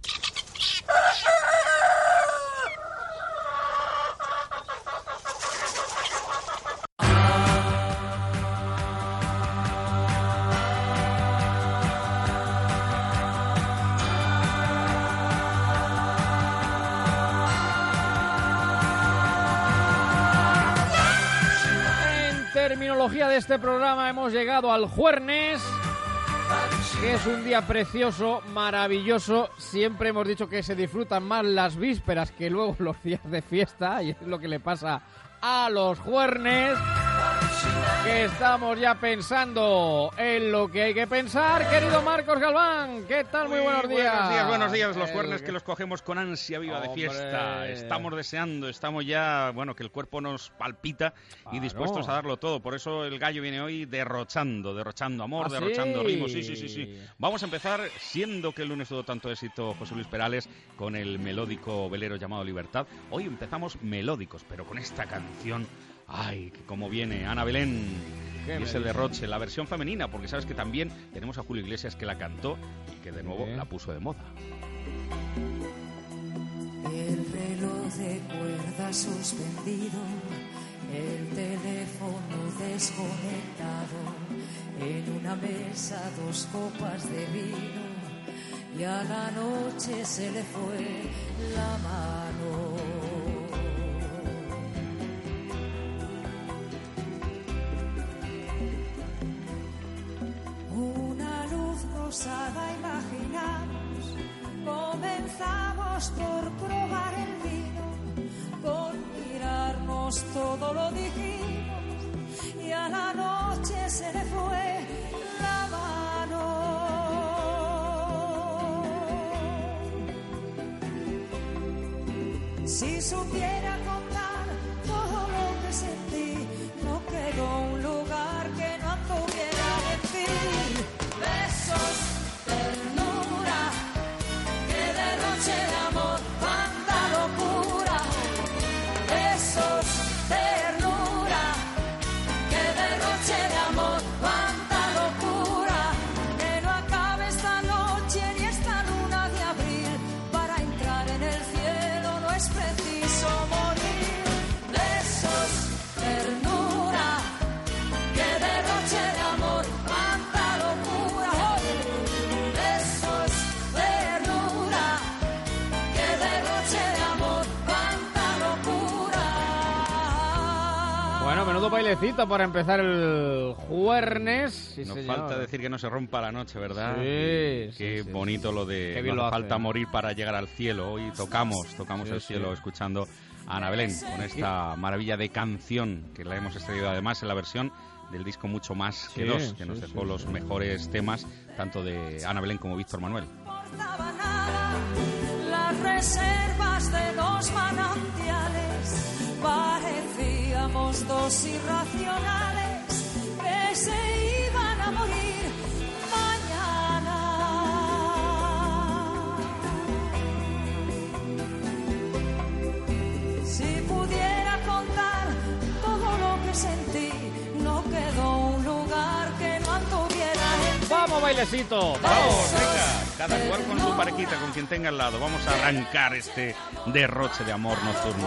Terminología de este programa, hemos llegado al jueves, que es un día precioso, maravilloso. Siempre hemos dicho que se disfrutan más las vísperas que luego los días de fiesta, y es lo que le pasa a los jueves, que estamos ya pensando en lo que hay que pensar. Querido Marcos Galván, ¿qué tal? Muy buenos días. Buenos días. Los jueves que los cogemos con ansia viva de fiesta. Estamos deseando, estamos ya, que el cuerpo nos palpita y dispuestos a darlo todo. Por eso el gallo viene hoy derrochando amor, derrochando ritmos. Sí. Vamos a empezar, siendo que el lunes tuvo tanto éxito José Luis Perales con el melódico velero llamado Libertad. Hoy empezamos melódicos, pero con esta canción. Ay, que como viene Ana Belén y ese derroche, la versión femenina, porque sabes que también tenemos a Julio Iglesias, que la cantó y que de nuevo la puso de moda. El reloj de cuerda suspendido, el teléfono desconectado, en una mesa 2 copas de vino, y a la noche se le fue la mano. posada imaginamos. Comenzamos por probar el vino, por mirarnos todo lo dijimos, y a la noche se le fue la mano. Si supiera contar todo lo que sentí, no quedó un lugar que no anduviera en ti. Besos, ternura, que derroche de amor, cuánta locura. Besos, ternura, que derroche de amor, cuánta locura. Que no acabe esta noche ni esta luna de abril. Para entrar en el cielo no es preciso morir. Besos, ternura, que derroche de amor, cuánta locura. Besos, ternura, que derroche de amor, cuánta locura. Bueno, menudo bailecito para empezar el jueves. Sí, Nos señor. falta decir que no se rompa la noche, ¿verdad? Sí, Qué sí, bonito lo de Qué bien no lo hace hace. falta morir para llegar al cielo. Hoy tocamos Sí, el sí. cielo escuchando a Ana Belén con esta maravilla de canción que la hemos extraído además en la versión del disco Mucho Más que Sí, Dos, que sí, nos dejó sí, los sí. mejores temas tanto de Ana Belén como Víctor Manuel. Las reservas de los manantiales, parecíamos dos irracionales que se iban a morir mañana. Si pudiera contar todo lo que sentí, no quedó un lugar que no anduviera en ti. ¡Vamos, bailecito! ¡Vamos, venga! Cada cual con su parejita, con quien tenga al lado. Vamos a arrancar este derroche de amor nocturno.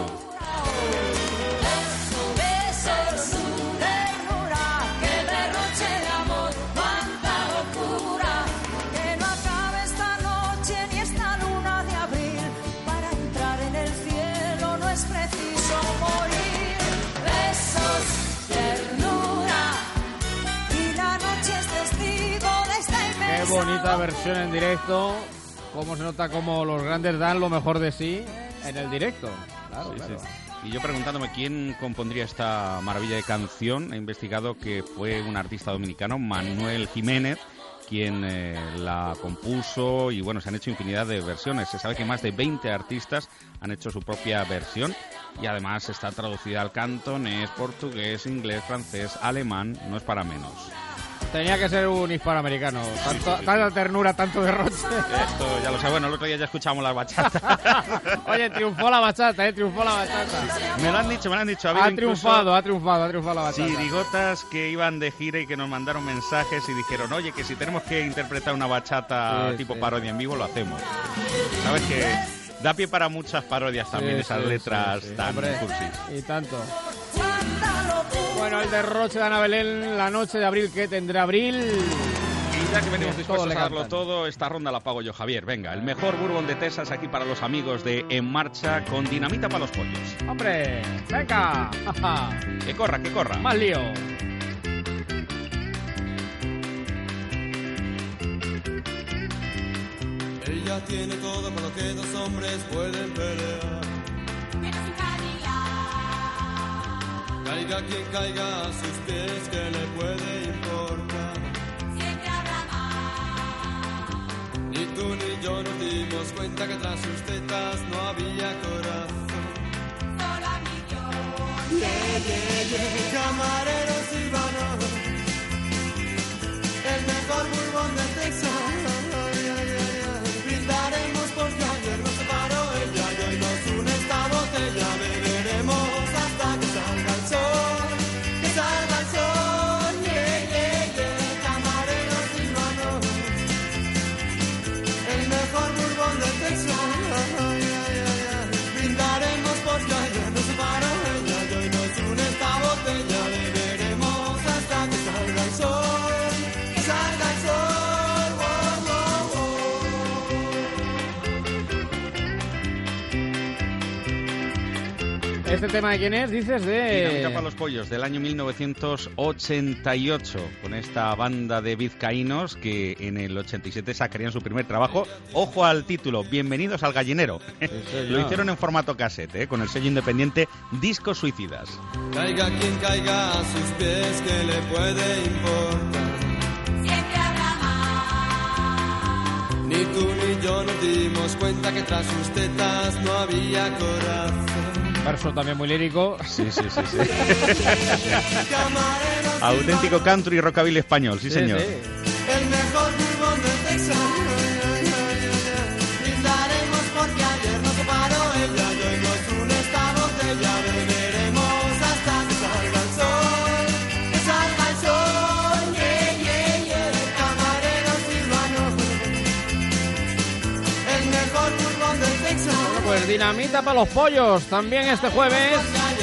Besos, ternura, que derroche de amor, cuánta locura. Que no acabe esta noche ni esta luna de abril. Para entrar en el cielo no es preciso morir. Besos, ternura, y la noche es testigo de esta Qué inmensa bonita versión en directo. Cómo se nota como los grandes dan lo mejor de sí en el directo. Claro, Sí, claro. sí. Y yo preguntándome quién compondría esta maravilla de canción, he investigado que fue un artista dominicano, Manuel Jiménez, quien la compuso, y bueno, se han hecho infinidad de versiones. Se sabe que más de 20 artistas han hecho su propia versión y además está traducida al cantonés, portugués, inglés, francés, alemán, no es para menos. Tenía que ser un hispanoamericano. Tanta ternura, tanto derroche. Esto ya lo sé. Bueno, el otro día ya escuchamos las bachatas. Oye, triunfó la bachata, triunfó la bachata. Me lo han dicho. Ha triunfado la bachata. Chirigotas que iban de gira y que nos mandaron mensajes y dijeron, oye, que si tenemos que interpretar una bachata tipo parodia en vivo, lo hacemos. Sabes que da pie para muchas parodias también, Sí, esas sí, letras sí, sí. tan Hombre, cursis. y tanto. Bueno, el derroche de Ana Belén, la noche de abril que tendrá abril. Y ya que venimos Todo dispuestos le a darlo cantan. todo, esta ronda la pago yo, Javier. Venga, el mejor bourbon de Texas aquí para los amigos de En Marcha con dinamita para los pollos. ¡Hombre! ¡Venga! Que corra, que corra. ¡Más lío! Ella tiene todo por lo que dos hombres pueden pelear. Caiga quien caiga a sus pies, que le puede importar. Siempre habrá más. Ni tú ni yo nos dimos cuenta que tras sus tetas no había corazón. Solo a mí Dios. Camareros y vanos, el mejor bourbon de Texas. Ay, ay, ay, ay. Brindaremos porque ayer nos separó ella y hoy nos une esta botella. Beberemos hasta que salga el sol, que salga el sol. Camareros y vanos, el mejor bourbon de Texas. Ay, ay, ay, ay. Brindaremos porque ayer nos separó ella y hoy nos une esta botella. Beberemos ¿Este tema de quién es? Dices Dinamita para los pollos, del año 1988, con esta banda de vizcaínos que en el 87 sacarían su primer trabajo. Ojo al título, Bienvenidos al Gallinero. Lo hicieron en formato cassette, con el sello independiente Discos Suicidas. Caiga quien caiga a sus pies, que le puede importar. Siempre habrá más. Ni tú ni yo nos dimos cuenta que tras sus tetas no había corazón. Verso también muy lírico. Sí. Auténtico country y rockabilly español, sí señor. El mejor fútbol del Texas. Brindaremos porque ayer nos separó ella y hoy nos une esta botella. Beberemos hasta que salga el sol. Que salga el sol. Camareros silvanos. El mejor fútbol del Texas. Bueno, pues dinamita para los pollos. También este jueves.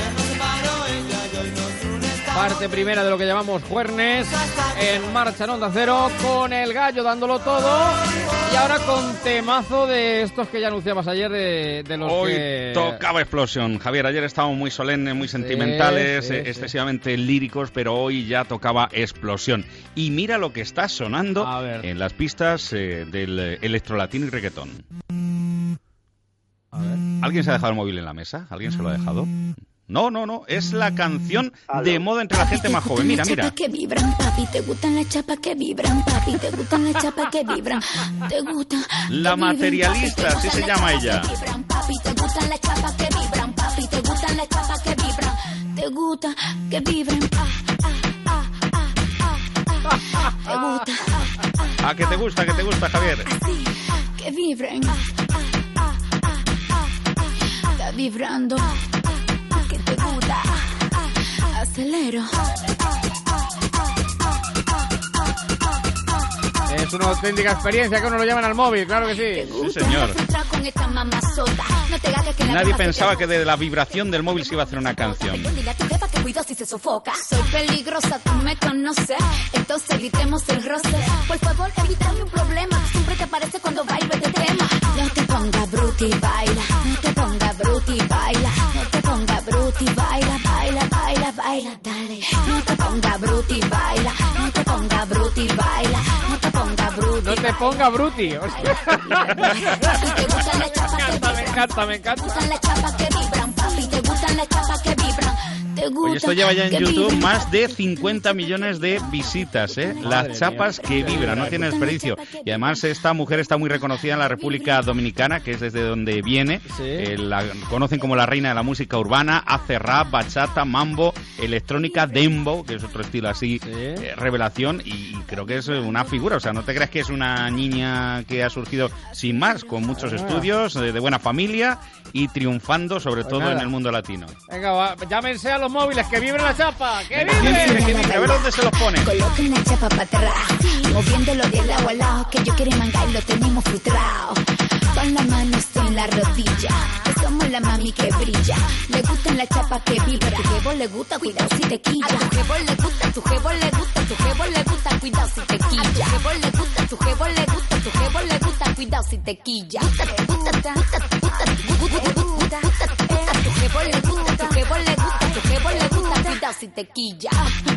Parte primera de lo que llamamos Juernes, en marcha en Onda Cero, con el Gallo dándolo todo, y ahora con temazo de estos que ya anunciabas ayer, de los hoy que... tocaba explosión, Javier. Ayer estábamos muy solemnes, muy sentimentales, excesivamente líricos, pero hoy ya tocaba explosión. Y mira lo que está sonando en las pistas del electrolatino y reggaetón. ¿Alguien se ha dejado el móvil en la mesa? ¿Alguien se lo ha dejado? No, es la canción de moda entre la gente más joven. Mira. Que vibran, papi, te gustan las chapas que vibran, papi, te gustan las chapas que vibran, te gustan. La materialista, así se llama ella. Papi, te gustan las chapas que vibran, papi, te gustan las chapas que vibran, te gusta que vibran. Te gusta. ¿A que te gusta, Javier? Así, que vibren. Está vibrando. Que te gusta, acelero. Es una auténtica experiencia que uno lo llaman al móvil, claro que sí. Sí, señor. Nadie pensaba que de la vibración del móvil se iba a hacer una canción. Soy peligrosa, tú me conoces, entonces evitemos el roce. Por favor, evítame un problema, siempre te aparece cuando bailo este tema. No te pongas bruti, baila, no te pongas bruti, baila, no te pongas bruti, baila, dale. No te pongas bruti, baila, no te pongas bruti, baila, no te pongas bruti. No te pongas bruti. Me encanta. Te gustan las chapas que vibran, papi, te gustan las chapas que vibran. Oye, esto lleva ya en YouTube más de 50 millones de visitas, Las chapas que vibran, no tiene desperdicio. Y además esta mujer está muy reconocida en la República Dominicana, que es desde donde viene. La conocen como la reina de la música urbana, hace rap, bachata, mambo, electrónica, dembow, que es otro estilo así, revelación, y creo que es una figura. O sea, no te creas que es una niña que ha surgido sin más, con muchos estudios, de buena familia y triunfando sobre todo en el mundo latino. Venga, llámense a los móviles, que vibre la chapa, que vibre, a ver dónde se los pone. Coloquen la chapa para atrás, moviéndolo de lado a lado, que yo quiero mangar y lo tenemos frustrado. Pon las manos en la rodilla, que somos la mami que brilla. Le gustan la chapa que vibra, tu jevo le gusta, cuidado si te quilla. A tu jevo le gusta, tu jevo le gusta, tu jevo le gusta, cuidado si te quilla. A tu jevo le gusta, tu jevo le gusta, tu jevo le gusta, cuidado si te quilla. Tu jevo le gusta, tu jevo le gusta, tu jevo le gusta, cuidado si te quilla.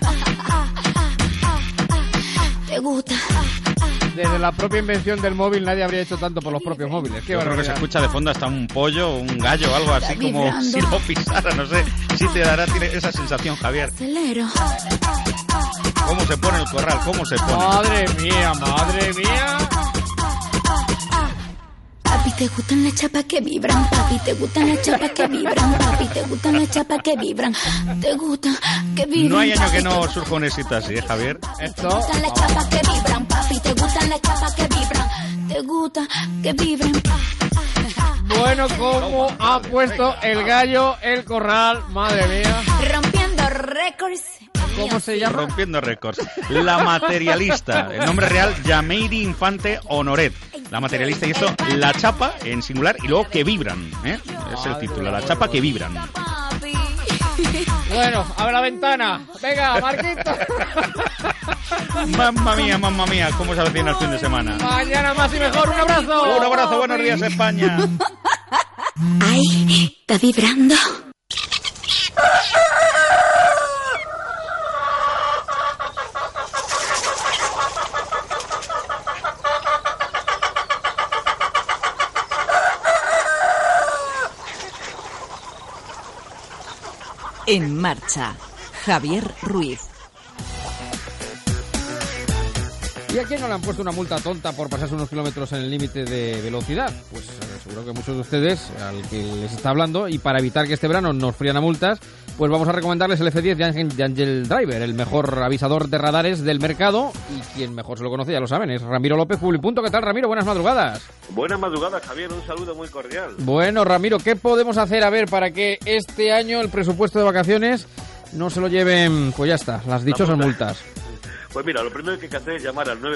Te gusta. Desde la propia invención del móvil nadie habría hecho tanto por los propios móviles. Yo creo que se escucha de fondo hasta un pollo, un gallo, algo así como si lo pisara. No sé si te dará esa sensación, Javier. Acelero. ¿Cómo se pone el corral? ¿Cómo se pone? Madre mía. Papi, te gustan las chapas que vibran, papi, te gustan las chapas que vibran, papi, te gustan las chapas que vibran, te gustan que vibran. No hay año que no surja un éxito así, Javier. Te gustan las chapas que vibran, papi, te gustan las chapas que vibran, te gusta que vibren. Bueno, cómo ha puesto el gallo el corral, madre mía. Rompiendo récords. ¿Cómo se llama? Rompiendo récords. La materialista. El nombre real, Yameiri Infante Honoret. La materialista, y esto, la chapa en singular y luego que vibran. Es el título, la chapa que vibran. Bueno, abre la ventana. Venga, Marquito. Mamma mía, cómo se avecina el fin de semana. Mañana más y mejor, un abrazo. Un abrazo, buenos días, España. Ay, está vibrando. En marcha, Javier Ruiz. ¿Y a quién no le han puesto una multa tonta por pasarse unos kilómetros en el límite de velocidad? Pues seguro que muchos de ustedes, al que les está hablando, y para evitar que este verano nos frían a multas, pues vamos a recomendarles el F10 de Angel Driver, el mejor avisador de radares del mercado, y quien mejor se lo conoce, ya lo saben, es Ramiro López, Publipunto. ¿Qué tal, Ramiro? Buenas madrugadas. Buenas madrugadas, Javier, un saludo muy cordial. Bueno, Ramiro, ¿qué podemos hacer, a ver, para que este año el presupuesto de vacaciones no se lo lleven, pues ya está, las dichosas multas? Pues mira, lo primero que hay que hacer es llamar al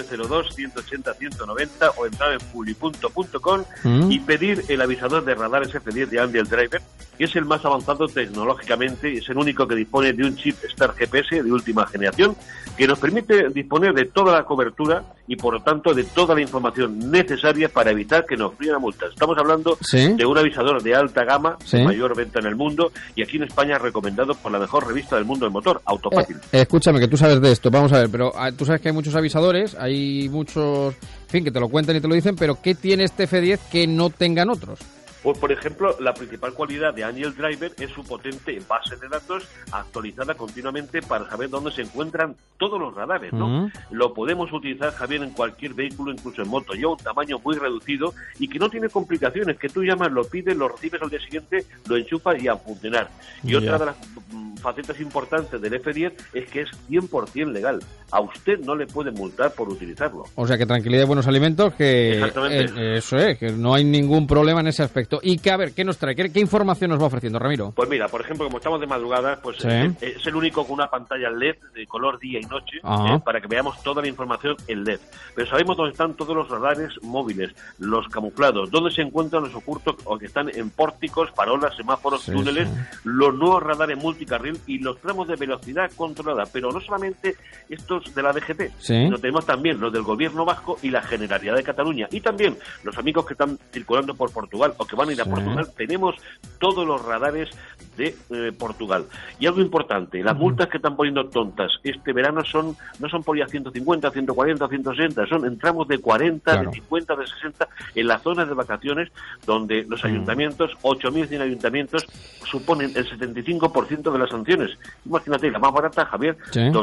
902-180-190 o entrar en publipunto.com y pedir el avisador de radares F10 de Angel Driver, que es el más avanzado tecnológicamente y es el único que dispone de un chip Star GPS de última generación que nos permite disponer de toda la cobertura y por lo tanto de toda la información necesaria para evitar que nos fríen a multas. Estamos hablando de un avisador de alta gama, de mayor venta en el mundo, y aquí en España recomendado por la mejor revista del mundo del motor, Autofácil. Escúchame, que tú sabes de esto, vamos a ver, pero tú sabes que hay muchos avisadores, hay muchos, en fin, que te lo cuentan y te lo dicen, pero ¿qué tiene este F10 que no tengan otros? Pues, por ejemplo, la principal cualidad de Angel Driver es su potente base de datos actualizada continuamente para saber dónde se encuentran todos los radares, ¿no? Lo podemos utilizar, Javier, en cualquier vehículo, incluso en moto. Lleva un tamaño muy reducido y que no tiene complicaciones, que tú llamas, lo pides, lo recibes al día siguiente, lo enchufas y a funcionar. Y otra de las facetas importantes del F10 es que es 100% legal. A usted no le pueden multar por utilizarlo. O sea, que tranquilidad y buenos alimentos, que eso es, que no hay ningún problema en ese aspecto. Y que, a ver, ¿qué nos trae? ¿Qué información nos va ofreciendo, Ramiro? Pues mira, por ejemplo, como estamos de madrugada, pues es el único con una pantalla LED de color día y noche para que veamos toda la información en LED. Pero sabemos dónde están todos los radares móviles, los camuflados, dónde se encuentran los ocultos o que están en pórticos, farolas, semáforos, túneles, los nuevos radares multicarril y los tramos de velocidad controlada. Pero no solamente estos de la DGT, sino tenemos también los del Gobierno vasco y la Generalidad de Cataluña. Y también los amigos que están circulando por Portugal o que van a ir a Portugal, tenemos todos los radares de Portugal. Y algo importante, las multas que están poniendo tontas este verano no son por ya 150, 140, 160, son en tramos de 40, de 50, de 60, en las zonas de vacaciones donde los ayuntamientos, 8.100 ayuntamientos, suponen el 75% de las sanciones. Imagínate, la más barata, Javier,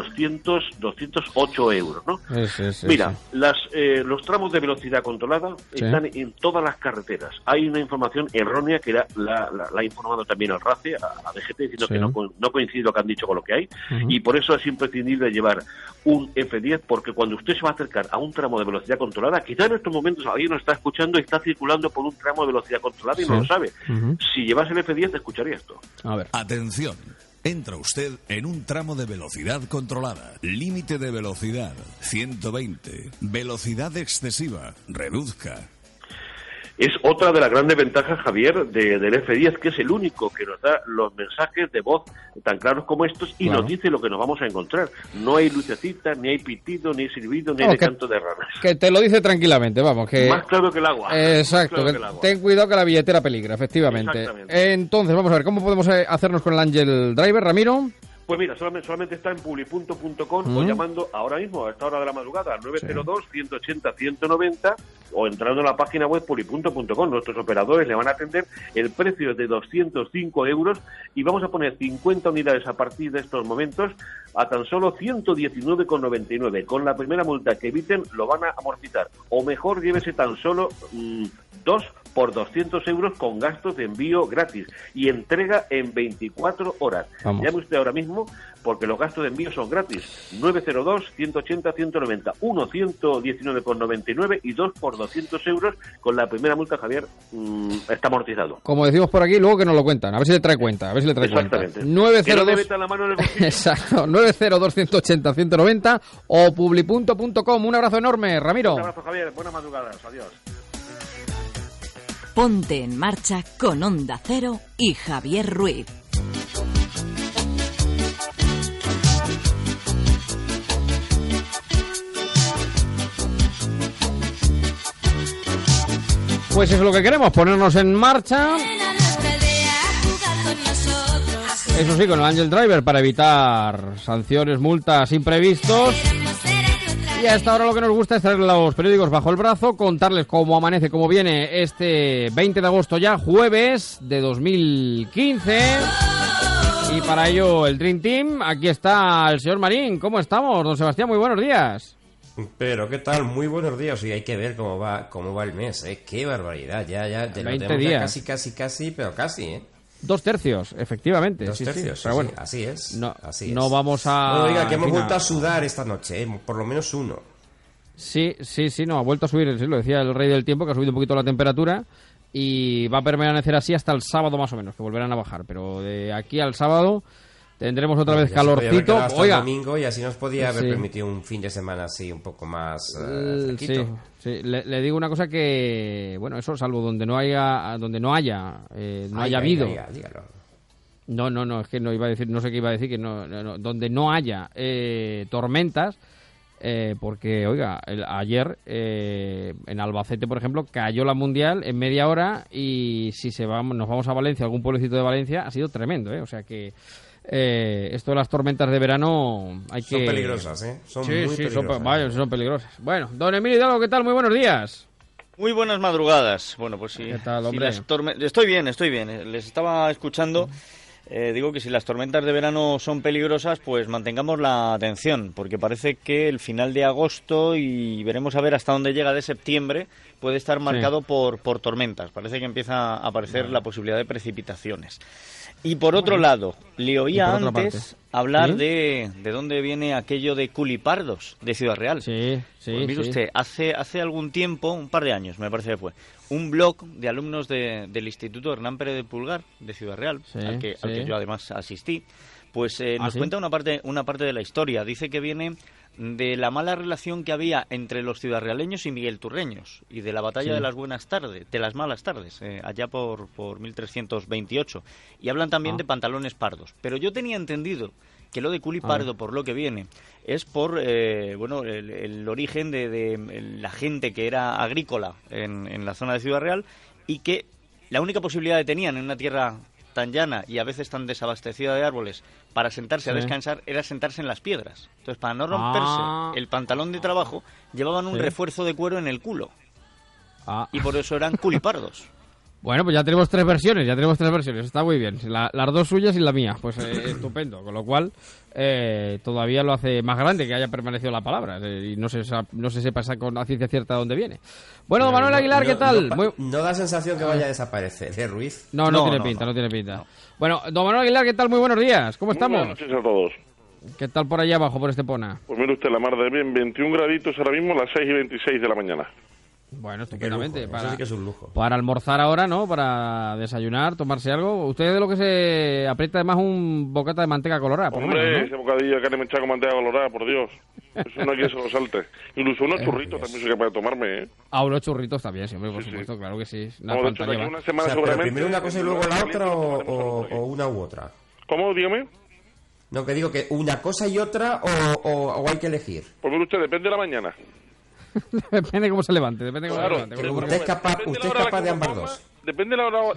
208 euros, ¿no? Mira, los tramos de velocidad controlada están en todas las carreteras. Hay una información errónea que la ha informado también al RACE, a DGT, diciendo que no coincide lo que han dicho con lo que hay, y por eso es imprescindible llevar un F10, porque cuando usted se va a acercar a un tramo de velocidad controlada, quizá en estos momentos alguien nos está escuchando y está circulando por un tramo de velocidad controlada y no lo sabe. Si llevas el F10 te escucharía esto. A ver. Atención. Entra usted en un tramo de velocidad controlada. Límite de velocidad 120. Velocidad excesiva. Reduzca. Es otra de las grandes ventajas, Javier, del F10, que es el único que nos da los mensajes de voz tan claros como estos y nos dice lo que nos vamos a encontrar. No hay lucecitas, ni hay pitido, ni hay silbido, ni hay canto de ranas. Que te lo dice tranquilamente, vamos. Que más claro que el agua. Exacto. Claro que el agua. Ten cuidado que la billetera peligra, efectivamente. Entonces, vamos a ver, ¿cómo podemos hacernos con el Angel Driver, Ramiro? Pues mira, solamente está en publipunto.com o llamando ahora mismo, a esta hora de la madrugada, al 902-180-190 o entrando en la página web publipunto.com. Nuestros operadores le van a atender. El precio es de 205 euros y vamos a poner 50 unidades a partir de estos momentos a tan solo 119,99. Con la primera multa que eviten lo van a amortizar. O mejor, llévese tan solo 2 por 200 euros con gastos de envío gratis y entrega en 24 horas. Llame usted ahora mismo porque los gastos de envío son gratis. 902-180-190, 119,99 y 2 por 200 euros con la primera multa, Javier, está amortizado. Como decimos por aquí, luego que nos lo cuentan, a ver si le trae cuenta, Exactamente. 902... la mano en el bolsillo. Exacto, 902-180-190 o publipunto.com. Un abrazo enorme, Ramiro. Un abrazo, Javier, buenas madrugadas, adiós. Ponte en marcha con Onda Cero y Javier Ruiz. Pues eso es lo que queremos, ponernos en marcha. Eso sí, con el Angel Driver para evitar sanciones, multas, imprevistos. Y a esta hora lo que nos gusta es traer los periódicos bajo el brazo, contarles cómo amanece, cómo viene este 20 de agosto ya, jueves de 2015. Y para ello, el Dream Team, aquí está el señor Marín. ¿Cómo estamos, don Sebastián? Muy buenos días. Pero, ¿qué tal? Muy buenos días. Y hay que ver cómo va el mes, ¿eh? ¡Qué barbaridad! Ya 20 días. Ya casi, pero casi, ¿eh? 2 tercios, efectivamente. 2 sí, tercios, sí. Pero bueno, así es. No vamos a... Bueno, oiga, que hemos vuelto a sudar esta noche, ¿eh? Por lo menos uno. Sí, no, ha vuelto a subir, sí, lo decía el rey del tiempo, que ha subido un poquito la temperatura y va a permanecer así hasta el sábado más o menos, que volverán a bajar. Pero de aquí al sábado tendremos otra vez calorcito. Oiga, el domingo y así nos podía haber permitido un fin de semana así un poco más fresquito. Sí. Le digo una cosa que, bueno, eso salvo donde no haya habido. Dígalo. No, es que no iba a decir, no sé qué iba a decir, que no, donde no haya tormentas. Porque, oiga, ayer en Albacete, por ejemplo, cayó la Mundial en media hora y si nos vamos a Valencia, algún pueblecito de Valencia, ha sido tremendo, o sea que esto de las tormentas de verano son peligrosas, Son muy peligrosas. Son peligrosas. Bueno, don Emilio Hidalgo, ¿qué tal? Muy buenos días. Muy buenas madrugadas. Bueno, pues sí. ¿Qué tal, hombre? Estoy bien. Les estaba escuchando. Digo que si las tormentas de verano son peligrosas, pues mantengamos la atención, porque parece que el final de agosto y veremos a ver hasta dónde llega de septiembre puede estar marcado por tormentas. Parece que empieza a aparecer la posibilidad de precipitaciones. Y por otro lado, le oía antes hablar de dónde viene aquello de culipardos de Ciudad Real. Sí. Pues mire usted, hace algún tiempo, un par de años me parece que fue, un blog de alumnos del Instituto Hernán Pérez de Pulgar de Ciudad Real, al que yo además asistí, pues nos cuenta una parte de la historia. Dice que viene de la mala relación que había entre los ciudadrealeños y Miguel Turreños y de la batalla de las buenas tardes, de las malas tardes, allá por 1328. Y hablan también de pantalones pardos. Pero yo tenía entendido que lo de culipardo, por lo que viene, es por el origen de la gente que era agrícola en la zona de Ciudad Real y que la única posibilidad que tenían en una tierra tan llana y a veces tan desabastecida de árboles para sentarse a descansar era sentarse en las piedras. Entonces, para no romperse el pantalón de trabajo, llevaban un refuerzo de cuero en el culo. Y por eso eran culipardos. Bueno, pues ya tenemos 3 versiones, está muy bien. Las 2 suyas y la mía, pues estupendo. Con lo cual, todavía lo hace más grande que haya permanecido la palabra y no se sepa con la ciencia cierta de dónde viene. Bueno, don Manuel Aguilar, ¿qué tal? No da sensación que vaya a desaparecer, Ruiz. No tiene pinta. No. Bueno, don Manuel Aguilar, ¿qué tal? Muy buenos días, ¿cómo estamos? Buenas noches a todos. ¿Qué tal por allá abajo, por Estepona? Pues mire usted, la mar de bien, 21 graditos ahora mismo, las 6:26 de la mañana. Bueno, estupendamente. Eso sí que es un lujo. Para almorzar ahora, ¿no? Para desayunar, tomarse algo. Usted de lo que se aprieta además un bocata de manteca colorada, por Hombre, lo menos, ¿no? Ese bocadillo de carne mechada con manteca colorada, por Dios. Eso no hay que se lo salte. Incluso unos churritos también soy capaz de tomarme, ¿eh? Unos churritos también, siempre, por supuesto, claro que sí. Vamos, de hecho, de aquí una semana pero primero una cosa y luego la otra o una u otra. ¿Cómo? Dígame. No, que digo que una cosa y otra o hay que elegir. Pues mire usted, depende de la mañana. Depende de cómo se levante. Usted es capaz de ambas dos. Depende de la hora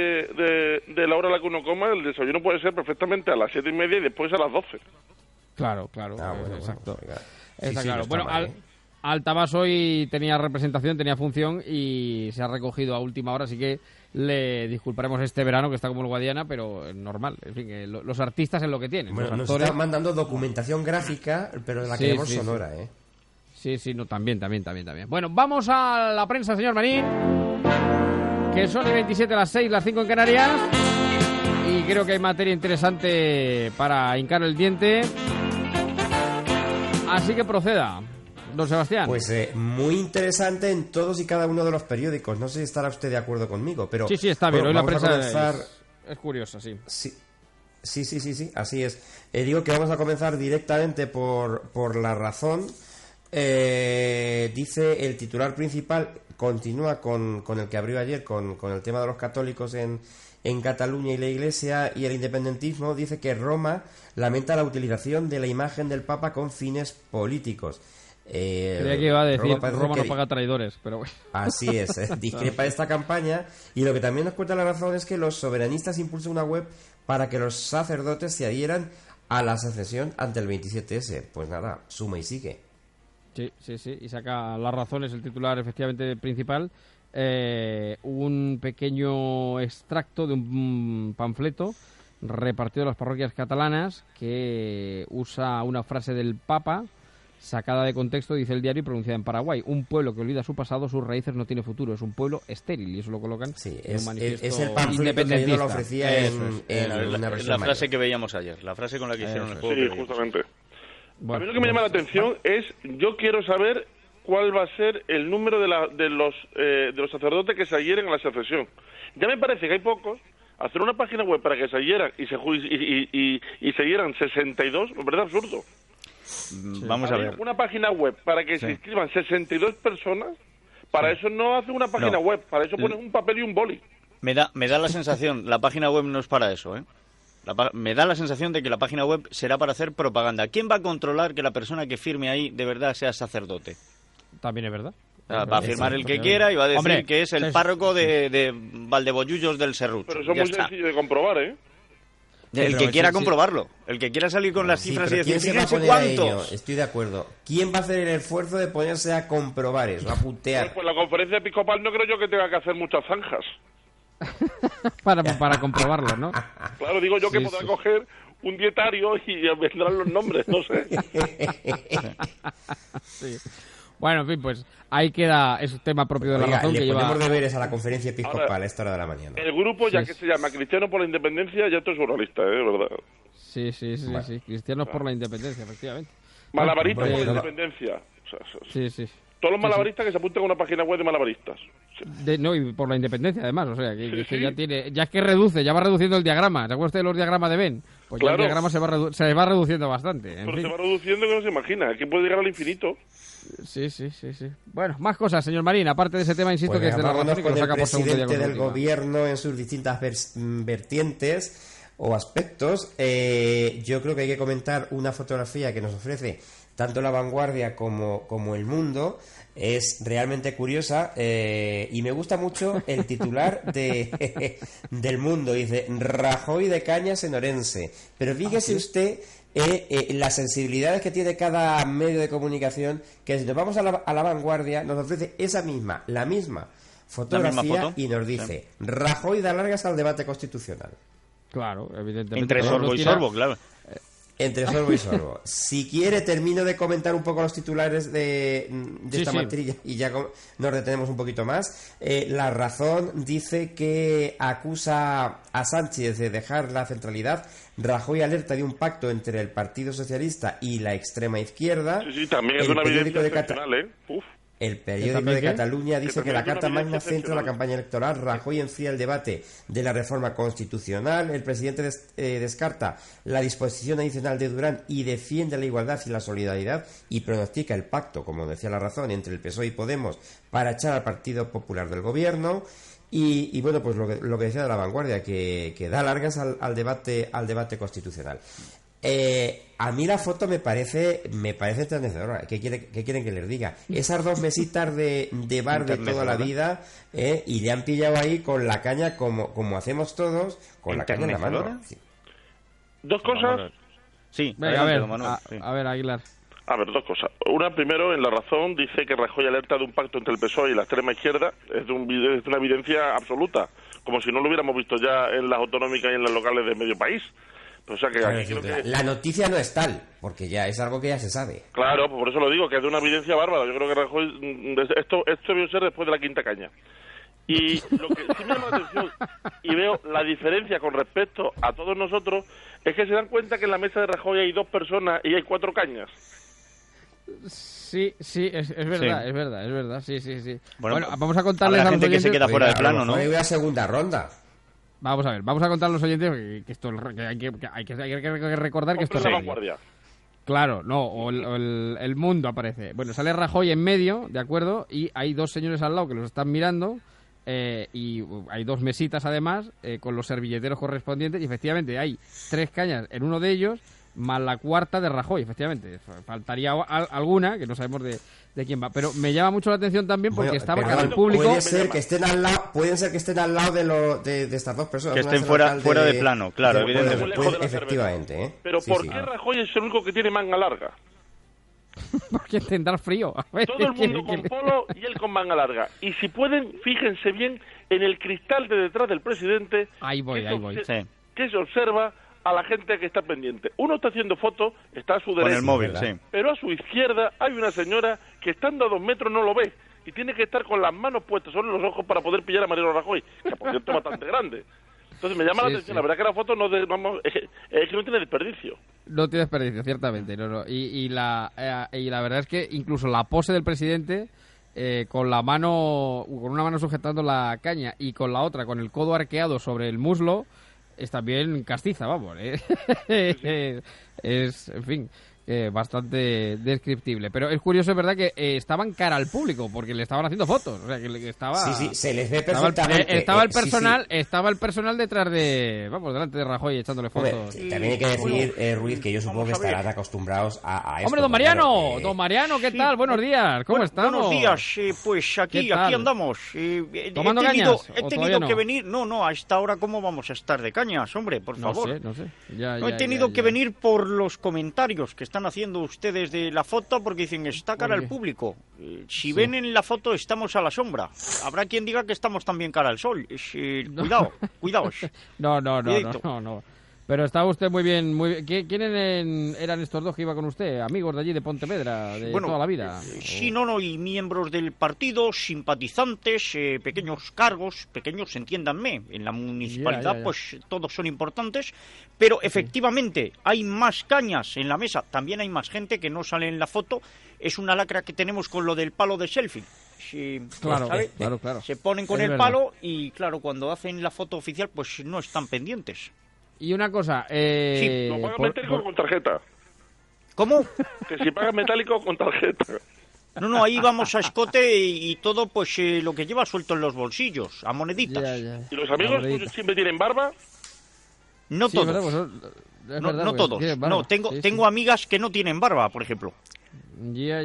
de la hora a la que uno coma. El desayuno puede ser perfectamente a las 7:30 y después a las 12. Claro, exacto. Está claro. Bueno, mal, Altabás hoy tenía representación, tenía función y se ha recogido a última hora, así que le disculparemos este verano que está como el Guadiana, pero normal. En fin, que los artistas es lo que tienen. Bueno, los nos actores... está mandando documentación gráfica, pero la queremos sonora, ¿eh? Sí, también. Bueno, vamos a la prensa, señor Marín, que son el 27 a las 6, las 5 en Canarias, y creo que hay materia interesante para hincar el diente, así que proceda, don Sebastián. Pues muy interesante en todos y cada uno de los periódicos, no sé si estará usted de acuerdo conmigo, pero... Sí, está bien, hoy la prensa es curiosa, sí. Sí, así es. Digo que vamos a comenzar directamente por La Razón. Dice el titular principal, continúa con el que abrió ayer con el tema de los católicos en Cataluña y la Iglesia y el independentismo. Dice que Roma lamenta la utilización de la imagen del Papa con fines políticos. Creía que iba a decir Roma no paga traidores, pero bueno. Así es, discrepa de esta campaña. Y lo que también nos cuenta La Razón es que los soberanistas impulsan una web para que los sacerdotes se adhieran a la secesión ante el 27S. Pues nada, suma y sigue. Sí, y saca La Razón, es el titular efectivamente principal. Un pequeño extracto de un panfleto repartido en las parroquias catalanas, que usa una frase del Papa sacada de contexto, dice el diario, y pronunciada en Paraguay. Un pueblo que olvida su pasado, sus raíces, no tiene futuro. Es un pueblo estéril, y eso lo colocan en un manifiesto es el panfleto que yo lo ofrecía en la frase que veíamos ayer, la frase con la que hicieron el juego. Sí, justamente. A mí lo que me llama la atención es, yo quiero saber cuál va a ser el número de los sacerdotes que se adhieren a la secesión. Ya me parece que hay pocos. Hacer una página web para que se adhieran y se adhieran 62, me parece absurdo. Vamos a ver. Una página web para que se inscriban 62 personas, para eso no hace una página web, para eso pones un papel y un boli. Me da la sensación, la página web no es para eso, ¿eh? Me da la sensación de que la página web será para hacer propaganda. ¿Quién va a controlar que la persona que firme ahí de verdad sea sacerdote? También es verdad. Va a firmar el que quiera y va a decir que es el párroco de Valdebollullos del Serrucho. Pero eso es muy sencillo de comprobar, ¿eh? El que quiera comprobarlo, el que quiera salir con las cifras y decir, fíjense cuántos. Estoy de acuerdo. ¿Quién va a hacer el esfuerzo de ponerse a comprobar eso, a putear? Pues la conferencia episcopal no creo yo que tenga que hacer muchas zanjas. para comprobarlo, ¿no? Claro, digo yo que podrá coger un dietario y vendrán los nombres, no sé. Sí. Bueno, en fin, pues ahí queda, es un tema propio de la razón que lleva... Le ponemos deberes a la conferencia episcopal a esta hora de la mañana. El grupo, ya que se llama Cristianos por la Independencia, ya esto es surrealista, ¿verdad? Sí, Cristianos por la Independencia, efectivamente. Malabaristas por la Independencia. Sí. Todos los malabaristas que se apuntan a una página web de malabaristas. No, y por la Independencia, además, o sea, que ya tiene... Ya es que reduce, ya va reduciendo el diagrama. ¿Se acuerda usted de los diagramas de Venn? Pues claro. Ya el diagrama se va reduciendo bastante. Pero se va reduciendo que no se imagina. ¿Quién puede llegar al infinito? Sí. Bueno, más cosas, señor Marín. Aparte de ese tema, insisto, que es de la razón y que lo saca por segundo día. El presidente del gobierno en sus distintas vertientes o aspectos, yo creo que hay que comentar una fotografía que nos ofrece tanto La Vanguardia como El Mundo. Es realmente curiosa y me gusta mucho el titular del Mundo. Dice, Rajoy de cañas en Orense. Pero fíjese usted las sensibilidades que tiene cada medio de comunicación, que si nos vamos a la Vanguardia nos ofrece la misma fotografía y nos dice, Rajoy da largas al debate constitucional. Claro, evidentemente. Entre sorbo y sorbo, claro. Entre sorbo y sorbo. Si quiere, termino de comentar un poco los titulares de esta matrilla y ya nos detenemos un poquito más. La Razón dice que acusa a Sánchez de dejar la centralidad. Rajoy alerta de un pacto entre el Partido Socialista y la extrema izquierda. Sí, también es una evidencia excepcional, ¿eh? Uf. El periódico de Cataluña dice que la Carta Magna centra la campaña electoral. Rajoy enfría el debate de la reforma constitucional. El presidente descarta la disposición adicional de Durán y defiende la igualdad y la solidaridad y pronostica el pacto, como decía La Razón, entre el PSOE y Podemos para echar al Partido Popular del gobierno. Y bueno, pues lo que decía de La Vanguardia, que da largas al debate constitucional. A mí la foto me parece enternecedora. ¿Qué quieren que les diga? Esas 2 mesitas de bar de toda la vida, y le han pillado ahí con la caña como hacemos todos, con la caña en la mano. Sí. Dos cosas. Sí, venga, a ver, Aguilar. A ver, dos cosas. Una, primero, en La Razón dice que Rajoy alerta de un pacto entre el PSOE y la extrema izquierda. Es una evidencia absoluta, como si no lo hubiéramos visto ya en las autonómicas y en las locales de medio país. O sea que aquí creo que... La noticia no es tal, porque ya es algo que ya se sabe. Claro, por eso lo digo, que es de una evidencia bárbara. Yo creo que Rajoy... Esto debió ser después de la quinta caña. Y lo que sí me llama la atención, y veo la diferencia con respecto a todos nosotros, es que se dan cuenta que en la mesa de Rajoy hay 2 personas y hay 4 cañas. Sí, es verdad, sí. Bueno, vamos a contarles a los gente oyentes... que se queda fuera del plano, ¿no? Voy a segunda ronda. Vamos a contar a los oyentes que esto que hay que recordar que esto es... La Vanguardia. Claro, no, o el Mundo aparece. Bueno, sale Rajoy en medio, ¿de acuerdo? Y hay 2 señores al lado que los están mirando, y hay 2 mesitas además, con los servilleteros correspondientes, y efectivamente hay 3 cañas en uno de ellos, más la cuarta de Rajoy, efectivamente. Faltaría alguna, que no sabemos de quién va. Pero me llama mucho la atención también porque estaba cada público... Pueden ser que estén al lado de estas 2 personas. Que estén fuera de plano, claro, evidentemente. Efectivamente, ¿eh? Pero ¿por qué Rajoy es el único que tiene manga larga? Porque tendrá frío. Todo el mundo con polo y él con manga larga. Y si pueden, fíjense bien en el cristal de detrás del presidente. Ahí voy. Que que se observa a la gente que está pendiente. Uno está haciendo fotos, está a su derecha. Con el móvil, sí. Pero a su izquierda hay una señora que estando a 2 metros no lo ve y tiene que estar con las manos puestas sobre los ojos para poder pillar a Mariano Rajoy, que por cierto es bastante grande. Entonces me llama la atención, la verdad que la foto no es que no tiene desperdicio. No tiene desperdicio, ciertamente. No. Y la verdad es que incluso la pose del presidente, con una mano sujetando la caña y con la otra, con el codo arqueado sobre el muslo, es también castiza, vamos. Es, en fin, bastante descriptible. Pero es curioso, es verdad, que estaban cara al público, porque le estaban haciendo fotos. O sea, que estaba... Sí, se les ve perfectamente. Estaba el personal detrás delante de Rajoy echándole fotos. Hombre, también hay que decir, Ruiz, que yo supongo que estarán acostumbrados a esto. ¡Hombre, don Mariano! ¿Qué tal? Buenos días, ¿cómo estamos? Buenos días, pues aquí andamos. ¿Tomando cañas? He tenido que venir... No, a esta hora, ¿cómo vamos a estar de cañas, hombre? Por favor. No sé. He tenido que venir por los comentarios que están haciendo ustedes de la foto, porque dicen, está cara al público. Si ven en la foto, estamos a la sombra. Habrá quien diga que estamos también cara al sol. Cuidado. No. Pero estaba usted muy bien. ¿Quiénes eran estos dos que iba con usted? Amigos de allí de Pontevedra, de toda la vida. Sí, y miembros del partido, simpatizantes, pequeños cargos, pequeños, entiéndanme. En la municipalidad, pues todos son importantes, pero efectivamente hay más cañas en la mesa. También hay más gente que no sale en la foto. Es una lacra que tenemos con lo del palo de selfie. Claro. Se ponen con el palo y, claro, cuando hacen la foto oficial, pues no están pendientes. Y una cosa... Sí, lo pagan metálico con tarjeta. ¿Cómo? Que si pagan metálico con tarjeta. No, ahí vamos a escote y todo, pues lo que lleva suelto en los bolsillos, a moneditas. ¿Y los amigos siempre tienen barba? No todos. No todos. No, tengo amigas que no tienen barba, por ejemplo. Ya.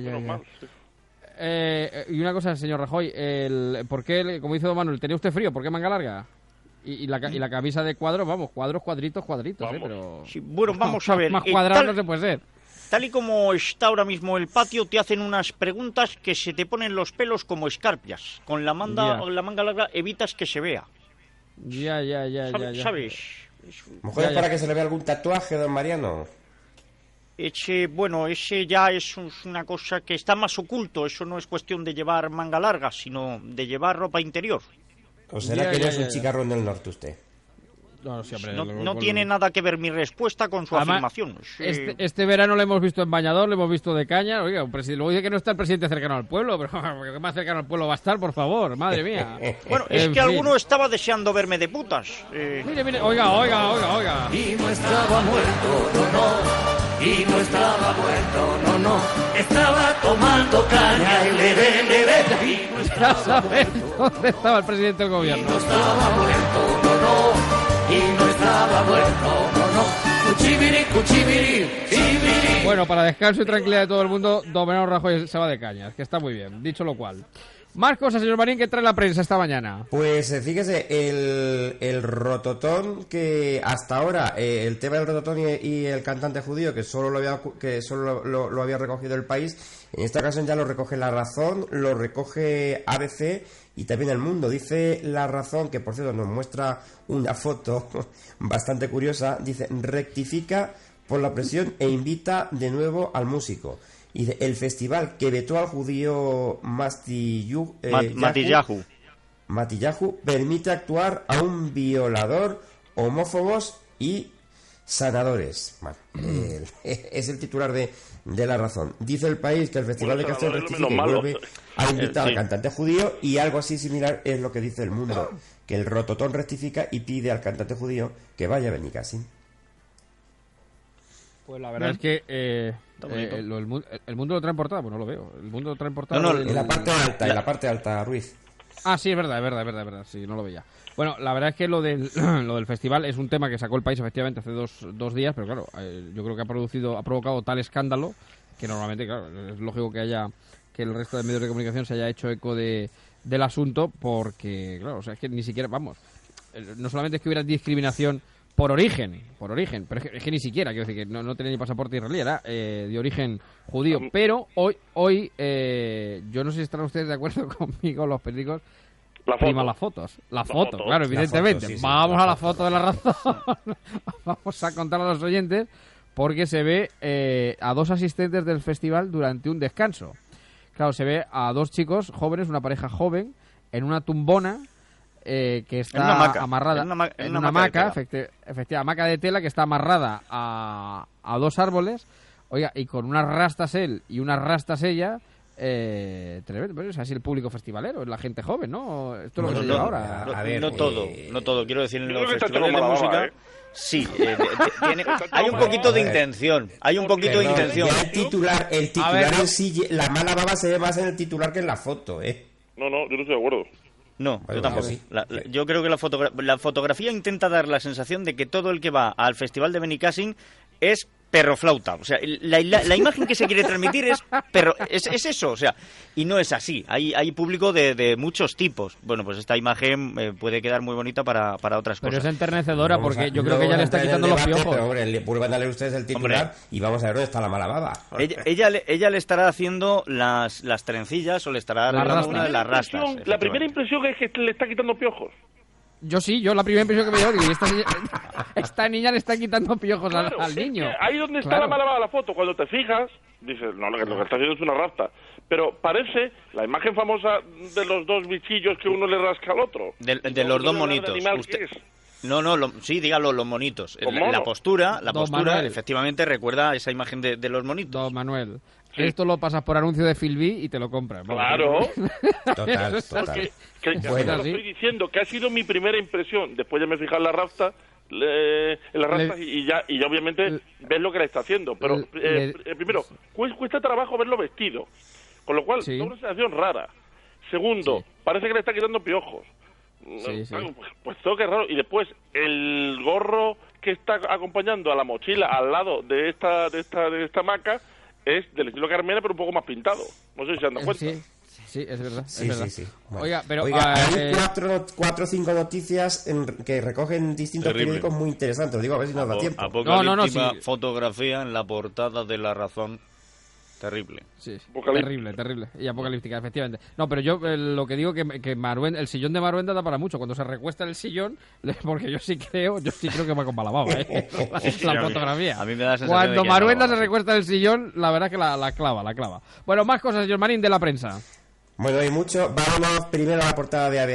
Y una cosa, señor Rajoy, ¿por qué, como dice don Manuel, tenía usted frío? ¿Por qué manga larga? Y la camisa de cuadros, cuadritos, pero... Sí, bueno, vamos a ver. Más cuadrado no se puede ser. Tal y como está ahora mismo el patio, te hacen unas preguntas que se te ponen los pelos como escarpias. Con la manga larga evitas que se vea. Ya. ¿Sabes? ¿Mujeres para que se le vea algún tatuaje, don Mariano? Ese ya es una cosa que está más oculto. Eso no es cuestión de llevar manga larga, sino de llevar ropa interior. ¿O será que ya es un chicarrón del norte usted? No tiene nada que ver mi respuesta con su afirmación. Este verano lo hemos visto en bañador, lo hemos visto de caña. Oiga, luego dice que no está el presidente cercano al pueblo, pero ¿qué más cercano al pueblo va a estar, por favor? Madre mía. Bueno, es que alguno estaba deseando verme de putas. Mire, oiga. Y no estaba muerto, no. Y no estaba muerto, no. Estaba tomando caña y le ve. Y no estaba muerto. ¿Dónde estaba el presidente del gobierno? Y no estaba muerto, no. Y no estaba muerto, no. Cuchibiri. Bueno, para descanso y tranquilidad de todo el mundo, don Mariano Rajoy se va de cañas, que está muy bien, dicho lo cual. Más cosas, señor Marín, que trae la prensa esta mañana. Pues fíjese, el rototón que hasta ahora, el tema del rototón y el cantante judío, que solo lo había recogido El País, en esta ocasión ya lo recoge La Razón, lo recoge ABC y también El Mundo. Dice La Razón, que por cierto nos muestra una foto bastante curiosa, dice: rectifica por la presión e invita de nuevo al músico. Y dice: el festival que vetó al judío Matillahu permite actuar a un violador, homófobos y sanadores. Bueno, es el titular de La Razón. Dice El País que el Festival de Castro rectifica y vuelve a invitar al cantante judío, y algo así similar es lo que dice El Mundo, que el rototón rectifica y pide al cantante judío que vaya a Benicassim. Pues la verdad es que el Mundo lo trae en portada, pues no lo veo. El Mundo lo trae en portada. En la parte alta, Ruiz. Ah, sí, es verdad, sí, no lo veía. Bueno, la verdad es que lo del festival es un tema que sacó El País efectivamente hace dos días, pero claro, yo creo que ha provocado tal escándalo que normalmente, claro, es lógico que el resto de medios de comunicación se haya hecho eco del asunto, porque, claro, o sea, es que ni siquiera, vamos, no solamente es que hubiera discriminación por origen, pero es que ni siquiera, quiero decir que no tenía ni pasaporte israelí, era de origen judío. Pero hoy yo no sé si estarán ustedes de acuerdo conmigo, los periódicos, prima las fotos. La foto, claro, evidentemente. Foto, sí, vamos a la foto de la razón. Vamos a contar a los oyentes porque se ve a 2 asistentes del festival durante un descanso. Claro, se ve a 2 chicos jóvenes, una pareja joven, en una tumbona que está amarrada en una hamaca, efectivamente, hamaca de tela que está amarrada a 2 árboles, oiga, y con unas rastas él y unas rastas ella. Tremendo, pero es así el público festivalero, es la gente joven, ¿no? Esto es lo que se lleva ahora. No todo. Quiero decir, en los festivales de música, sí, hay un poquito de intención. Hay un poquito de intención. El titular en sí, la mala baba se ve más en el titular que en la foto, ¿eh? No, yo no estoy de acuerdo. No, yo tampoco. Yo creo que la fotografía intenta dar la sensación de que todo el que va al festival de Benicàssim es perroflauta. O sea, la imagen que se quiere transmitir es eso, o sea, y no es así. Hay público de muchos tipos. Bueno, pues esta imagen puede quedar muy bonita para otras cosas. Pero es enternecedora porque yo creo que ella le está quitando los piojos. Pero, hombre, vuelvan a leer ustedes el titular y vamos a ver dónde está la mala baba. Ella le estará haciendo las trencillas o le estará arreglando una de las rastas. La primera impresión es que le está quitando piojos. Yo la primera impresión que me dio, esta niña le está quitando piojos al niño. Ahí donde está la mala baba la foto, cuando te fijas, dices, no, lo que está haciendo es una rasta. Pero parece la imagen famosa de los 2 bichillos que uno le rasca al otro. De los 2 monitos. Sí, dígalo, los monitos. La postura, efectivamente, recuerda a esa imagen de los monitos. Don Manuel. Sí. Esto lo pasas por anuncio de Philby y te lo compras. Claro. Total. Bueno, estoy diciendo que ha sido mi primera impresión. Después ya me he fijado en la rasta, y ya obviamente ves lo que le está haciendo. Pero primero, cuesta trabajo verlo vestido. Con lo cual, es una sensación rara. Segundo, parece que le está quitando piojos. Pues todo que raro. Y después, el gorro que está acompañando a la mochila al lado de esta hamaca es del estilo Carmena, pero un poco más pintado. No sé si se han dado cuenta. Sí, es verdad. Sí. Bueno, Oiga, hay 4 o 5 noticias que recogen distintos periódicos muy interesantes. Lo digo a ver si nos da tiempo. Apocalíptica fotografía en la portada de La Razón. Terrible. Sí, terrible. Y apocalíptica, efectivamente. No, pero yo lo que digo que el sillón de Maruenda da para mucho. Cuando se recuesta en el sillón, porque yo sí creo que va con mala baba, la fotografía. A mí me da sensación Cuando de que Maruenda se recuesta en el sillón, la verdad que la clava. Bueno, más cosas, señor Marín, de la prensa. Bueno, hay mucho. Vámonos primero a la portada de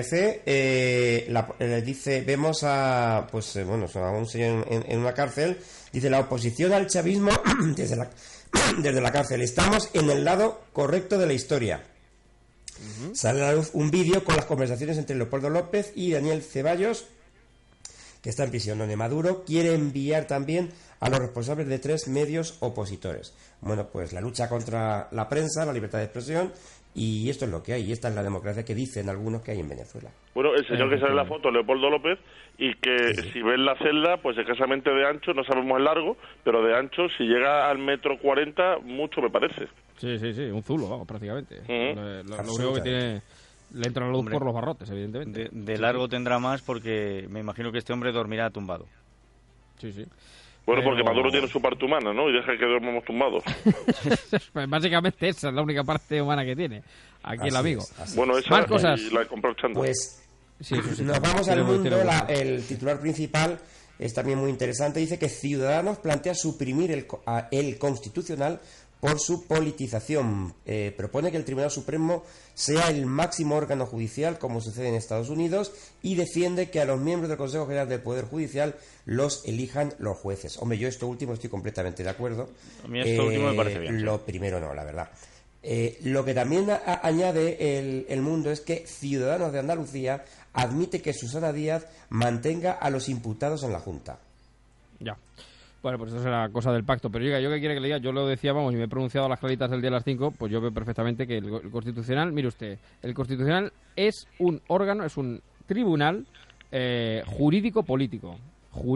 ABC. Dice, vemos a un señor en una cárcel. Dice, la oposición al chavismo desde la cárcel. Estamos en el lado correcto de la historia. Sale a la luz un vídeo con las conversaciones entre Leopoldo López y Daniel Ceballos, que está en prisión, donde Maduro quiere enviar también a los responsables de 3 medios opositores. Bueno, pues la lucha contra la prensa, la libertad de expresión, y esto es lo que hay, y esta es la democracia que dicen algunos que hay en Venezuela. Bueno, el señor que sale en la foto, Leopoldo López, y que si ves la celda, pues escasamente de ancho, no sabemos el largo, pero de ancho, si llega al 1,40 m, mucho me parece. Sí, un zulo, vamos, prácticamente. Lo único que tiene... Le entra la luz por los barrotes, evidentemente. De largo tendrá más porque me imagino que este hombre dormirá tumbado. Sí. Bueno, porque Maduro tiene su parte humana, ¿no? Y deja que dormamos tumbados. Pues básicamente esa es la única parte humana que tiene. Aquí el amigo. Bueno, esa más cosas. Y la compró el chándal. Pues nos vamos al mundo. El titular principal es también muy interesante. Dice que Ciudadanos plantea suprimir el Constitucional por su politización. Propone que el Tribunal Supremo sea el máximo órgano judicial, como sucede en Estados Unidos, y defiende que a los miembros del Consejo General del Poder Judicial los elijan los jueces. Hombre, yo esto último estoy completamente de acuerdo. A mí esto último me parece bien. Lo primero no, la verdad. Lo que también añade el mundo es que Ciudadanos de Andalucía admite que Susana Díaz mantenga a los imputados en la Junta. Ya. Bueno, pues eso será cosa del pacto. Pero yo que quiere que le diga, yo lo decía, vamos, y me he pronunciado a las claritas del día a las 5, pues yo veo perfectamente que el Constitucional, mire usted, el Constitucional es un órgano, es un tribunal jurídico-político,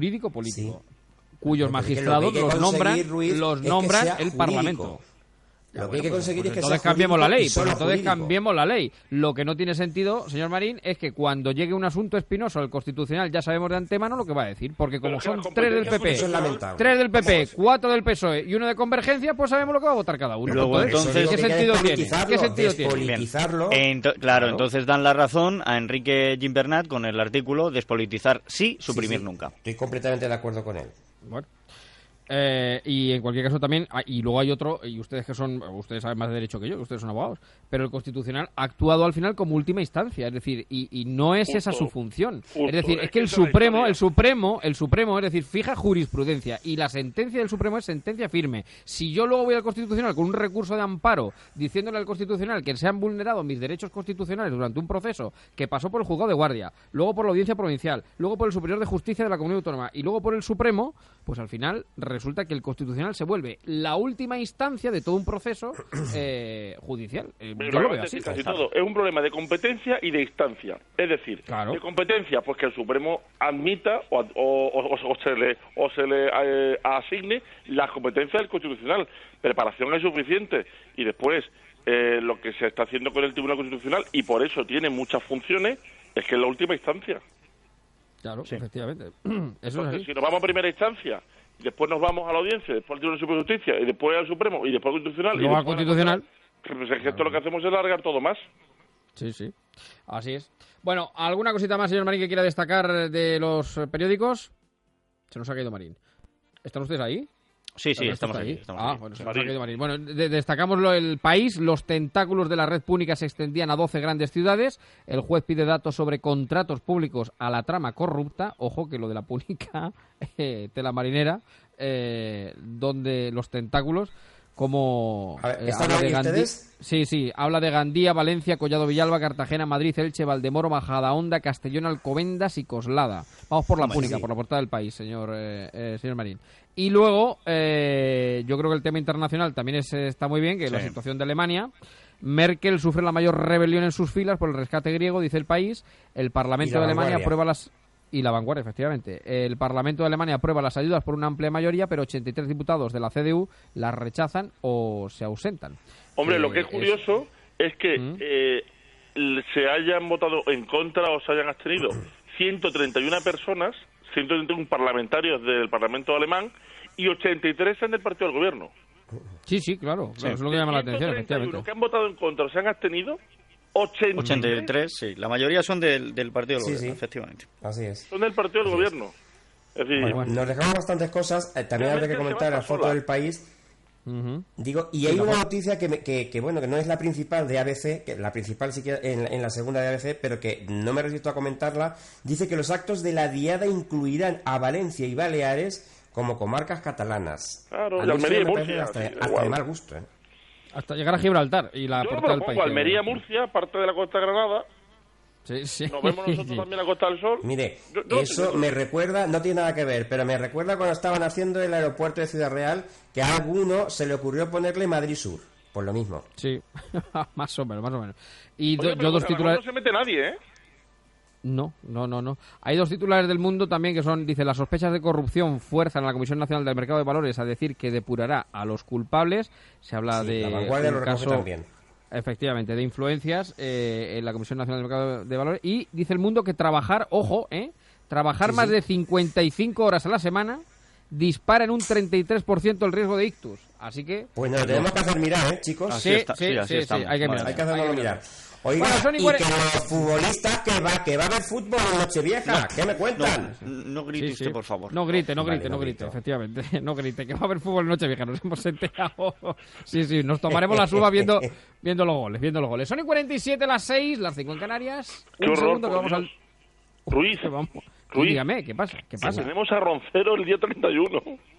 cuyos magistrados los nombra el Parlamento. Lo que hay que conseguir es que entonces cambiemos la ley. Entonces cambiemos la ley. Lo que no tiene sentido, señor Marín, es que cuando llegue un asunto espinoso al Constitucional ya sabemos de antemano lo que va a decir. Porque como son 3 del PP, 3 del PP, 4 del PSOE y 1 de Convergencia, pues sabemos lo que va a votar cada uno. Luego, entonces, ¿qué sentido tiene? ¿Qué sentido tiene? Claro, entonces dan la razón a Enrique Gimbernat con el artículo despolitizar sí, suprimir nunca. Estoy completamente de acuerdo con él. Bueno. Y en cualquier caso también, y luego hay otro, y ustedes saben más de derecho que yo, ustedes son abogados, pero el Constitucional ha actuado al final como última instancia, es decir, y no es esa su función. Es decir, es que el Supremo, es decir, fija jurisprudencia, y la sentencia del Supremo es sentencia firme. Si yo luego voy al Constitucional con un recurso de amparo diciéndole al Constitucional que se han vulnerado mis derechos constitucionales durante un proceso que pasó por el juzgado de guardia, luego por la Audiencia Provincial, luego por el Superior de Justicia de la Comunidad Autónoma y luego por el Supremo, pues al final resulta que el Constitucional se vuelve la última instancia de todo un proceso judicial. Yo lo veo así. Casi todo es un problema de competencia y de instancia. Es decir, de competencia, pues que el Supremo admita o se le asigne las competencias del Constitucional. Preparación es suficiente. Y después, lo que se está haciendo con el Tribunal Constitucional, y por eso tiene muchas funciones, es que es la última instancia. Claro, efectivamente. Entonces, si nos vamos a primera instancia, después nos vamos a la audiencia, después al Tribunal Superior de Justicia, y después al Supremo, y después al Constitucional... Luego al Constitucional... Pues es que esto lo que hacemos es alargar todo más. Sí, así es. Bueno, ¿alguna cosita más, señor Marín, que quiera destacar de los periódicos? Se nos ha caído Marín. ¿Están ustedes ahí? Sí, estamos aquí. Bueno, se nos ha caído Marín. Bueno, destacamos el país. Los tentáculos de la red púnica se extendían a 12 grandes ciudades. El juez pide datos sobre contratos públicos a la trama corrupta. Ojo que lo de la púnica, tela marinera, donde los tentáculos... Como habla de Gandía, habla de Gandía, Valencia, Collado Villalba, Cartagena, Madrid, Elche, Valdemoro, Majadahonda, Castellón, Alcobendas y Coslada. Vamos por la púnica, por la portada del país, señor Marín. Y luego, yo creo que el tema internacional también está muy bien, que la situación de Alemania. Merkel sufre la mayor rebelión en sus filas por el rescate griego, dice el país. El Parlamento de Alemania aprueba las... Y la vanguardia, efectivamente. El Parlamento de Alemania aprueba las ayudas por una amplia mayoría, pero 83 diputados de la CDU las rechazan o se ausentan. Hombre, lo que es curioso es que se hayan votado en contra o se hayan abstenido 131 personas, 131 parlamentarios del Parlamento alemán, y 83 son del partido del gobierno. Sí, claro, es lo que llama la atención, efectivamente. Los que han votado en contra o se han abstenido, 83, sí. La mayoría son del partido del gobierno, efectivamente. Así es. Son del partido del gobierno. Es decir, nos dejamos bastantes cosas. También habría que comentar la foto del país. Digo, y hay una noticia que bueno, que no es la principal de ABC, que la principal sí que en la segunda de ABC, pero que no me resisto a comentarla. Dice que los actos de la diada incluirán a Valencia y Baleares como comarcas catalanas. Claro, y Almería y Murcia. Hasta de mal gusto, Hasta llegar a Gibraltar y la portada del país. Almería, Murcia, parte de la Costa de Granada. Sí. Nos vemos nosotros también la Costa del Sol. Mire, eso me recuerda, no tiene nada que ver, pero me recuerda cuando estaban haciendo el aeropuerto de Ciudad Real, que a alguno se le ocurrió ponerle Madrid Sur. Por lo mismo. Sí, más o menos. Y oye, yo dos titulares... No se mete nadie, ¿eh? No. Hay dos titulares del Mundo también que son, dice, las sospechas de corrupción fuerzan a la Comisión Nacional del Mercado de Valores a decir que depurará a los culpables. Se habla de la vanguardia un lo caso, también. Efectivamente, de influencias en la Comisión Nacional del Mercado de Valores. Y dice el Mundo que trabajar, trabajar más de 55 horas a la semana dispara en un 33% el riesgo de ictus. Así que... Pues nos tenemos que hacer mirar, chicos. Sí, hay que mirar. Hay que hacerlo mirar. Oiga, y que los futbolistas que va a haber fútbol en Nochevieja, ¿qué me cuentan? No grite usted, por favor. No grite, efectivamente. No grite, que va a haber fútbol en Nochevieja, nos hemos enterado. Sí, nos tomaremos las uvas viendo los goles. Son y 47 las 6, las 5 en Canarias. Un segundo que vamos al... Ruiz. Dígame, ¿qué pasa? Tenemos a Roncero el día 31.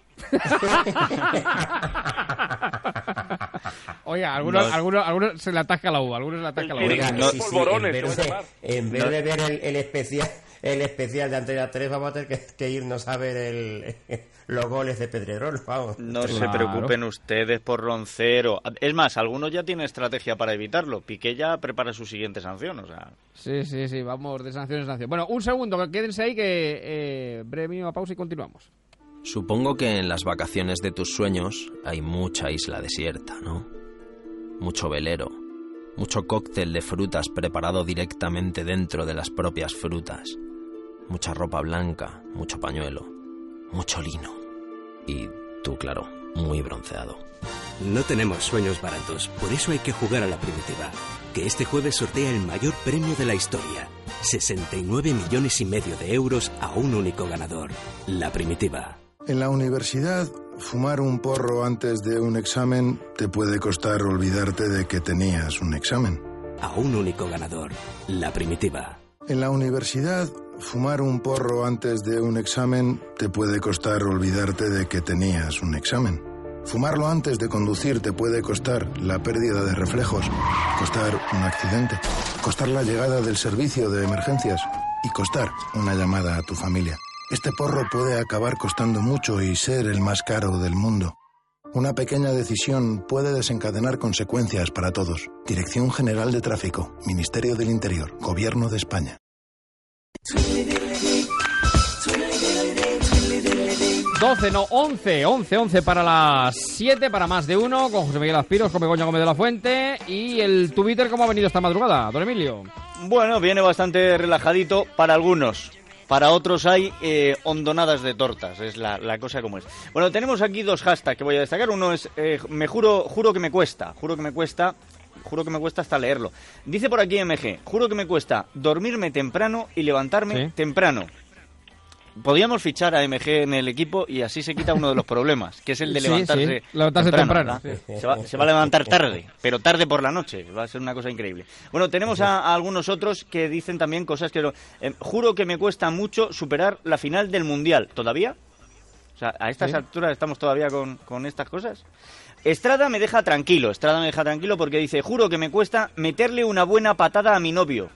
Oiga, algunos se le atasca la uva, Oiga, en vez de ver el especial de Antena 3, vamos a tener que irnos a ver los goles de Pedrerol, vamos. No se preocupen ustedes por Roncero. Es más, algunos ya tienen estrategia para evitarlo. Piqué ya prepara su siguiente sanción, o sea... Sí, vamos de sanción en sanción. Bueno, un segundo, quédense ahí que breve mínima pausa y continuamos. Supongo que en las vacaciones de tus sueños hay mucha isla desierta, ¿no? mucho velero, mucho cóctel de frutas preparado directamente dentro de las propias frutas, mucha ropa blanca, mucho pañuelo, mucho lino. Y tú, claro, muy bronceado. No tenemos sueños baratos, por eso hay que jugar a la primitiva, que este jueves sortea el mayor premio de la historia. 69,5 millones de euros a un único ganador. La primitiva. En la universidad, fumar un porro antes de un examen te puede costar olvidarte de que tenías un examen. A un único ganador. La primitiva. En la universidad, fumar un porro antes de un examen te puede costar olvidarte de que tenías un examen. Fumarlo antes de conducir te puede costar la pérdida de reflejos, costar un accidente, costar la llegada del servicio de emergencias y costar una llamada a tu familia. Este porro puede acabar costando mucho y ser el más caro del mundo. Una pequeña decisión puede desencadenar consecuencias para todos. Dirección General de Tráfico, Ministerio del Interior, Gobierno de España. 11 para las 7, para más de uno, con José Miguel Azpiros, con Begoña Gómez de la Fuente. ¿Y el Twitter cómo ha venido esta madrugada, don Emilio? Bueno, viene bastante relajadito para algunos. Para otros hay hondonadas de tortas, es la cosa como es. Bueno, tenemos aquí dos hashtags que voy a destacar. Uno es, juro que me cuesta hasta leerlo. Dice por aquí MG, juro que me cuesta dormirme temprano y levantarme temprano. Podríamos fichar a MG en el equipo y así se quita uno de los problemas, que es el de levantarse temprano. Sí. Se va a levantar tarde, pero tarde por la noche. Va a ser una cosa increíble. Bueno, tenemos a algunos otros que dicen también cosas que... juro que me cuesta mucho superar la final del Mundial. ¿Todavía? O sea, a estas alturas estamos todavía con estas cosas. Estrada me deja tranquilo porque dice, juro que me cuesta meterle una buena patada a mi novio.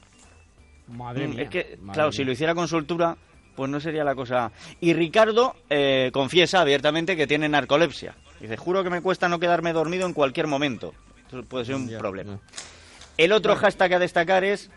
Madre mía. Es que, claro, si lo hiciera con soltura... pues no sería la cosa... Y Ricardo confiesa abiertamente que tiene narcolepsia. Dice, juro que me cuesta no quedarme dormido en cualquier momento. Eso puede ser un problema. El otro hashtag a destacar es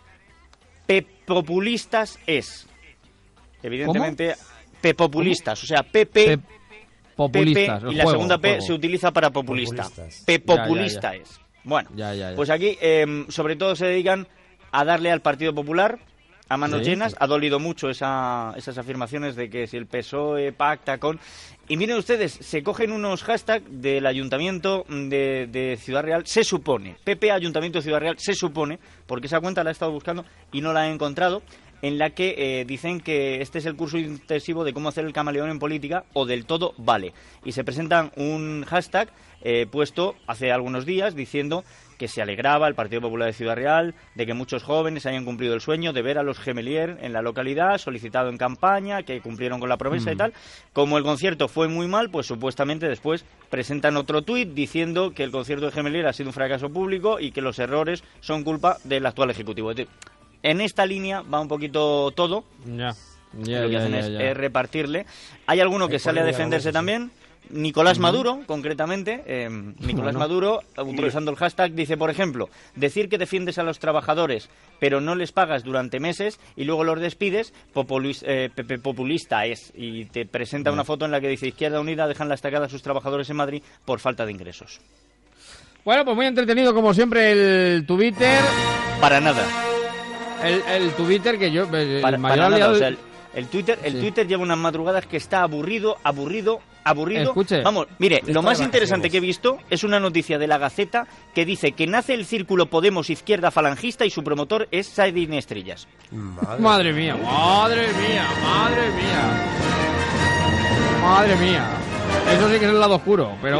Pepopulistas es. Evidentemente, Pepopulistas. O sea, PP populistas, y la segunda P se utiliza para populista. Pepopulista es. Bueno, pues aquí sobre todo se dedican a darle al Partido Popular a manos llenas. Ha dolido mucho esas afirmaciones de que si el PSOE pacta con... Y miren ustedes, se cogen unos hashtags del Ayuntamiento de Ciudad Real, se supone, PP Ayuntamiento de Ciudad Real, se supone, porque esa cuenta la he estado buscando y no la he encontrado, en la que dicen que este es el curso intensivo de cómo hacer el camaleón en política o del todo vale. Y se presentan un hashtag puesto hace algunos días diciendo que se alegraba el Partido Popular de Ciudad Real de que muchos jóvenes hayan cumplido el sueño de ver a los Gemelier en la localidad, solicitado en campaña, que cumplieron con la promesa y tal. Como el concierto fue muy mal, pues supuestamente después presentan otro tuit diciendo que el concierto de Gemelier ha sido un fracaso público y que los errores son culpa del actual Ejecutivo. En esta línea va un poquito todo. Lo que hacen es repartirle. Hay alguno que sale a defenderse también. Nicolás Maduro, concretamente, Nicolás Maduro, utilizando el hashtag, dice, por ejemplo, decir que defiendes a los trabajadores, pero no les pagas durante meses y luego los despides, populista es. Y te presenta una foto en la que dice, Izquierda Unida dejan la estacada a sus trabajadores en Madrid por falta de ingresos. Bueno, pues muy entretenido como siempre el Twitter. Para nada. El Twitter que yo... Para nada, o sea, el Twitter lleva unas madrugadas que está aburrido. Escuche, vamos, mire, lo más interesante que he visto es una noticia de La Gaceta que dice que nace el Círculo Podemos Izquierda Falangista y su promotor es Saidín Estrellas. Madre mía. Eso sí que es el lado oscuro, pero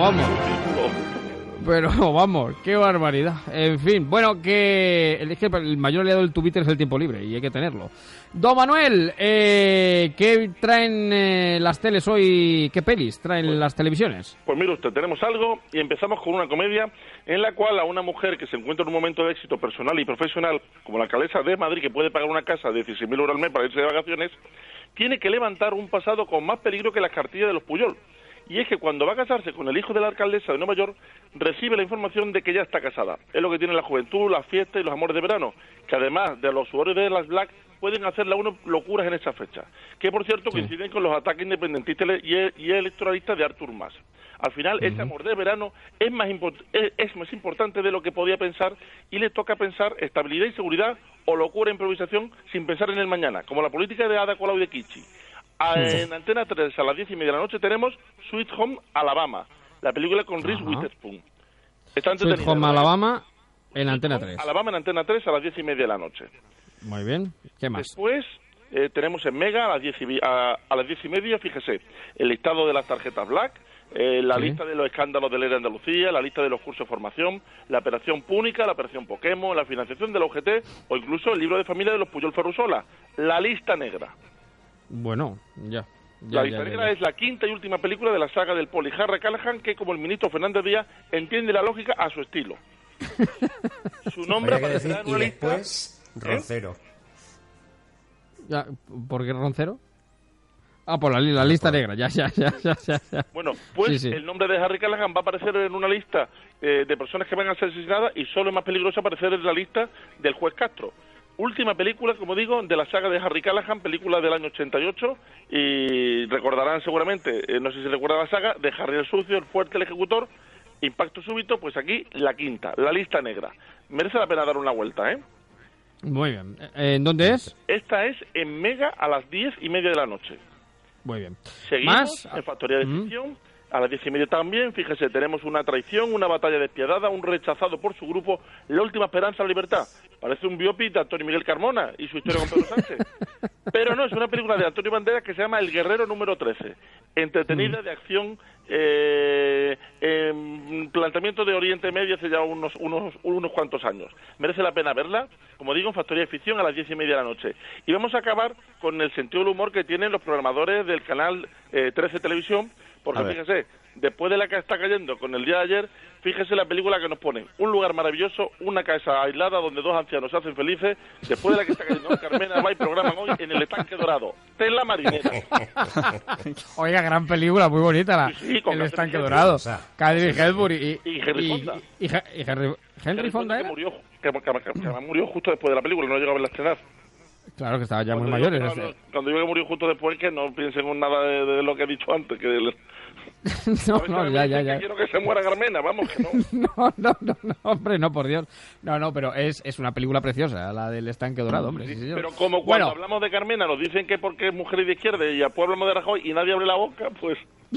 vamos, qué barbaridad. En fin, bueno, que el mayor aliado del Twitter es el tiempo libre y hay que tenerlo. Don Manuel, ¿qué traen las teles hoy? ¿Qué pelis traen las televisiones? Pues mire usted, tenemos algo y empezamos con una comedia en la cual a una mujer que se encuentra en un momento de éxito personal y profesional, como la alcaldesa de Madrid, que puede pagar una casa de 16.000 euros al mes para irse de vacaciones, tiene que levantar un pasado con más peligro que las cartillas de los Puyol. y es que cuando va a casarse con el hijo de la alcaldesa de Nueva York, recibe la información de que ya está casada. Es lo que tiene la juventud, las fiestas y los amores de verano, que además de los usuarios de las Black pueden hacerle a uno locuras en esa fecha, que por cierto coinciden con los ataques independentistas y electoralistas de Artur Mas. Al final, ese amor de verano es más importante de lo que podía pensar, y le toca pensar estabilidad y seguridad o locura e improvisación sin pensar en el mañana, como la política de Ada Colau y de Kichi. En Antena 3 a las 10:30 de la noche tenemos Sweet Home Alabama, la película con Reese Witherspoon. Está Sweet Home Alabama en Antena 3. Alabama en Antena 3 a las 10:30 de la noche. Muy bien. ¿Qué más? Después tenemos en Mega a las 10:30, fíjese, el listado de las tarjetas Black, la lista de los escándalos de Ley de Andalucía, la lista de los cursos de formación, la operación Púnica, la operación Pokémon, la financiación de la UGT o incluso el libro de familia de los Puyol Ferrusola, la lista negra. Bueno, ya. La lista negra es la quinta y última película de la saga del poli Harry Callahan, que como el ministro Fernández Díaz entiende la lógica a su estilo. Su nombre aparecerá en una lista. Después, Roncero. Ya, ¿por qué Roncero? Ah, por la lista negra, ya. Bueno, pues sí. El nombre de Harry Callahan va a aparecer en una lista de personas que van a ser asesinadas, y solo es más peligroso aparecer en la lista del juez Castro. Última película, como digo, de la saga de Harry Callahan, película del año 88, y recordarán seguramente, no sé si recuerdan la saga, de Harry el Sucio, el Fuerte, el Ejecutor, Impacto Súbito, pues aquí la quinta, la lista negra. Merece la pena dar una vuelta, ¿eh? Muy bien. ¿En dónde es? Esta es en Mega a las 10:30 de la noche. Muy bien. Seguimos en Factoría de Ficción, a las 10:30 también. Fíjese, tenemos una traición, una batalla despiadada, un rechazado por su grupo, La última esperanza, la libertad. Parece un biopic de Antonio Miguel Carmona y su historia con Pedro Sánchez. Pero no, es una película de Antonio Banderas que se llama El Guerrero número 13. Entretenida, de acción, planteamiento de Oriente Medio hace ya unos cuantos años. Merece la pena verla, como digo, en Factoría de Ficción a las 10:30 de la noche. Y vamos a acabar con el sentido del humor que tienen los programadores del canal 13 Televisión, porque fíjese, después de la que está cayendo con el día de ayer, fíjese la película que nos ponen: Un lugar maravilloso, una casa aislada donde dos ancianos se hacen felices. Después de la que está cayendo Carmena, va y programan hoy En el estanque dorado, Tela marinera. Oiga, gran película, muy bonita, El estanque dorado. Catherine Hepburn y Henry Fonda. Henry Fonda era. Que murió justo después de la película, no llegó a verla estrenar. Claro, que estaba ya muy mayor. Cuando digo que murió justo después, que no piensen en nada de lo que he dicho antes. Que no, ya. Quiero que se muera Carmena, vamos, que no. No, hombre, no, por Dios. No, pero es una película preciosa, la del estanque dorado, hombre. Sí, pero como cuando hablamos de Carmena nos dicen que porque es mujer y de izquierda, y después hablamos de Rajoy y nadie abre la boca, pues...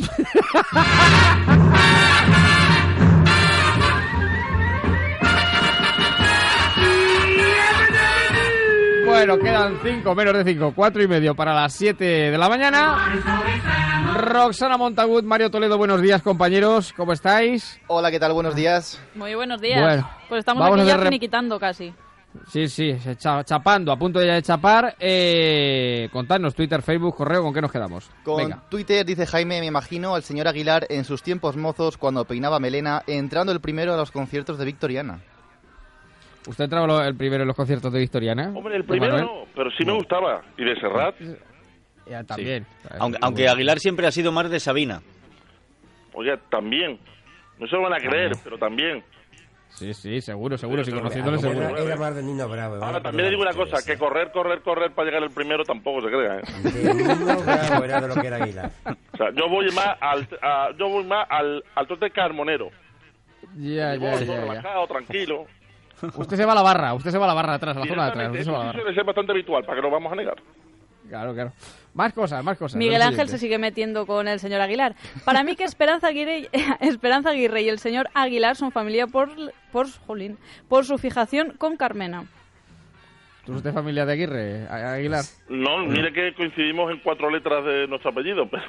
Bueno, quedan 5, menos de 5, 4:30 para las 7 de la mañana. Roxana Montagut, Mario Toledo, buenos días, compañeros, ¿cómo estáis? Hola, ¿qué tal? Buenos días. Muy buenos días. Bueno, pues estamos aquí ya finiquitando casi. Sí, chapando, a punto ya de chapar. Contadnos, Twitter, Facebook, correo, ¿con qué nos quedamos? Venga. Twitter, dice Jaime, me imagino al señor Aguilar en sus tiempos mozos, cuando peinaba melena, entrando el primero a los conciertos de Victoriana. ¿Usted entraba el primero en los conciertos de Victoriana? Hombre, el primero no, pero sí me gustaba. ¿Y de Serrat? Ya, también. Sí. Aunque Aguilar siempre ha sido más de Sabina. Oye, también. No se lo van a creer, pero también. Sí, seguro, si conociéndole seguro. Era más de Nino Bravo. Ahora, también le digo una cosa, que correr para llegar el primero tampoco se crea, ¿eh? De Nino Bravo era de lo que era Aguilar. O sea, yo voy más al trote carmonero. Ya. Relajado, tranquilo. Usted se va a la barra atrás, a la zona de atrás. Usted se va a la barra. Suele ser bastante habitual, para que no vamos a negar. Claro. Más cosas. Miguel Ángel se sigue metiendo con el señor Aguilar. Para mí que Esperanza Aguirre y el señor Aguilar son familia por su fijación con Carmena. ¿Tú eres familia de Aguilar? No, mire que coincidimos en 4 letras de nuestro apellido, pero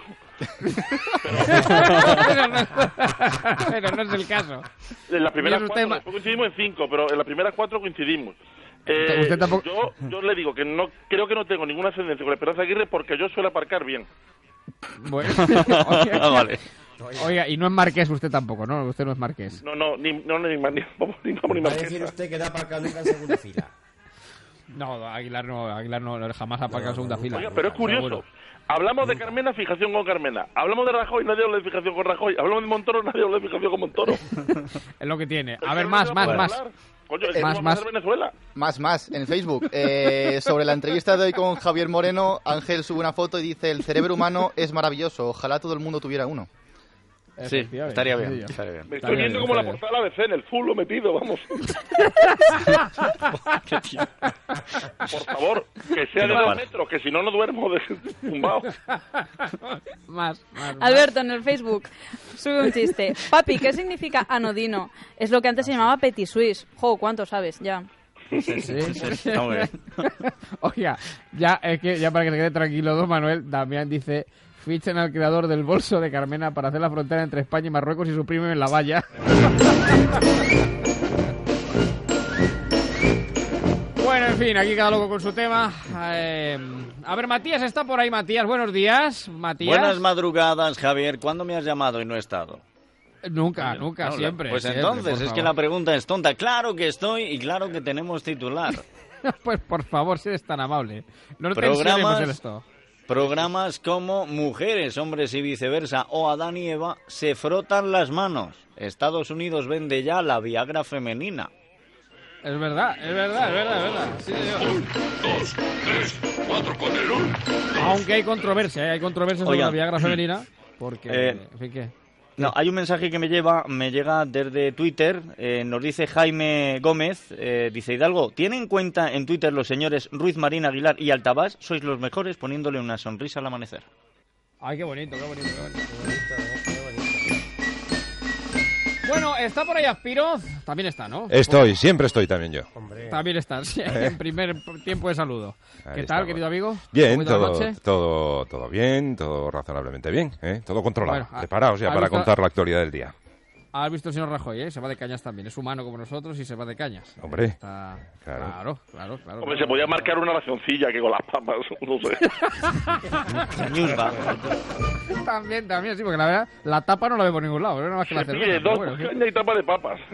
no es el caso. En las primeras 4, después coincidimos en 5, pero en las primeras 4 coincidimos. ¿Usted tampoco? Yo le digo que no creo que no tengo ninguna ascendencia con Esperanza Aguirre porque yo suelo aparcar bien. Bueno, vale. Oiga, y no es marqués usted tampoco, ¿no? Usted no es marqués. No, ni Va a decir usted que da aparcado nunca en segunda fila. No, Aguilar no jamás ha aparcado segunda fila. Oiga, pero es curioso. Seguro. Hablamos de Carmena, fijación con Carmena. Hablamos de Rajoy, nadie habla de fijación con Rajoy. Hablamos de Montoro, nadie habla de fijación con Montoro. Es lo que tiene. A ver, más. Coño, más. Venezuela. Más, en Facebook. Sobre la entrevista de hoy con Javier Moreno, Ángel sube una foto y dice: el cerebro humano es maravilloso, ojalá todo el mundo tuviera uno. Sí, estaría bien. Me estoy viendo como la portada de la ABC, en el full lo metido, vamos. Por favor, que sea de 2 metros, que si no, no duermo tumbado. Más. Alberto, en el Facebook, sube un chiste. Papi, ¿qué significa anodino? Es lo que antes se llamaba petit suisse. Jo, ¿cuánto sabes? Ya. Sí. Oiga, ya para que se quede tranquilo, don Manuel, Damián dice: fichen al creador del bolso de Carmena para hacer la frontera entre España y Marruecos y suprimen la valla. Bueno, en fin, aquí cada loco con su tema. A ver, Matías está por ahí. Matías, buenos días. Matías. Buenas madrugadas, Javier. ¿Cuándo me has llamado y no he estado? Nunca, siempre. Pues siempre, entonces, es que la pregunta es tonta. Claro que estoy y claro que tenemos titular. Pues por favor, si eres tan amable. No tensionemos esto. Programas como Mujeres, Hombres y Viceversa o Adán y Eva se frotan las manos. Estados Unidos vende ya la Viagra femenina. Es verdad. Sí, 1, 2, 3, 4 con el 1. Aunque hay controversia sobre la Viagra femenina. Porque, en fin, ¿qué? No, hay un mensaje que me llega desde Twitter, nos dice Jaime Gómez, dice: Hidalgo, ¿tiene en cuenta en Twitter los señores Ruiz Marín, Aguilar y Altabás? Sois los mejores poniéndole una sonrisa al amanecer. Ay, qué bonito. Bueno, está por ahí Aspiroz, también está, ¿no? Siempre estoy también yo. Hombre. También estás, en primer tiempo de saludo. ¿Qué tal, querido amigo? Bien, todo bien, todo razonablemente bien, Todo controlado, preparados ya para contar la actualidad del día. ¿Has visto el señor Rajoy, Se va de cañas también, es humano como nosotros y se va de cañas. Hombre, claro. Hombre, se podía marcar una racioncilla que con las papas, no sé. También, sí, porque la verdad, la tapa no la veo por ningún lado, nada más que la cerveza. Dos cañas y tapa de papas.